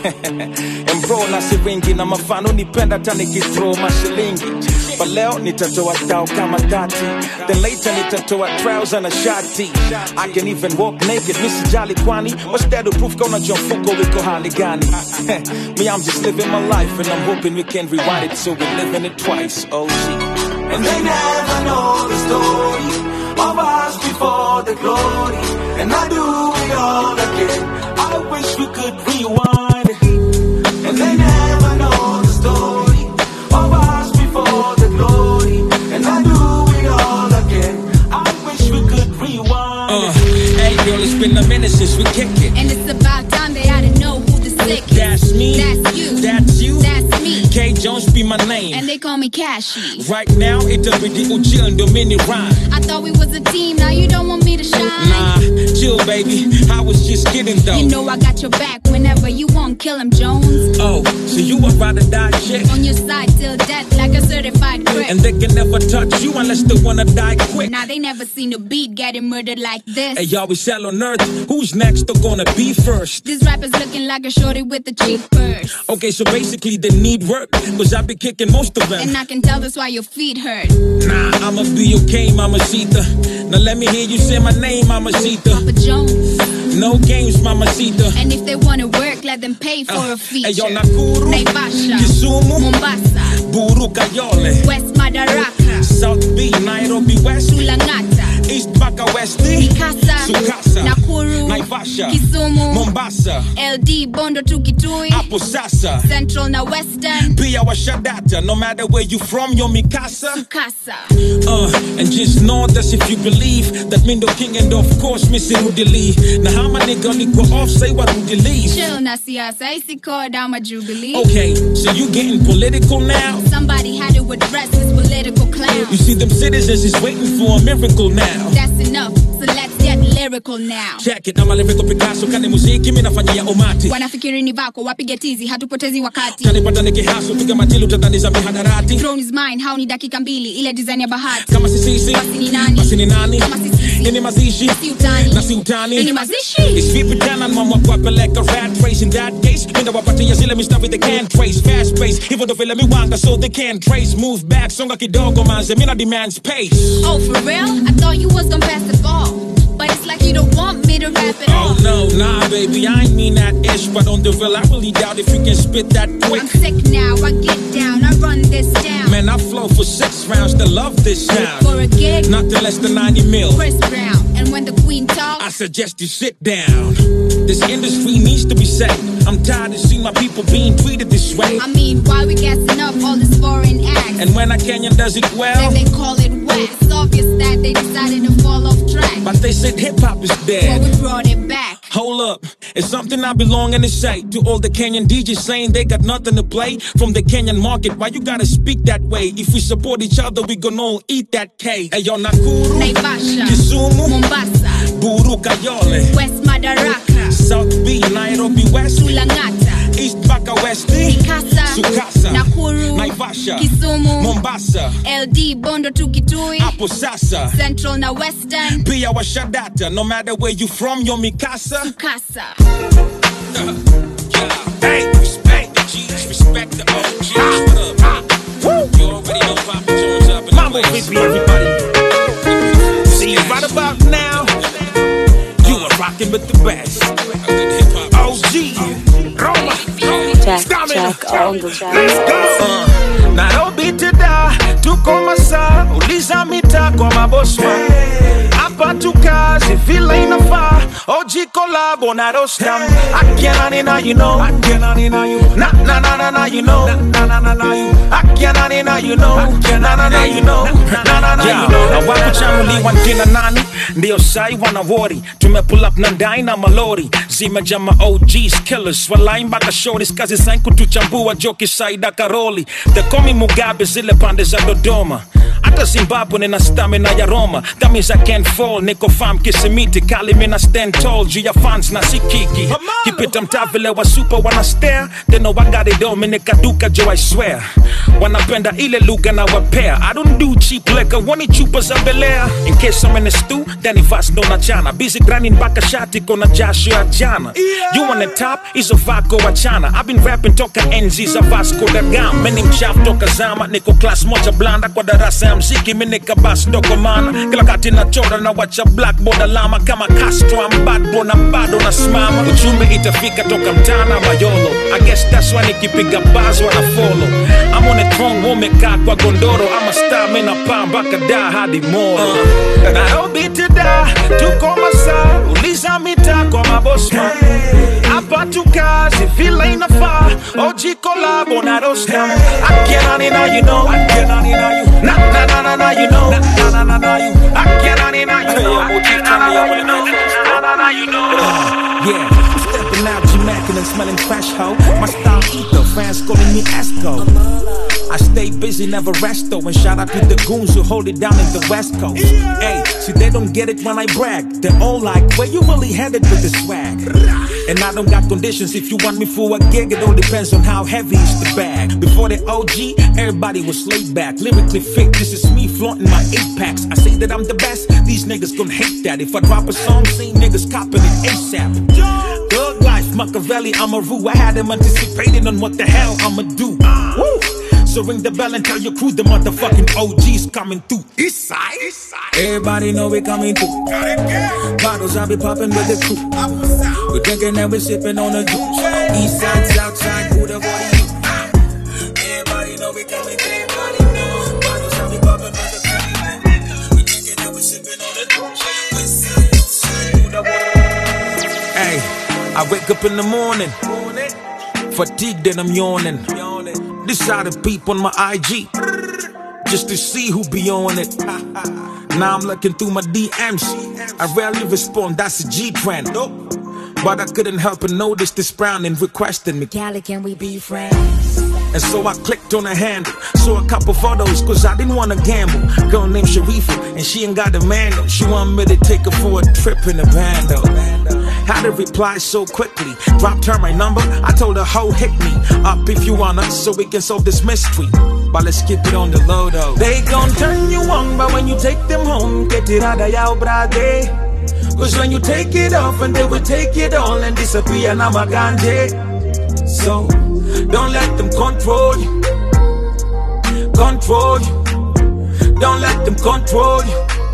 And bro na siringi na mafano nipenda tani kithrow mashilingi. But leo nitatoa tao kama tati. Then later nitatoa trouser na shati. I can even walk naked, Missi Jali Kwani. What's that to proof kona jomfuko wiko hali gani? Me, I'm just living my life and I'm hoping we can rewind it so we're living it twice. Oh shit. And they never know the story of us before the glory. And I do it all again. I wish we could rewind it. And they never know the story of us before the glory. And I do it all again. I wish we could rewind uh, it. Hey girl, it's been a minute since we kicked it. And it's about time they ought to know who the sick is. That's me. That's you. That's you. That's me. K Jones be my name. And they call me Cashy. Right now, it's a pretty chill and mini rhyme. I thought we was a team, now you don't want me to shine. Nah, chill baby, I was just kidding though. You know I got your back whenever you want, kill him Jones. Oh, so you a ride or die chick? On your side till death like a certified crip. And they can never touch you unless they wanna die quick. Now they never seen a beat getting murdered like this. Hey y'all, we sell on earth, who's next or gonna be first? This rapper's looking like a shorty with a cheap purse. Okay, so basically they need work, cause I be kicking most of them. And I can tell that's why your feet hurt. Nah, I'ma be okay, Mamacita. Now let me hear you say my name, Mamacita. Papa Jones. No games, Mamacita. And if they wanna work, let them pay for uh, a feature. Hey, yo, Nakuru, Naivasha, Kisumu, Mombasa, Buru Kayole, West Madaraka, South B, Nairobi West, Sulangata, East Baka Westi, Mikasa, Sukasa, Nakuru, Naivasha, Kisumu, Mombasa, L D, Bondo Tukitui, Apo Sasa, Central na Western, Pia Washadata. No matter where you from, you're Mikasa, Sukasa. Uh, and just know that if you believe that Mindo King and of course Missy Rudy Lee. Now how my nigga go off, say what Rudy Lee. Chill na siasa, isi called I'm a Jubilee. Okay, so you getting political now? Somebody had to address this political clown. You see them citizens is waiting for a miracle now. That's enough, so let's get lyrical now. Check it, I'm a lyrical Picasso. Kani muziki, mina fanyia umati. Wanafikiri ni vako, wapige tizi, hatupotezi wakati. Kani pata nikihasu, piga matilu, tatani za mihadarati. Throne is mine, hao ni dakika mbili, ile design ya bahati. Kama si sisi, basi ni nani? Basi ni nani? Kama si sisi, ini mazishi, si utani. Na si utani, ini mazishi. It's vipi jana, mama kwa peleka rat race. In that case, minda wapati ya zile mistavi they can't trace. Fast pace, even though vile mi wanga so they can't trace. Move back, songa kidogo manze, mina demands pace. Oh for real? I thought you was gonna pass the ball. But it's like you don't want me to rap it all. Oh no, nah baby, I ain't mean that ish. But on the real, I really doubt if you can spit that quick. I'm sick now, I get down, I run this down. Man, I flow for six rounds to love this sound. For a gig, nothing less than ninety mil. Chris Brown, and when the queen talks, I suggest you sit down. This industry needs to be saved. I'm tired of seeing my people being treated this way. I mean, why we gassing up all this foreign acts? And when a Kenyan does it well, then they call it whack. It's obvious that they decided to fall off track. But they said hip-hop is dead. But we brought it back. Hold up, it's something I belong to say to all the Kenyan D Js saying they got nothing to play from the Kenyan market. Why you gotta speak that way? If we support each other, we gonna all eat that cake. Hey yo, Nakuru, Naivasha, Kisumu, Mombasa, Buru Kayole, West Madaraka, South B, Nairobi West, Sulangata, East Baka Westi, Mikasa, Sukasa, Nakuru, Naivasha, Kisumu, Mombasa, L D, Bondo Tukitui, Apo Sasa, Central na Western, Pia Washadata. No matter where you from, you're Mikasa, Sukasa. Uh, yeah. Hey, respect the G's, respect the O Gs. What up? Woo. You already know Papa Jones up in Mambo vipi everybody? See, right about now, you are rocking with the best. O G, Roma, Stamina, let's go. Uh, na robi teda, tuko masaa, uliza mita kwa maboswa. Hapa tukazi vile inafaa, O G collabo na Rostam. Akia nina you know, akia nina you, na na na na na you know, na na na na you, akia nina you know, na na na you know, na na na you know. Na wako changu wantina nani, ndio sai wana worry. Tume pull up na ndai na malori, zimejama O Gs killers, walai mpaka shorties kazi sanku tuchambua joki saida karoli. They call me Mugabe zile pande za Dodoma. I Hata Zimbabwe nina stamina ya Roma. That means I can't fall. Niko fam kisimiti. Kali mina stand tall. Juu ya fans na sikiki. Kipita mtaa vile wa super wana stare. They know I got it all. Minika duka Joe I swear. Wanapenda ile lugha na wapea. I don't do cheap liquor. Wani chupa za Belair. In case I'm in the stew, Danny Vas ndo na chana. Busy grinding baka shati kona jasho ya jana. You on the top, izo vako wachana. I've been rapping toka enzi za Vasco da Gama. Meni mchafu toka zama. Niko class moja blanda kwa darasa ya mziki. Minika bas doko mana. Kila kati na chora na wacha blackboard alama. Kama Castro I'm bad bro na bado na smama. Uchumi itafika toka mtana mayolo. I guess that's why nikipiga bars wana follow. I'm on a throne womeka kwa gondoro. I'm a star mina pamba kada hadi moro. uh, Nairobi teda tuko masaa. Uliza mita kwa mabosma. Hapa tukazi vila inafaa. O G collabo na rosta. Akianani na you know. Akianani na you. Na na na na na you know. Na na na na you. Akianani na you know. Akianani na you know. Na na na you know. Yeah, I'm stepping out Jamaican and smelling fresh ho. My style ether, fans calling me Esco. I stay busy, never rest though. And shout out to the goons who hold it down in the West Coast. Hey, see they don't get it when I brag. They're all like, where you really headed with the swag? And I don't got conditions. If you want me for a gig, it all depends on how heavy is the bag. Before the O G, everybody was laid back, lyrically fit. This is me flaunting my eight packs. I say that I'm the best, these niggas gon' hate that. If I drop a song, see niggas copping it ASAP. Thug life, Machiavelli, I'm a rue. I had them anticipating on what the hell I'ma do. Woo! So ring the bell and tell your crew the motherfucking O G's coming through. East side, East side. Everybody know we coming through. Bottles I be popping with the crew. We drinking and we sipping on the juice. East side, South side, who the boy you? Everybody know we coming through. Bottles I be popping with the crew. We drinking and we sipping on the juice. East side, South side, who the boy? Hey, I wake up in the morning, fatigued and I'm yawning. This side of peep on my I G, just to see who be on it. Now I'm looking through my D Ms. I rarely respond, that's a G trend. But I couldn't help but notice this brown and requesting me. Cali, can we be friends? And so I clicked on her handle, saw a couple photos, cause I didn't wanna gamble. Girl named Sharifa, and she ain't got a man though. She want me to take her for a trip in the van though. How to reply so quickly, dropped her my number, I told her, ho, hit me up if you wanna, so we can solve this mystery. But let's keep it on the low though. They gon' turn you on, but when you take them home, get it out of your brade. Cause when you take it off and they will take it all and disappear, now my ganje. So, don't let them control you. Control you. Don't let them control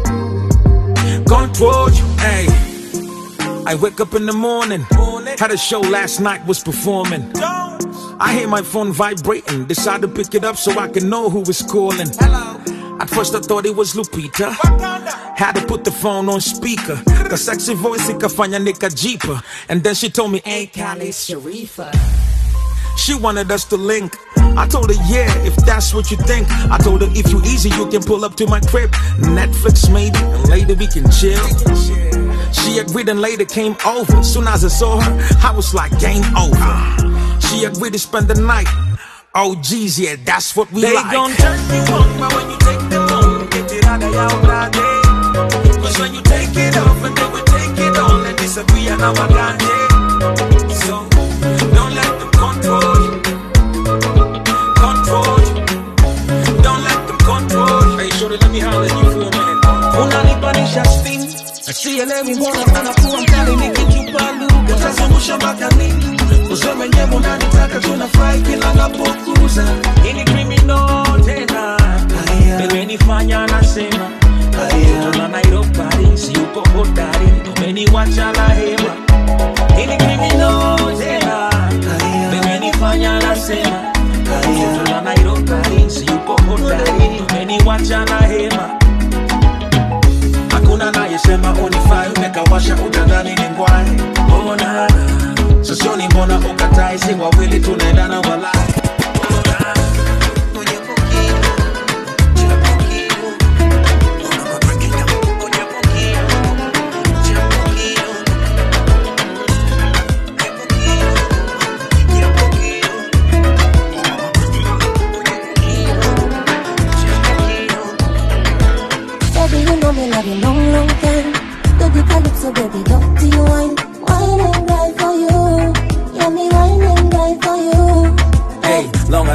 you. Control you. Hey, I wake up in the morning. Had a show last night, was performing. I hear my phone vibrating. Decide to pick it up so I can know who is calling. At first I thought it was Lupita. Had to put the phone on speaker. Cause sexy voice ikafanya nika jeeper. And then she told me, hey Cali, Sharifa. She wanted us to link. I told her, yeah, if that's what you think. I told her, if you easy, you can pull up to my crib. Netflix maybe, and later we can chill. She agreed and later came over. Soon as I saw her, I was like, game over. She agreed to spend the night. Oh geez, yeah, that's what we they like. They gon' turn you on, but when you take them home, get it out of your brade. Cause when you take it off and they will take it all and disappear, now I got it. So, don't let them control you. Control you. Don't let them control you. Hey, shorty, let me holler at you for a minute. Unanipanisha steam. Sielewi mbona unakuwa mkali nikichupa lugha. Utasamusha mpaka nini? Uzo mwenyewe unanitaka tunafurahi kila napokuza. Ini criminal tena. Umenifanya nasema. Tuna Nairobi, si uko hodari. Umeniwacha la hema. Ini criminal tena. Umenifanya nasema. Tuna Nairobi, si uko hodari. Umeniwacha la hema. Hakuna nayesema unifai, umekawasha utadhani ni ngwai. Oh na sosioni mbona ukatai, si wawili tunaendana wala.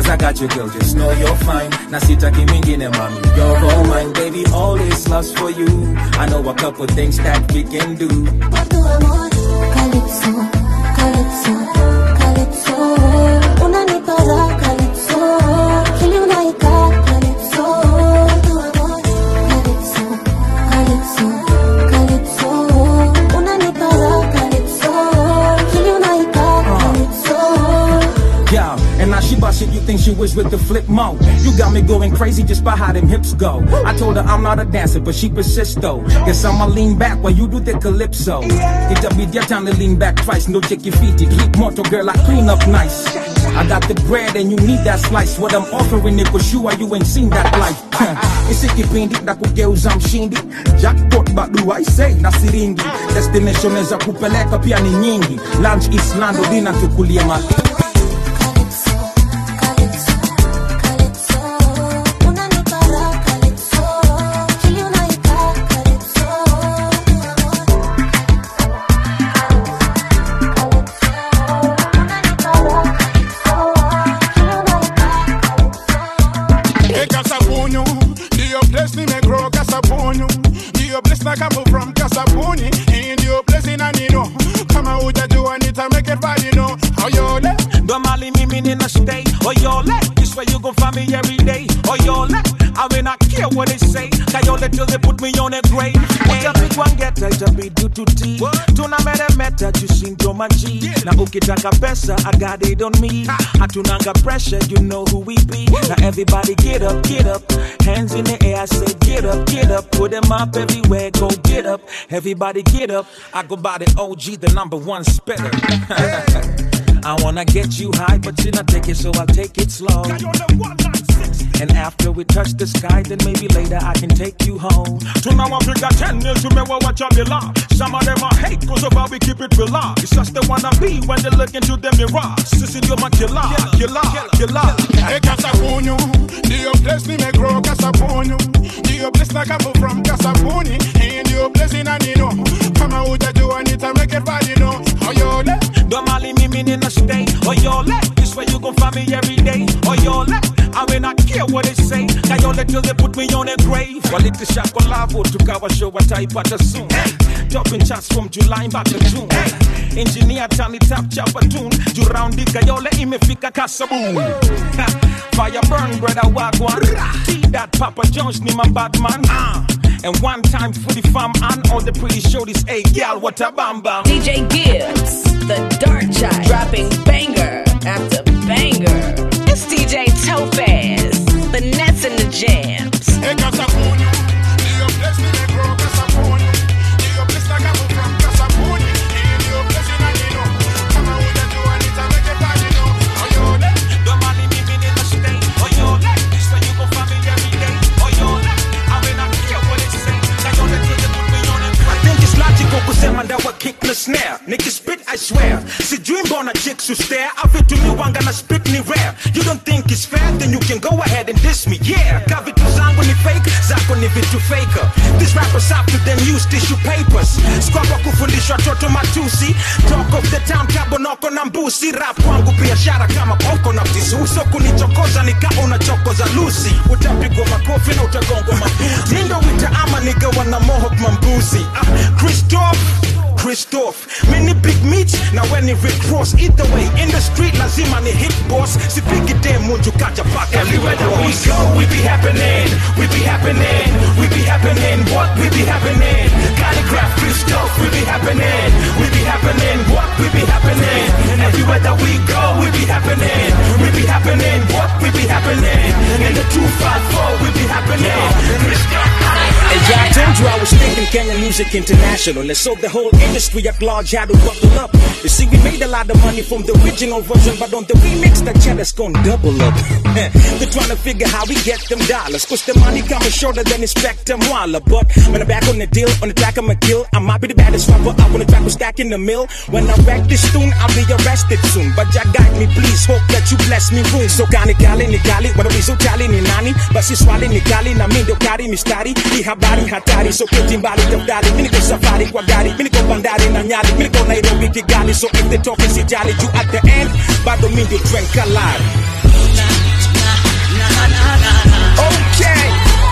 Cause I got you, girl, just know you're fine. Na sitaki mingine, mommy, you're all mine. Baby, all this love's for you. I know a couple things that we can do. Calypso, calypso, calypso. Unanipa raha, calypso. Kili unaika, calypso. Tu amor, calypso, calypso, calypso. Unanipa raha, calypso. Kili unaika, calypso. Yeah, and now she bust it, you think she was with the flip mo. You got me going crazy just by how them hips go. I told her I'm not a dancer, but she persists though. Guess I'ma lean back while you do the calypso. It'll be your time to lean back twice, no check your feet. Keep mortal girl, I clean up nice. I got the bread and you need that slice. What I'm offering it was you, why you ain't seen that life. Isikipindi na kugeuza mshindi. Jackpot bado I say na siringi. Destination za kupeleka pia ni nyingi. Lunch East Lando, dinner tukulie mati. What they say, Kayole till they put me on a grave. What a big one get, I just be due to tea. Tuna mera meta, you sing to my G. Na ukitaka pesa, I got it on me. Hatunanga pressure, you know who we be. Now everybody get up, get up. Hands in the air, I say get up, get up. Put them up everywhere, go get up. Everybody get up. I go by the O G, the number one spitter. I wanna get you high, but you not take it, so I'll take it slow. And after we touch the sky, then maybe later I can take you home. To now Africa ten mil to me watch a below. Some of them are hate cause of how we keep it real. It's just they wanna be when they look into them mirror. Sissy, you're my killer, killer, killer. Hey, Casapunyo, the place me grow Casapunyo. The place like I move from Casapuni. And the place in Anino. Come out with you and it make it right, you know. Oh, yo, let. Don't mali me in a stay. Oh, yo, let. This way you gon' find me every day. Oh, yo, let. I will not care what they say. Kayole till they put me on a grave. Walite shakolavo tukawa show wataipata soon. Hey, dropping shots from July back to June. Hey, engineer tani tap chapa tune. Juraundi Kayole imefika kasaboom. Fire burn brother wagwan. See that Papa Jones ni my bad man. Uh. And one time for the fam and all the pretty shorties. Hey, gal, what a bam bam. D J Gibbs, the Dark Child, dropping banger after banger. It's D J Topaz, the Nets and the Jams. Hey, Casapunyo, the place me grow Casapunyo. The place like I move from Casapunyo. And the place in Anino. Come out with you and it make it right, you know. Oh, yo, let. Don't mind me in the state. Oh, yo, let. This way you gon' find me every day. Oh, yo, let. I will not care what they say. Kayole till they put me on a grave. I think it's logical kusema ndawa kick the snare. Nigga spit, I swear. See dream born a chicks who stare. I fit to me one gonna spit me rare. You don't think it's fair, then you can go ahead and diss me. Yeah, kavitu zangu ni fake, zako ni vitu faker. These rappers have to then use tissue papers. Squabwa kufundishwa toto matusi. Talk of the town, kabonoko na mbusi. Rap kwangu biashara kama poko na ptisu. Uso kunichokoza nika unachokoza Lucy. Utapigwa makofi na utagongwa mabuti. Mindo wita ama nigga wana mohawk mambuzi. Ah, Christoph Christoph, many big meats, now when it recross either way, in the street, lazima ni hit boss, sipigi dem munju kaja paka. Everywhere that we go, we be happening, we be happening, we be happening, what we be happening, calligraph Christoph, we be happening, we be happening, what we be happening, everywhere that we go, we be happening, we be happening, what we be happening, in the two five four, we be happening, Christoph. And yeah, I told you I was thinking Kenyan music international. Let's hope the whole industry at large had to buckle up. You see, we made a lot of money from the original version, but on the remix, the cheddar's gonna double up. They're trying to figure how we get them dollars. Cause the money coming shorter than Inspector Waller. But when I'm back on the deal, on the track I'ma kill. I might be the baddest rapper out on the track with stack in the mill. When I wreck this tune, I'll be arrested soon. But ya guide me, please, hope that you bless me room. So kani kali ni kali, wada wizo tali ni nani. Basi swali ni kali, na mindo kari mistari. Habari hatari, so kiti mbali tafdari. Mini go safari kwa gari, mini go bandari na nyali. Mini go Nairobi Kigali, so if they talking si jali. You at the end, bado mindo trend kalari. Okay.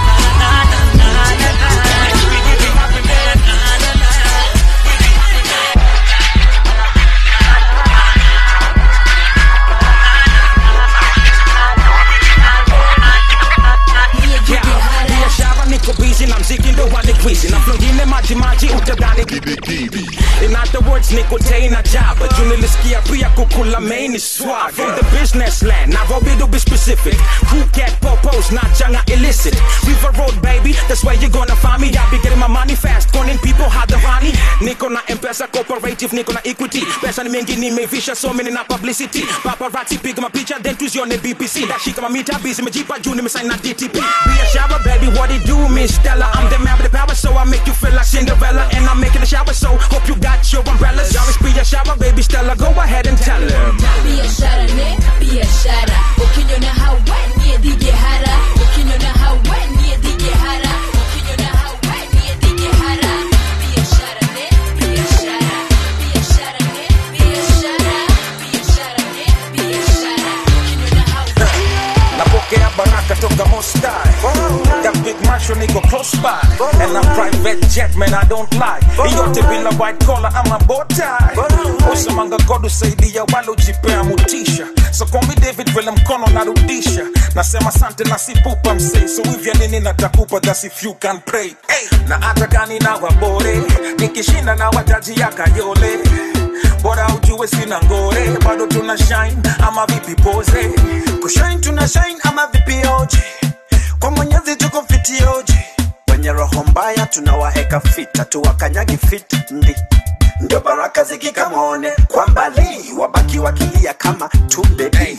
Biashara niko busy na mziki ndo wanikwizi na flongine maji maji utadhani kibikibi. In other words niko tena jaba juu nilisikia pia kukula main is swag. From the business land Nairobi to be specific, Phuket popos not changa illicit. River Road baby, that's where you gonna find me. I be getting my money fast, calling people hadharani. Niko na M-Pesa cooperative, niko na equity. Pesa ni mengi nimevisha so many na publicity. Paparazzi piga mapicha then tuzione B B C. Dashika mamita busy mejipa juu nimesign na D T P. Be a shower baby, what it do Miss Stella? I'm the man with the power so I make you feel like Cinderella. And I'm making a shower so hope you got your umbrellas. Always be a shower baby Stella, go ahead and tell her. Biashara ne, biashara. Ukiniona hawa niye dige hara. Ukiniona hawa niye dige hara. Ukiniona hawa niye dige hara. Biashara ne, biashara. Biashara ne, biashara. Biashara ne, biashara. Ukiniona hawa. Napokea baraka toka Mostai. That big macho niko close by. And I'm private jet man I don't lie. Iyote bila white collar I'm a bow tie. Usemanga God usaidia wale ujipea mutisha. So call me David vile mkono narudisha. Nasema sante na sipupa msei. So hivya nini natakupa that's if you can pray. Na ata gani na wabore. Nikishinda na wataji ya kayole. Bora ujue sina ngore. Bado tuna shine ama vipi pose. Kushine tuna shine ama vipi oje. Kwa Mwenyezi tuko fiti oje. Wenye roho mbaya tunawaeka fita, tuwakanyagi fita ndi. Ndio baraka zikikamone kwa mbali, wabaki wakilia kama tumbe. Hey.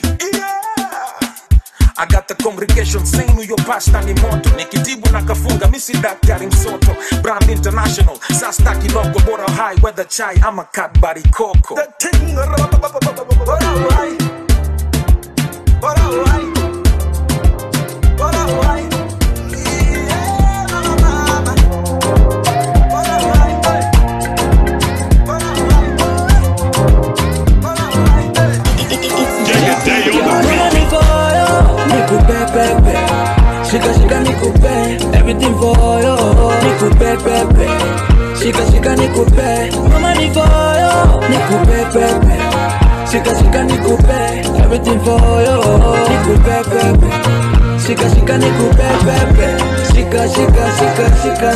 I got the congregation saying huyo pasta ni moto. Nikitibu na kafunga misi daktari msoto. Brand international, sasta kiloko. Bora high weather chai ama Cadbury Coco. The thing bora wai. Bora wai. Bora wai. Shika shika nikupe everything for you. Nikupe pepe. Shika shika nikupe mama ni for you. Nikupe pepe. Shika shika nikupe everything for you. Nikupe pepe. Shika shika nikupe pepe. Shika shika shika shika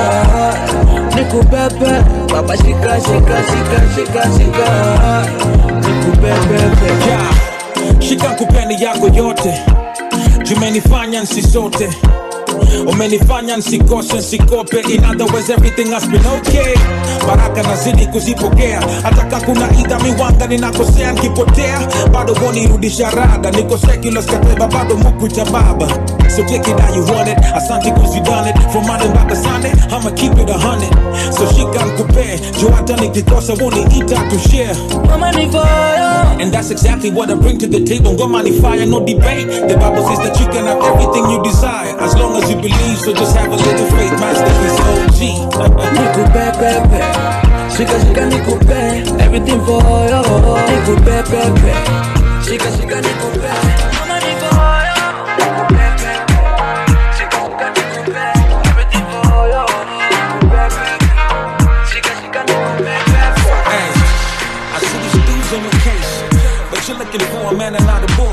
shika. Nikupe pepe. Baba shika shika shika shika shika. Nikupe pepe. Yeah. Shika kupeni yako yote. Jumenifanya nsisote. Umenifanya nsikose nsikope. In other words everything has been okay. Baraka nazidi kuzipokea. Hata kuna idha miwanga ninakosea nkipotea. Bado woni rudisha rada. Niko secular skateba bado mukuita baba. So take it how you want it. Asante cause you done it. From Monday mpaka Sunday I'ma keep it a hundred. So shika nkupe. Jo hata nikikosa woni ita to share. Mama ni fire. And that's exactly what I bring to the table. Ngoma ni fire, no debate. The Bible says that you can have everything you desire as long as you believe, so just have a little faith. Master is O G. Nikupe pepe. Shika shika nikupe everything for you. Nikupe pepe. Shika shika nikupe mama ni for you. Nikupe pepe. Shika shika nikupe everything for you. Nikupe pepe. Shika shika nikupe pepe. Hey, I see these dudes on your case, but you're looking for a man and not a boy.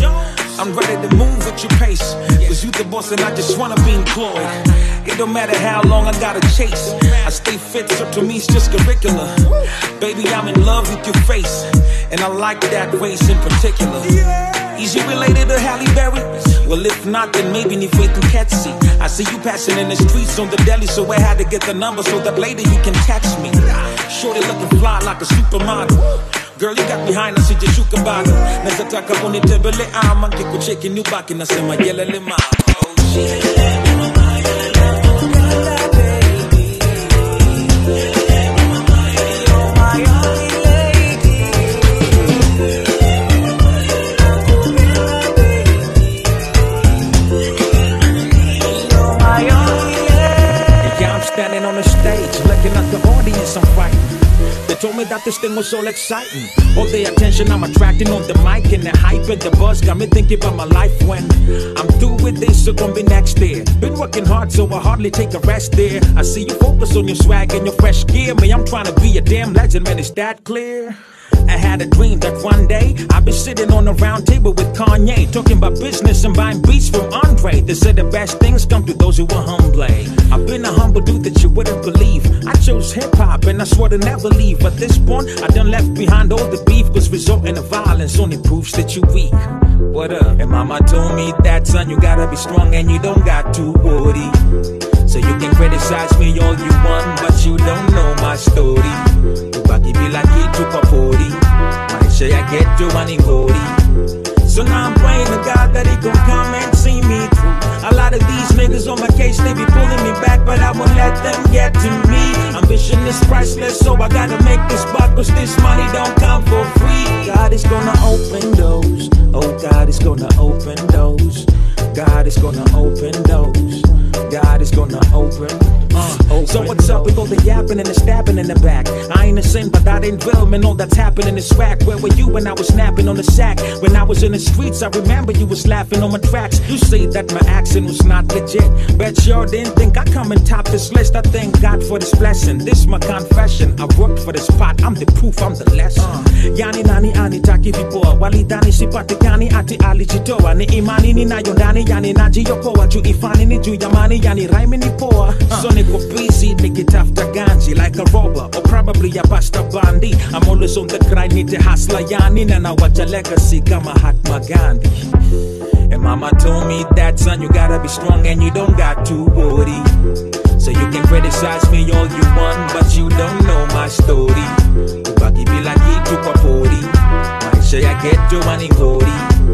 I'm ready to move with your pace, cause you the boss and I just wanna be employed. It don't matter how long I gotta chase, I stay fit, so to me it's just curricular. Baby, I'm in love with your face, and I like that race in particular. Is you related to Halle Berry? Well, if not, then maybe need faith in Ketsy. I see you passing in the streets on the deli, so I had to get the number so that later you can text me. Shorty looking fly like a supermodel. Girl, you got behind us, sijashuka bado. Neza taka unitembele ama kikucheki nyubaki nasema yelele mama. Oh shit. Standing on the stage, looking at the audience, I'm frightened. They told me that this thing was all exciting. All the attention I'm attracting on the mic and the hype and the buzz got me thinking about my life when I'm through with this, so gonna be next year. Been working hard, so I hardly take a rest there. I see you focus on your swag and your fresh gear. Me, I'm trying to be a damn legend, man, is that clear? I had a dream that one day I'd be sitting on a round table with Kanye, talking about business and buying beats from Andre. They said the best things come to those who are humble. I've been a humble dude that you wouldn't believe. I chose hip-hop and I swore to never leave. At this point, I done left behind all the beef, cause resorting to violence only proves that you weak. What up? And mama told me that, son, you gotta be strong and you don't got to worry. So you can criticize me all you want, but you don't know my story. Ubaki bila kitu kwa pori, maisha ya ghetto waningori. So now I'm praying to God that he gon' come and see me through. A lot of these niggas on my case, they be pulling me back, but I won't let them get to me. Ambition is priceless, so I gotta make this buck, cause this money don't come for free. God is gonna open doors, oh God is gonna open doors. God is gonna open doors. God is gonna open. Uh, open so what's up with all the yapping and the stabbing in the back? I ain't a sin, but I didn't film, and all that's happening is whack. Where were you when I was snapping on the sack? When I was in the streets, I remember you was laughing on my tracks. You say that my accent was not legit. Bet you didn't think I come and top this list. I thank God for this blessing. This my confession. I worked for this pot. I'm the proof, I'm the lesson. Uh, yani nani ani taki vipoa walidhani sipatikani ati alijitoa ni imani ninayo ndani yani najiokoa juu ifani ni juu ya mani yani rhyme ni poa. Uh. So niko busy nikitafuta ganji like a robber or probably a pasta bandi. I'm always on the grind, need to hustle yani na nawacha legacy kama Mahatma Gandhi. And mama told me that, son, you gotta be strong and you don't got to worry. So you can criticize me all you want, but you don't know my story. Ubaki bila kitu kwa pori, maisha ya ghetto waningori.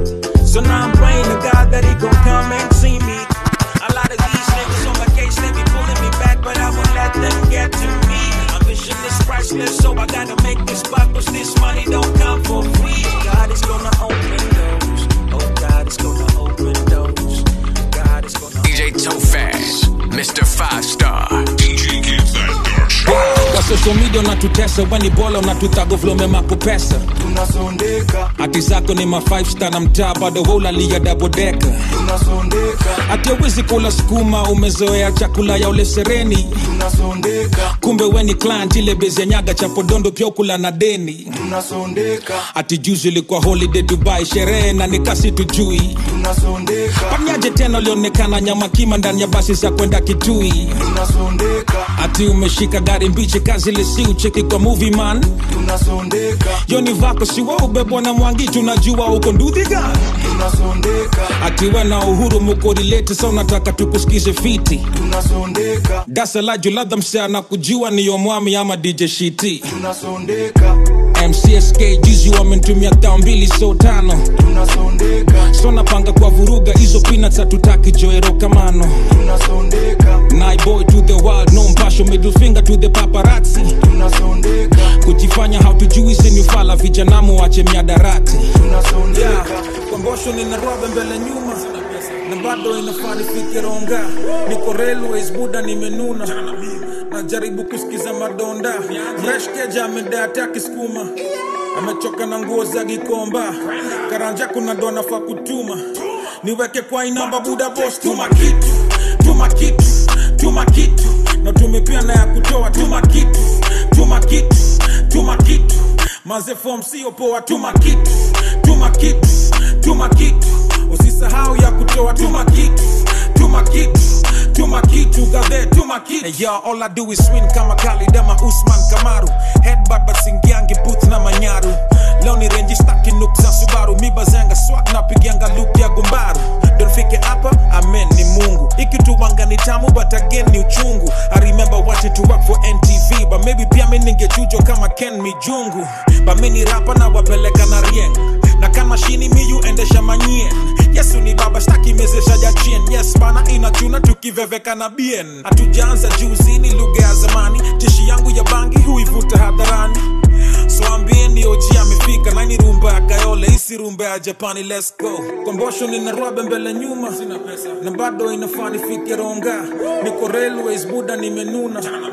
So now I'm praying to God that he gon' come and see me. A lot of these niggas on my case, they be pulling me back, but I won't let them get to me. Ambition is priceless, so I gotta make this buck, cause this money don't come for free. God is gonna open doors, oh God is gonna open doors. God is gonna D J Tofaz, Mister Five Star. D J gives that dark shot. Kwa social media unatutesa, wani bola unatutago vlome mako pesa. Tunasondeka, ati zako ni ma five star na mtaa bado hola liya double decker. tunasondeka, Ati hawezi kula skuma, umezoea chakula ya ule sereni. tunasondeka, Kumbe weni client ile beze nyaga cha podondo pia ukula na deni. tunasondeka, Ati juzi ilikuwa holiday Dubai, sherehe na nikasi tujui. tunasondeka, Panyaje tena ulionekana nyama kima ndani ya basi za kwenda Kitui. tunasondeka, Ati umeshika gari mbichi kazi ile si ucheki kwa movie man. tunasondeka, Yoni vako si wao bebwa na mwangi tunajua uko nduthi gani. tunasondeka, Ati we na Uhuru muko relate so unataka tukusikize fiti. tunasondeka, Dasa la juladha msea na kujua ni yomwami ama D J Shiti. tunasondeka, M C S K juzi wamentumia tao mbili so tano. tunasondeka, So napanga kwa vuruga hizo peanuts hatutaki joero kamano. tunasondeka, Night boy to the world, no mpasho, middle finger to the paparazzi. tunasondeka, Kujifanya hautujui senufala vijanamu wache miadarati. tunasondeka, Yeah, kwa mbosho nina robe mbele nyuma na bado inafani fikironga. Niko railways buda nimenuna, najaribu kusikiza madonda. Fresh keja amedea taki skuma, amechoka na nguo za Gikomba. Karanja kuna dona fa kutuma, niweke kwa inamba buda boss. Tuma kitu, tuma kitu, tuma kitu, na tumepia na ya kutoa. Tuma kitu, tuma kitu, tuma kitu, maze form sio poa. Tuma kitu, tuma kitu, tuma kitu, usisahau ya kutoa. Tuma kitu, tuma kitu, tuma kitu, gade tuma kitu. Hey y'all, all I do is swing kama Khalid ama Usman Kamaru. Headbutt basingiangi booth na manyaru. Leo ni renji staki nuk za Subaru. Miba zenga swag na pigianga loop ya gumbaru. Don't fike hapa, amen ni Mungu. Ikituwanga ni tamu but again ni uchungu. I remember wanting to work for N T V, but maybe pia mimi ningechujo kama Ken Mijungu. But mimi rapa na wapeleka na rieng. Na kama shini miyu endesha manyien. Yesu ni baba staki mezesha ya chien. Yes bana inachuna tukiveveka na bien. Hatujaanza juzi ni lugha ya zamani. Tishi yangu ya bangi huivuta hadharani. So ambieni oji amefika na ni rumba ya Kayole, isi rumba ya Japani, let's go. Kombosho nina robe mbele nyuma, sina pesa na bado inafani fikironga. Niko railways buda nimenuna,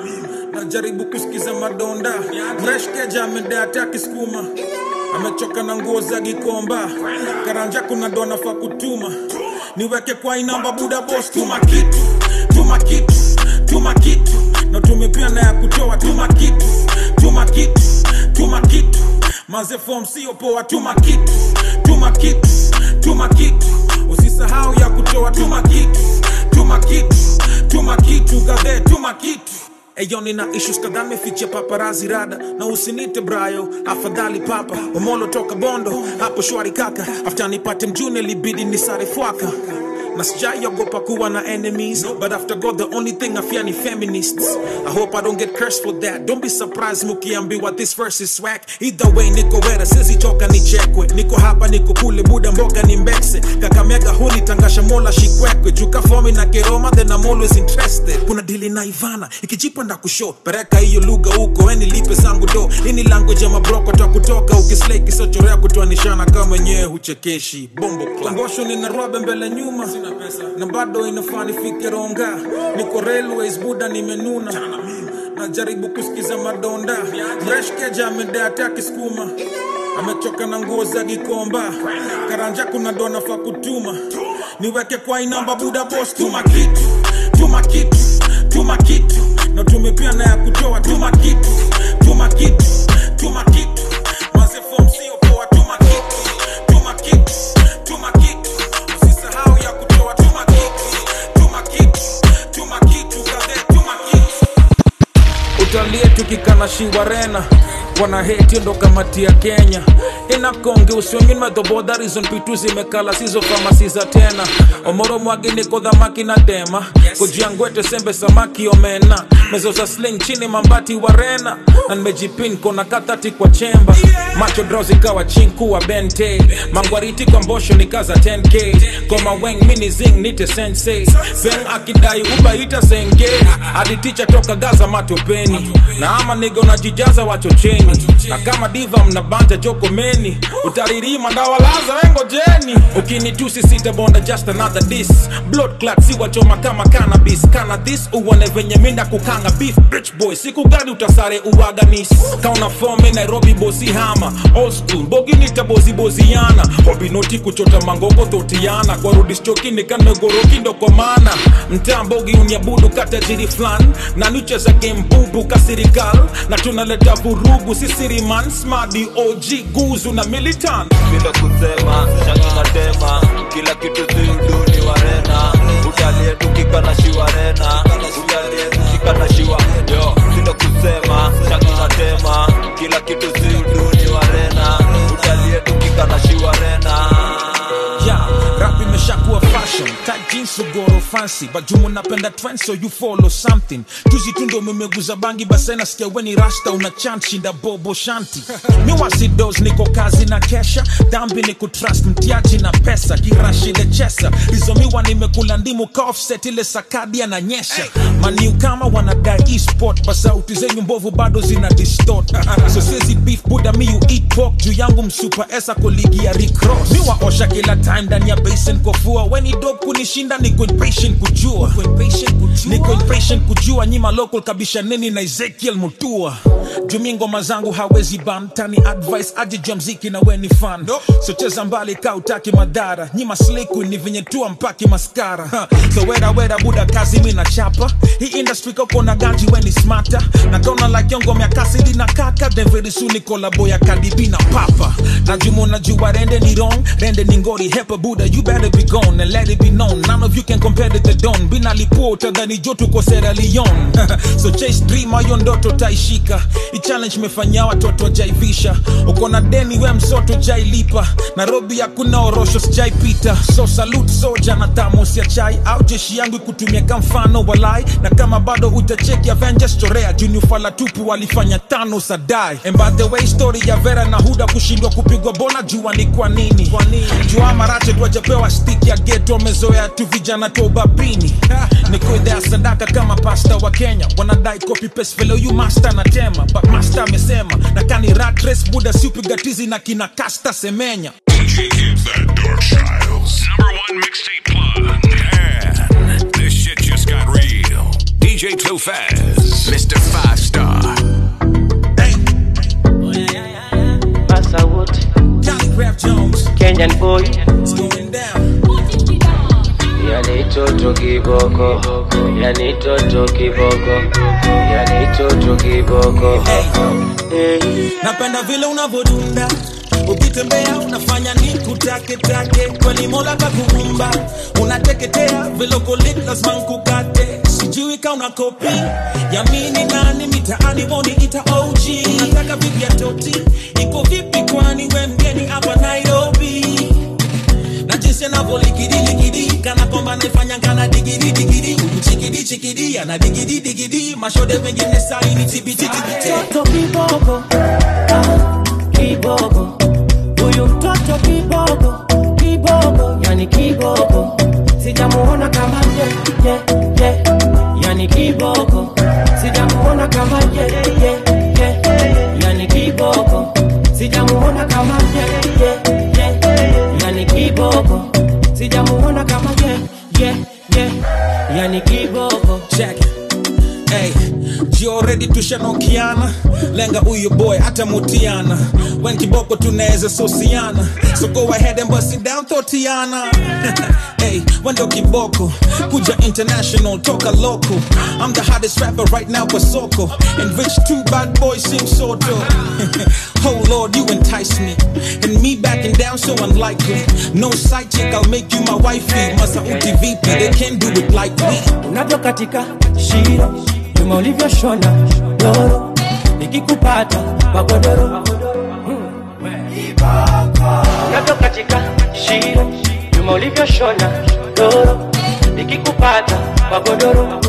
najaribu kusikiza madonda. Mreshkeja amedea ataki skuma, amechoka na nguo za Gikomba. Karanja kuna dona fa kutuma, niweke kwa inamba buda boss. Tuma kitu, tuma kitu, tuma kitu, na tumepia na ya kutoa. Tuma kitu, tuma kitu, tuma kitu, maze form sio poa. Tuma kitu, tuma kitu, tuma kitu, usisahau ya kutoa. Tuma kitu, tuma kitu, tuma kitu, gadhe tuma kitu. Eyo nina issues kadhaa mefichia paparazi rada, na usinite brayo, afadhali papa. Omolo toka Bondo, hapo shwari kaka. After nipate mjune libidi nisare fwaka. Na sijaiogopa kuwa na enemies, but after God the only thing I fear ni feminists. I hope I don't get cursed for that. Don't be surprised mukiambiwa this verse is swag. Either way niko wera, sisi choka ni chekwe. Niko hapa niko kule, buda mboga ni mbekse. Kakamega huni tangasha mola shikwekwe. Juka fomi na keroma, then I'm always interested. Kuna dili na Ivana, ikijipa nda kusho. Pereka hiyo lugha huko, eni lipe zangu do. Ini language ya mabroko ta kutoka. Ukislay kisochorea kutuanishana kama nye huchekeshi. Bombo club ngosho nina robe mbele nyuma, na bado inafani fike ronga. Niko railways buda nimenuna, najaribu kusikiza madonda. Mreshkeja amedea ataki skuma, amechoka na nguo za Gikomba. Karanja kuna dona fa kutuma, niweke kwa inamba buda boss. Tuma kitu, tuma kitu, tuma kitu, na tumepia na ya kutoa. Tuma kitu, tuma kitu, tuma kitu, maze form sio poa. Tuma kitu, tuma kitu, tuma kitu, usisahau ya kutoa. Tuma kitu, tuma kitu, tuma kitu, gadhe tuma kitu. Utalie tukikana shiwarena, wana hate ndo kamati ya Kenya. Inakonge uswingin madhoboda reason pitu zimekala sizo famasi za tena. Omoro mwagi niko dhamaki na tema, kujiangwete sembe samaki omena. Mezo za sling chini mambati warena, na nimejipin kona katati kwa chemba. Macho drozi kawa chinku wa bente, mangwariti kwa mbosho nikaza ten K. Koma weng mini zing nite sensei, Feng akidai uba ita senge. Adi teacher toka Gaza matopeni, na ama nigo na jijaza wachocheni. Na kama diva mnabanja joko meni, utaririma ndawalaza wengo jeni. Ukini tusi sita bonda just another diss. Blood clot si wachoma kama cannabis. Kana this uwane venye minda kukanga beef. Rich boy siku gani utasare uwaganis. Kauna forme Nairobi bosi hama, old school bogi nita bozi boziana. Hobi noti kuchota mangogo thotiana, kwa rudis choki nikane goroki ndo kwa mana. Mtambogi unyabudu kata jiri flan, na nucheza game bubu kasirikal. Na tunaleta vurugu sisiri man smadi O G guzu na militant. Bila kusema shangi na tema, kila kitu ziuduni warena. Utalie tukika na shiwarena, utalie tukika na shiwa. Yo, bila kusema shangi na tema, kila kitu ziuduni warena. Utalie tukika na shiwarena. Yeah, rap imeshakuwa fashion, tight jeans ugoro fancy, but jumu napenda trend so you follow something. Tuzi tundo memeguza bangi basena sikia weni rasta una chant shinda bobo shanti. Miwa si dos niko kazi na kesha, dambi niku trust mtiaji na pesa. Kirashi the chesa, rizomiwa nimekula ndimu ka offset ile sakadi na nyesha. Maniu kama wanadai e-sport, pasauti zenyu mbovu bado zina distort. So sezi beef buda mi you eat pork, juu yangu msupa esa koligi ya recross. Miwa osha kila time ndani ya basin kofua, weni dope kunishinda niko impatient kujua. Niko impatient kujua, nyima local kabisha nini na Ezekiel Mutua. Jumingo mazangu hawezi ban, tani advice aji jomziki na weni fan. So cheza mbali ka utaki madara, nyima sliku ni venye tua mpaki maskara. huh. So wera wera buda kazi mina chapa, hii industry kako na ganji weni smarter. Na kauna like yongo miakasi di na kaka, then very soon ni kolabo ya Cardi B na Papa. Na jumo na juwa rende ni wrong, rende ni ngori hepa buda, you better be gone and let it be known. None of you can compare to the Don, bina lipota dhani joto kwa Sierra Leone. So chase dream ayo ndoto taishika, i challenge mefanya watoto jaivisha. Uko na deni we msoto jailipa, Nairobi hakuna orosho sijaipita. So salute soja na thermos ya chai, au jeshi yangu kutumia kamfano walai. Na kama bado utacheki Avengers chorea, junior fala tupu walifanya tano sadai. And by the way story ya Vera na Huda kushindwa kupigwa bona jua ni kwa nini. Kwa nini? Jua marache tuwajapewa stick ya ghetto, mezoea tu vijana toba pini. Niko idea sadaka kama pasta wa Kenya, wanadai copy paste fellow you master na tema. But master amesema, na kani rat race buda siupiga tizi na kina kasta semenya. D J Gibbs, that Dark Childs. Number one mixtape plug. And this shit just got real. D J Tofaz. Mister Five Star. Massa Wood, Johnny Crab Jones, Kenyan boy. It's going down. Yani toto kiboko, yani toto kiboko, yani toto kiboko. Hey. Napenda vile unavodunda, ukitembea unafanya nikutake take, kweli Mola kakuumba, unateketea vile uko lit lazima nkukate. Sijui ka una kopi ya mini nani mitaani woni ita O G. Unataka vipi ya toti, iko vipi kwani we mgeni hapa Nairobi? Na jinsi anavyolikidi likidi, kana kwamba naifanya kana digidi digidi, chikidi chikidi, ana digidi digidi, mashode mengine sari ni tibiti tibiti. Mtoto kiboko, ah, kiboko. Huyu mtoto kiboko, kiboko, yani kiboko. Sijamuona kama ye, ye, ye, yani kiboko. Sijamuona kama ye, ye, ye, yani kiboko. Sijamuona kama ye, ye, ye, yani kiboko. Sijamuona kama ye, ye, ye, yani kiboko. Check it. Hey, you already tushanokiana, lenga uyo boy hata mutiana. When kiboko tunaweza sosiana, so go ahead and bust it down Thotiana. Hey, wendo kiboko, kuja international, toka local. I'm the hottest rapper right now for Soko, and rich two bad boys seem so dope. Oh Lord, you entice me, and me backing down so unlikely. No side chick, I'll make you my wifey. Masa uti V P, they can't do it like me. Unavyo katika shiro, Juma ulivyo shona doro, nikikupata pagodoro. Unavyo katika shiro, Juma ulivyo shona doro, nikikupata pagodoro.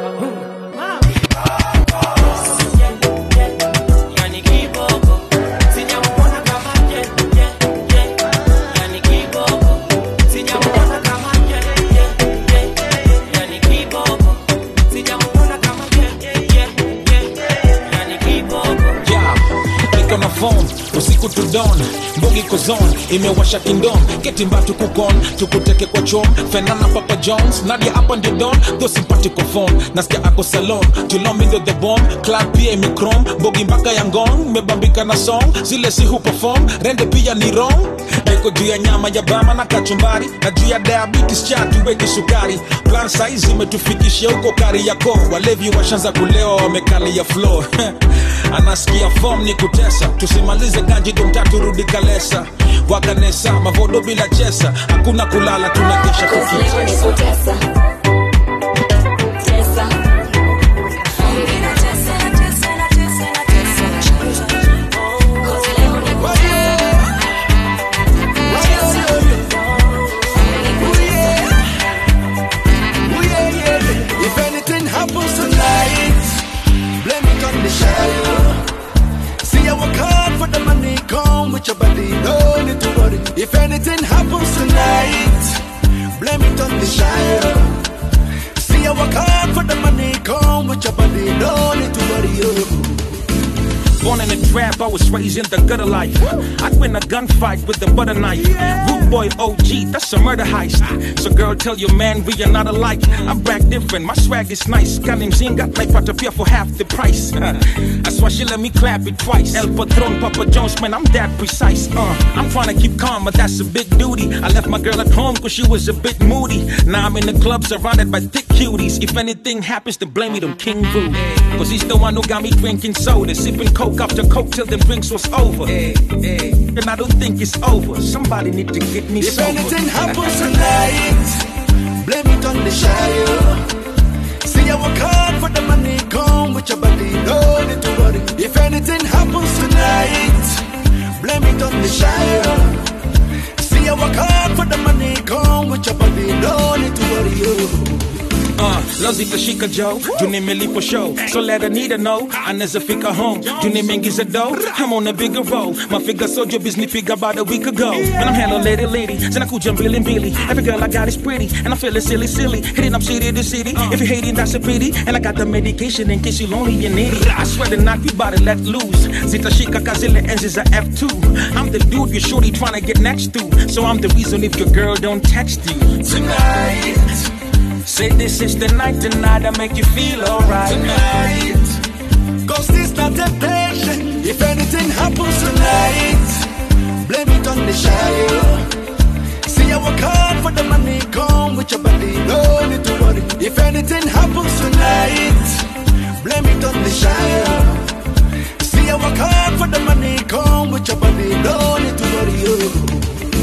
Yani kiboko, sijamuona kama ye, ye, ye. Yani kiboko, sijamuona kama ye, ye, ye. Yani kiboko, sijamuona kama ye, ye, ye. Yani kiboko. Yeah, niko na phone, usiku to dawn, mbogi ko zone, imewasha kingdom, keti mba tukukon, tukuteke kwa chom, Fenana Papa Jones, Nadia up on the dawn, do simpatiko phone, nasikia ako salon, tulombi ndo the bomb, club pia imikrom, mbogi mpaka yangon, mebambika na song, zile si hu perform, rende pia ni wrong, niko juu ya nyama ya bama na kachumbari, na juu ya diabetes chatu weki sukari, plan size imetufikishia huko kari yako, walevi washanza kulewa wamekali ya floor, anasikia form ni kutesa, tusimalize ganji domtatu rudi kalesa, wakanesa mavodo bila chesa, hakuna kulala tunakesha kukisa. If anything happens tonight, blame it on the shadow. See, I work hard for the money, come with your body, no need to worry. If anything happens tonight, blame it on the shadow. See, I work hard for the money, come with your body, no need to worry. Oh. Born in a trap, I was raised in the gutter life. I'd win a gunfight with a butter knife. Root boy O G, that's a murder heist. So girl, tell your man we are not alike. I brag different, my swag is nice. Kalim Zinga, like Patapia for half the price. That's why she let me clap it twice. El Patron, Papa Jones, man, I'm that precise. Uh, I'm trying to keep calm, but that's a big duty. I left my girl at home cause she was a bit moody. Now I'm in the club surrounded by thick cuties. If anything happens, then blame it on King Boo. Cause he's the one who got me drinking soda, sipping coke after coke till the drinks was over. Hey, hey. And I don't think it's over. Somebody need to get me if sober. If anything happens tonight, blame it on the shadow. See, I work hard for the money, come with your body, no need to worry. If anything happens tonight, blame it on the shadow. See, I work hard for the money, come with your body, no need to worry. Oh. Uh, Lozi Tashika Joe, Juni Milipo show. So let Anita know, Aneza fika home. Juni Mengi's a dough, I'm on a bigger role. My figure sold your business figure about a week ago. When I'm handling lady lady, Zanakuja Billy Billy. Every girl I got is pretty, and I'm feeling silly silly. Hitting up city to city, if you're hating that's a pity. And I got the medication in case you're lonely and needy. I swear to knock you body let loose. Zita Shika Kazile Enzis a F two. I'm the dude you're shorty trying to get next to. So I'm the reason if your girl don't text you. Tonight, say this is the night, tonight I make you feel alright. Tonight, Cause it's not temptation. If anything happens tonight, blame it on the shy. See, I work hard for the money, come with your body, no need to worry. If anything happens tonight, blame it on the shy. See, I work hard for the money, come with your body, no need to worry. Oh.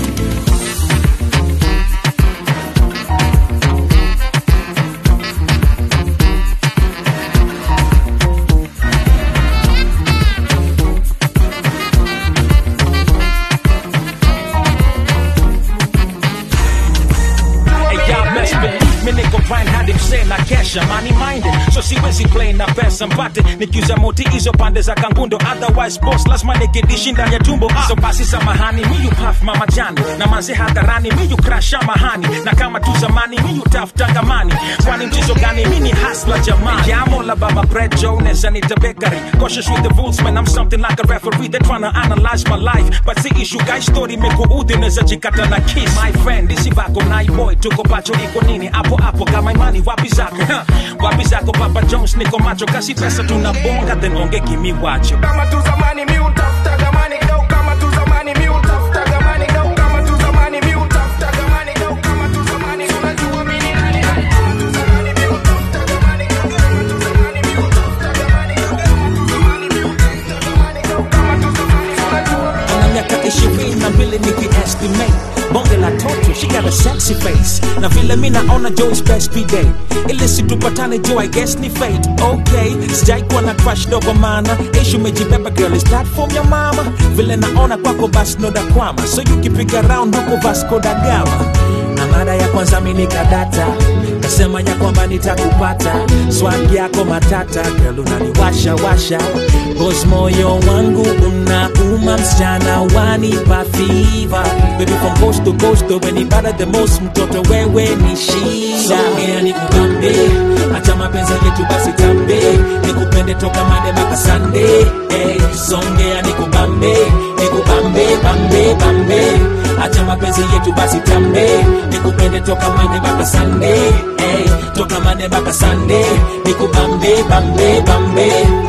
Na kesha money minded, so siwezi play na pesa mpate nikiuza moti hizo pande za kangundo, otherwise boss lazima nikidishi ndani ya tumbo. So basi samahani, mi you puff mama jani na manzi hadharani, mi you crash mahani, na kama tu zamani mi you tough tangamani. Kwani mchezo gani, mi ni hustler jamani. Yeah, I'm all about my bread Jones and it's a bakery. Cautious with the rules man, I'm something like a referee. They're trying to analyze my life, but see issue guys story meko udi neza jikata na kiss. My friend, this ivako na boy tuko pacho iko nini apo apo kama imani wapi zako wapi zako Papa Jones niko macho kasi pesa tunabonga then onge kimi wacho. Kama tu zamani mi utafuta gamani go, kama tu zamani mi utafuta gamani go, kama tu zamani mi utafuta gamani go, kama tu zamani unajua mimi ni nani. Kama tu zamani mi utafuta gamani go, kama tu zamani mi utafuta gamani go, kama tu zamani mi utafuta gamani go, kama tu zamani unajua. Ana miaka ishirini na mbili niki-estimate bonge la toto, she got a sexy face. Na vile mi naona Joe's best day, ili situpatane Joe I guess ni fate. Okay, sijai kuwa na crush dogo mana, issue mejibeba girl is that from your mama. Vile naona kwako basi no da kwama, so you kipiga round huko Vasco da Gama. Na mara ya kwanza mimi nikadata, kasema ya kwamba nitakupata. Swag yako matata, girl unaniwasha washa. Cause moyo wangu unauma, msichana wanipa fever. Baby from coast to coast, when you bada the most, mtoto wewe ni shida. Songea nikubambe, acha mapenzi yetu basi tambe. Nikupende toka Monday mpaka Sunday. Hey, songea nikubambe, nikubambe, bambe, bambe. Acha mapenzi yetu basi tambe. Nikupende toka Monday mpaka Sunday. Hey, toka Monday mpaka Sunday. Nikubambe, bambe, bambe.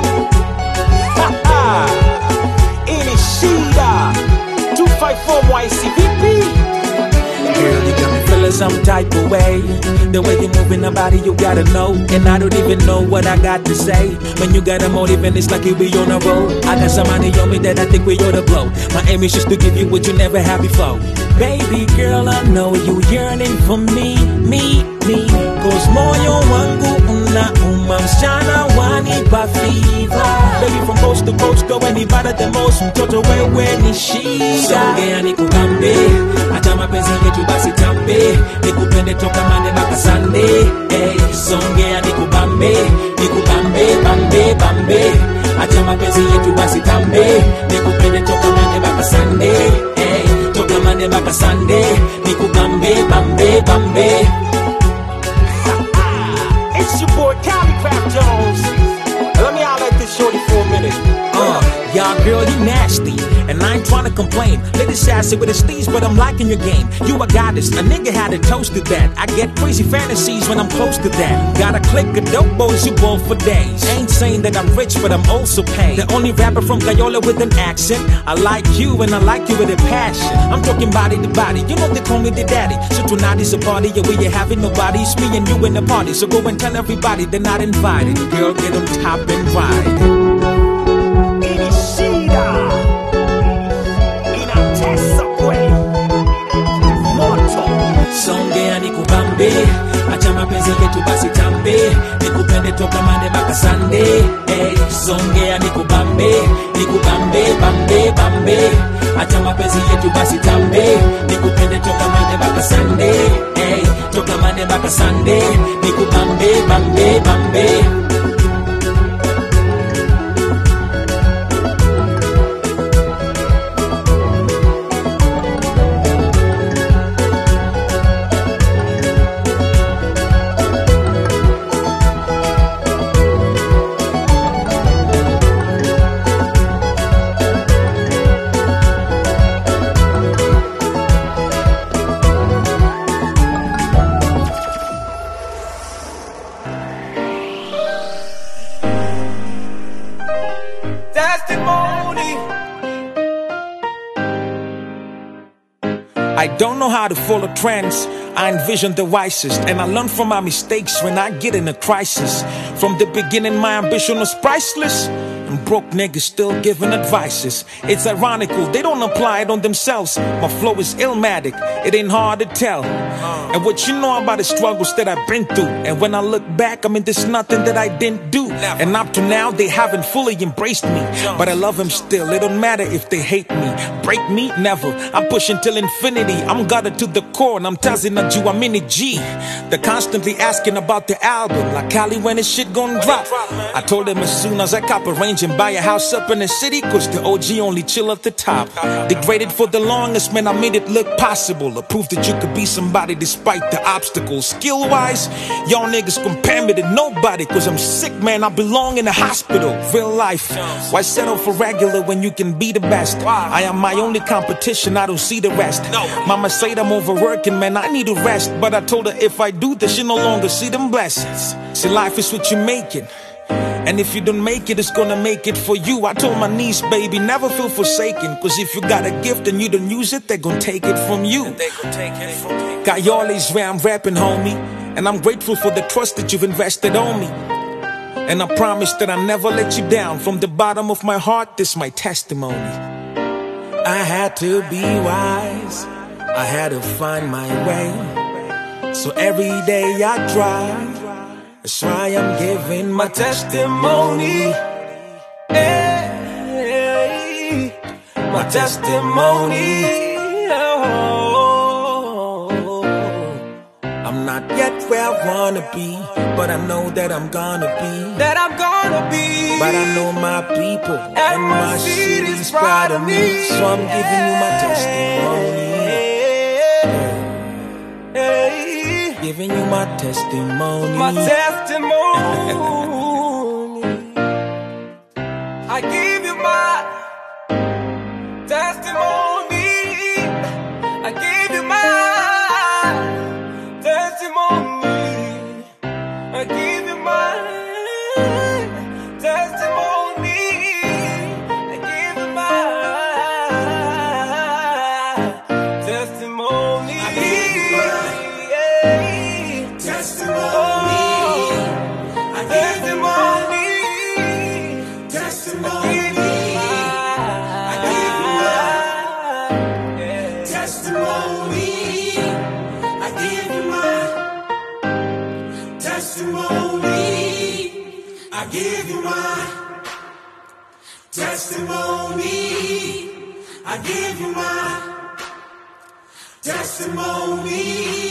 Ha ha, ini shida two five four Y C V P. Girl, you got me feeling some type of way. The way you're moving the body, you gotta know. And I don't even know what I got to say. When you got a motive and it's like you be on a roll. I got somebody on me that I think we ought to blow. My aim is just to give you what you never had before. Baby girl, I know you yearning for me, me, me. Cause moyo wangu unauma, msichana wanipa fever. Baby from coast to coast, go anybody the most, mtoto wewe ni shida. Songea nikubambe, acha mapenzi yetu basi tambe. Nikupende toka Monday mpaka Sunday. Hey, songea nikubambe, nikubambe, bambe, bambe. Acha mapenzi yetu basi tambe. Nikupende toka Monday mpaka Sunday. Hey, toka Monday mpaka Sunday. Nikubambe, bambe, bambe. It's your boy Callicraft Jones. Let me holler at this shorty for a minute. Uh, y'all girl, you nasty, and I ain't tryna complain. Little sassy with the steez, but I'm liking your game. You a goddess, a nigga had a toast to that. I get crazy fantasies when I'm close to that. Got a clique of dope boys who ball for days. Ain't saying that I'm rich, but I'm also paid. The only rapper from Gayola with an accent. I like you, and I like you with a passion. I'm talking body to body, you know they call me the daddy. So tonight is a party, yeah, we ain't having nobody. It's me and you in the party, so go and tell everybody they're not invited. Girl, get on top and ride. Songea nikubambe, acha mapenzi yetu basi tambe. Nikupende toka Monday mpaka Sunday. Hey, songea nikubambe, nikubambe, bambe, bambe. Acha mapenzi yetu basi tambe. Nikupende toka Monday mpaka Sunday. Hey, toka Monday mpaka Sunday. Nikubambe, bambe, bambe. I don't know how to follow trends. I envision the wisest, and I learn from my mistakes when I get in a crisis. From the beginning, my ambition was priceless, and broke niggas still giving advices. It's ironical, they don't apply it on themselves. My flow is illmatic, it ain't hard to tell. And what you know about the struggles that I've been through. And when I look back, I mean, there's nothing that I didn't do. And up to now, they haven't fully embraced me, but I love them still, it don't matter if they hate me. Break me? Never. I'm pushing till infinity. I'm guarded to the core, and I'm telling you I'm in a G. They're constantly asking about the album, like Cali, when is shit gonna drop? I told them as soon as I cop a range and buy a house up in the city, cause the O G only chill at the top. Degraded for the longest, man, I made it look possible. A proof that you could be somebody despite the obstacles. Skill wise, y'all niggas compare me to nobody, cause I'm sick, man, I belong in the hospital. Real life, why settle for regular when you can be the best? I am my only competition, I don't see the rest. Mama said I'm overworking, man, I need a rest. But I told her if I do this, she no longer see them blessings. See, life is what you make it, and if you don't make it, it's gonna make it for you. I told my niece, baby, never feel forsaken, cause if you got a gift and you don't use it, they're gonna take it from you. Got y'all is where I'm rapping, homie, and I'm grateful for the trust that you've invested on me. And I promise that I'll never let you down. From the bottom of my heart, this is my testimony. I had to be wise, I had to find my way. So every day I try, that's why I'm giving my testimony. Hey, my testimony. Oh, I'm not yet where I wanna be, but I know that I'm gonna be. That I'm gonna be. But I know my people and, and my city's proud of me. So I'm giving you my testimony. Hey, giving you my testimony. My testimony. I give you my testimony. I give you my testimony. I give you my testimony. I give you my testimony. I give you my testimony. I give you my testimony. I give you my testimony. I give you my testimony. I give you my testimony. I give you my testimony.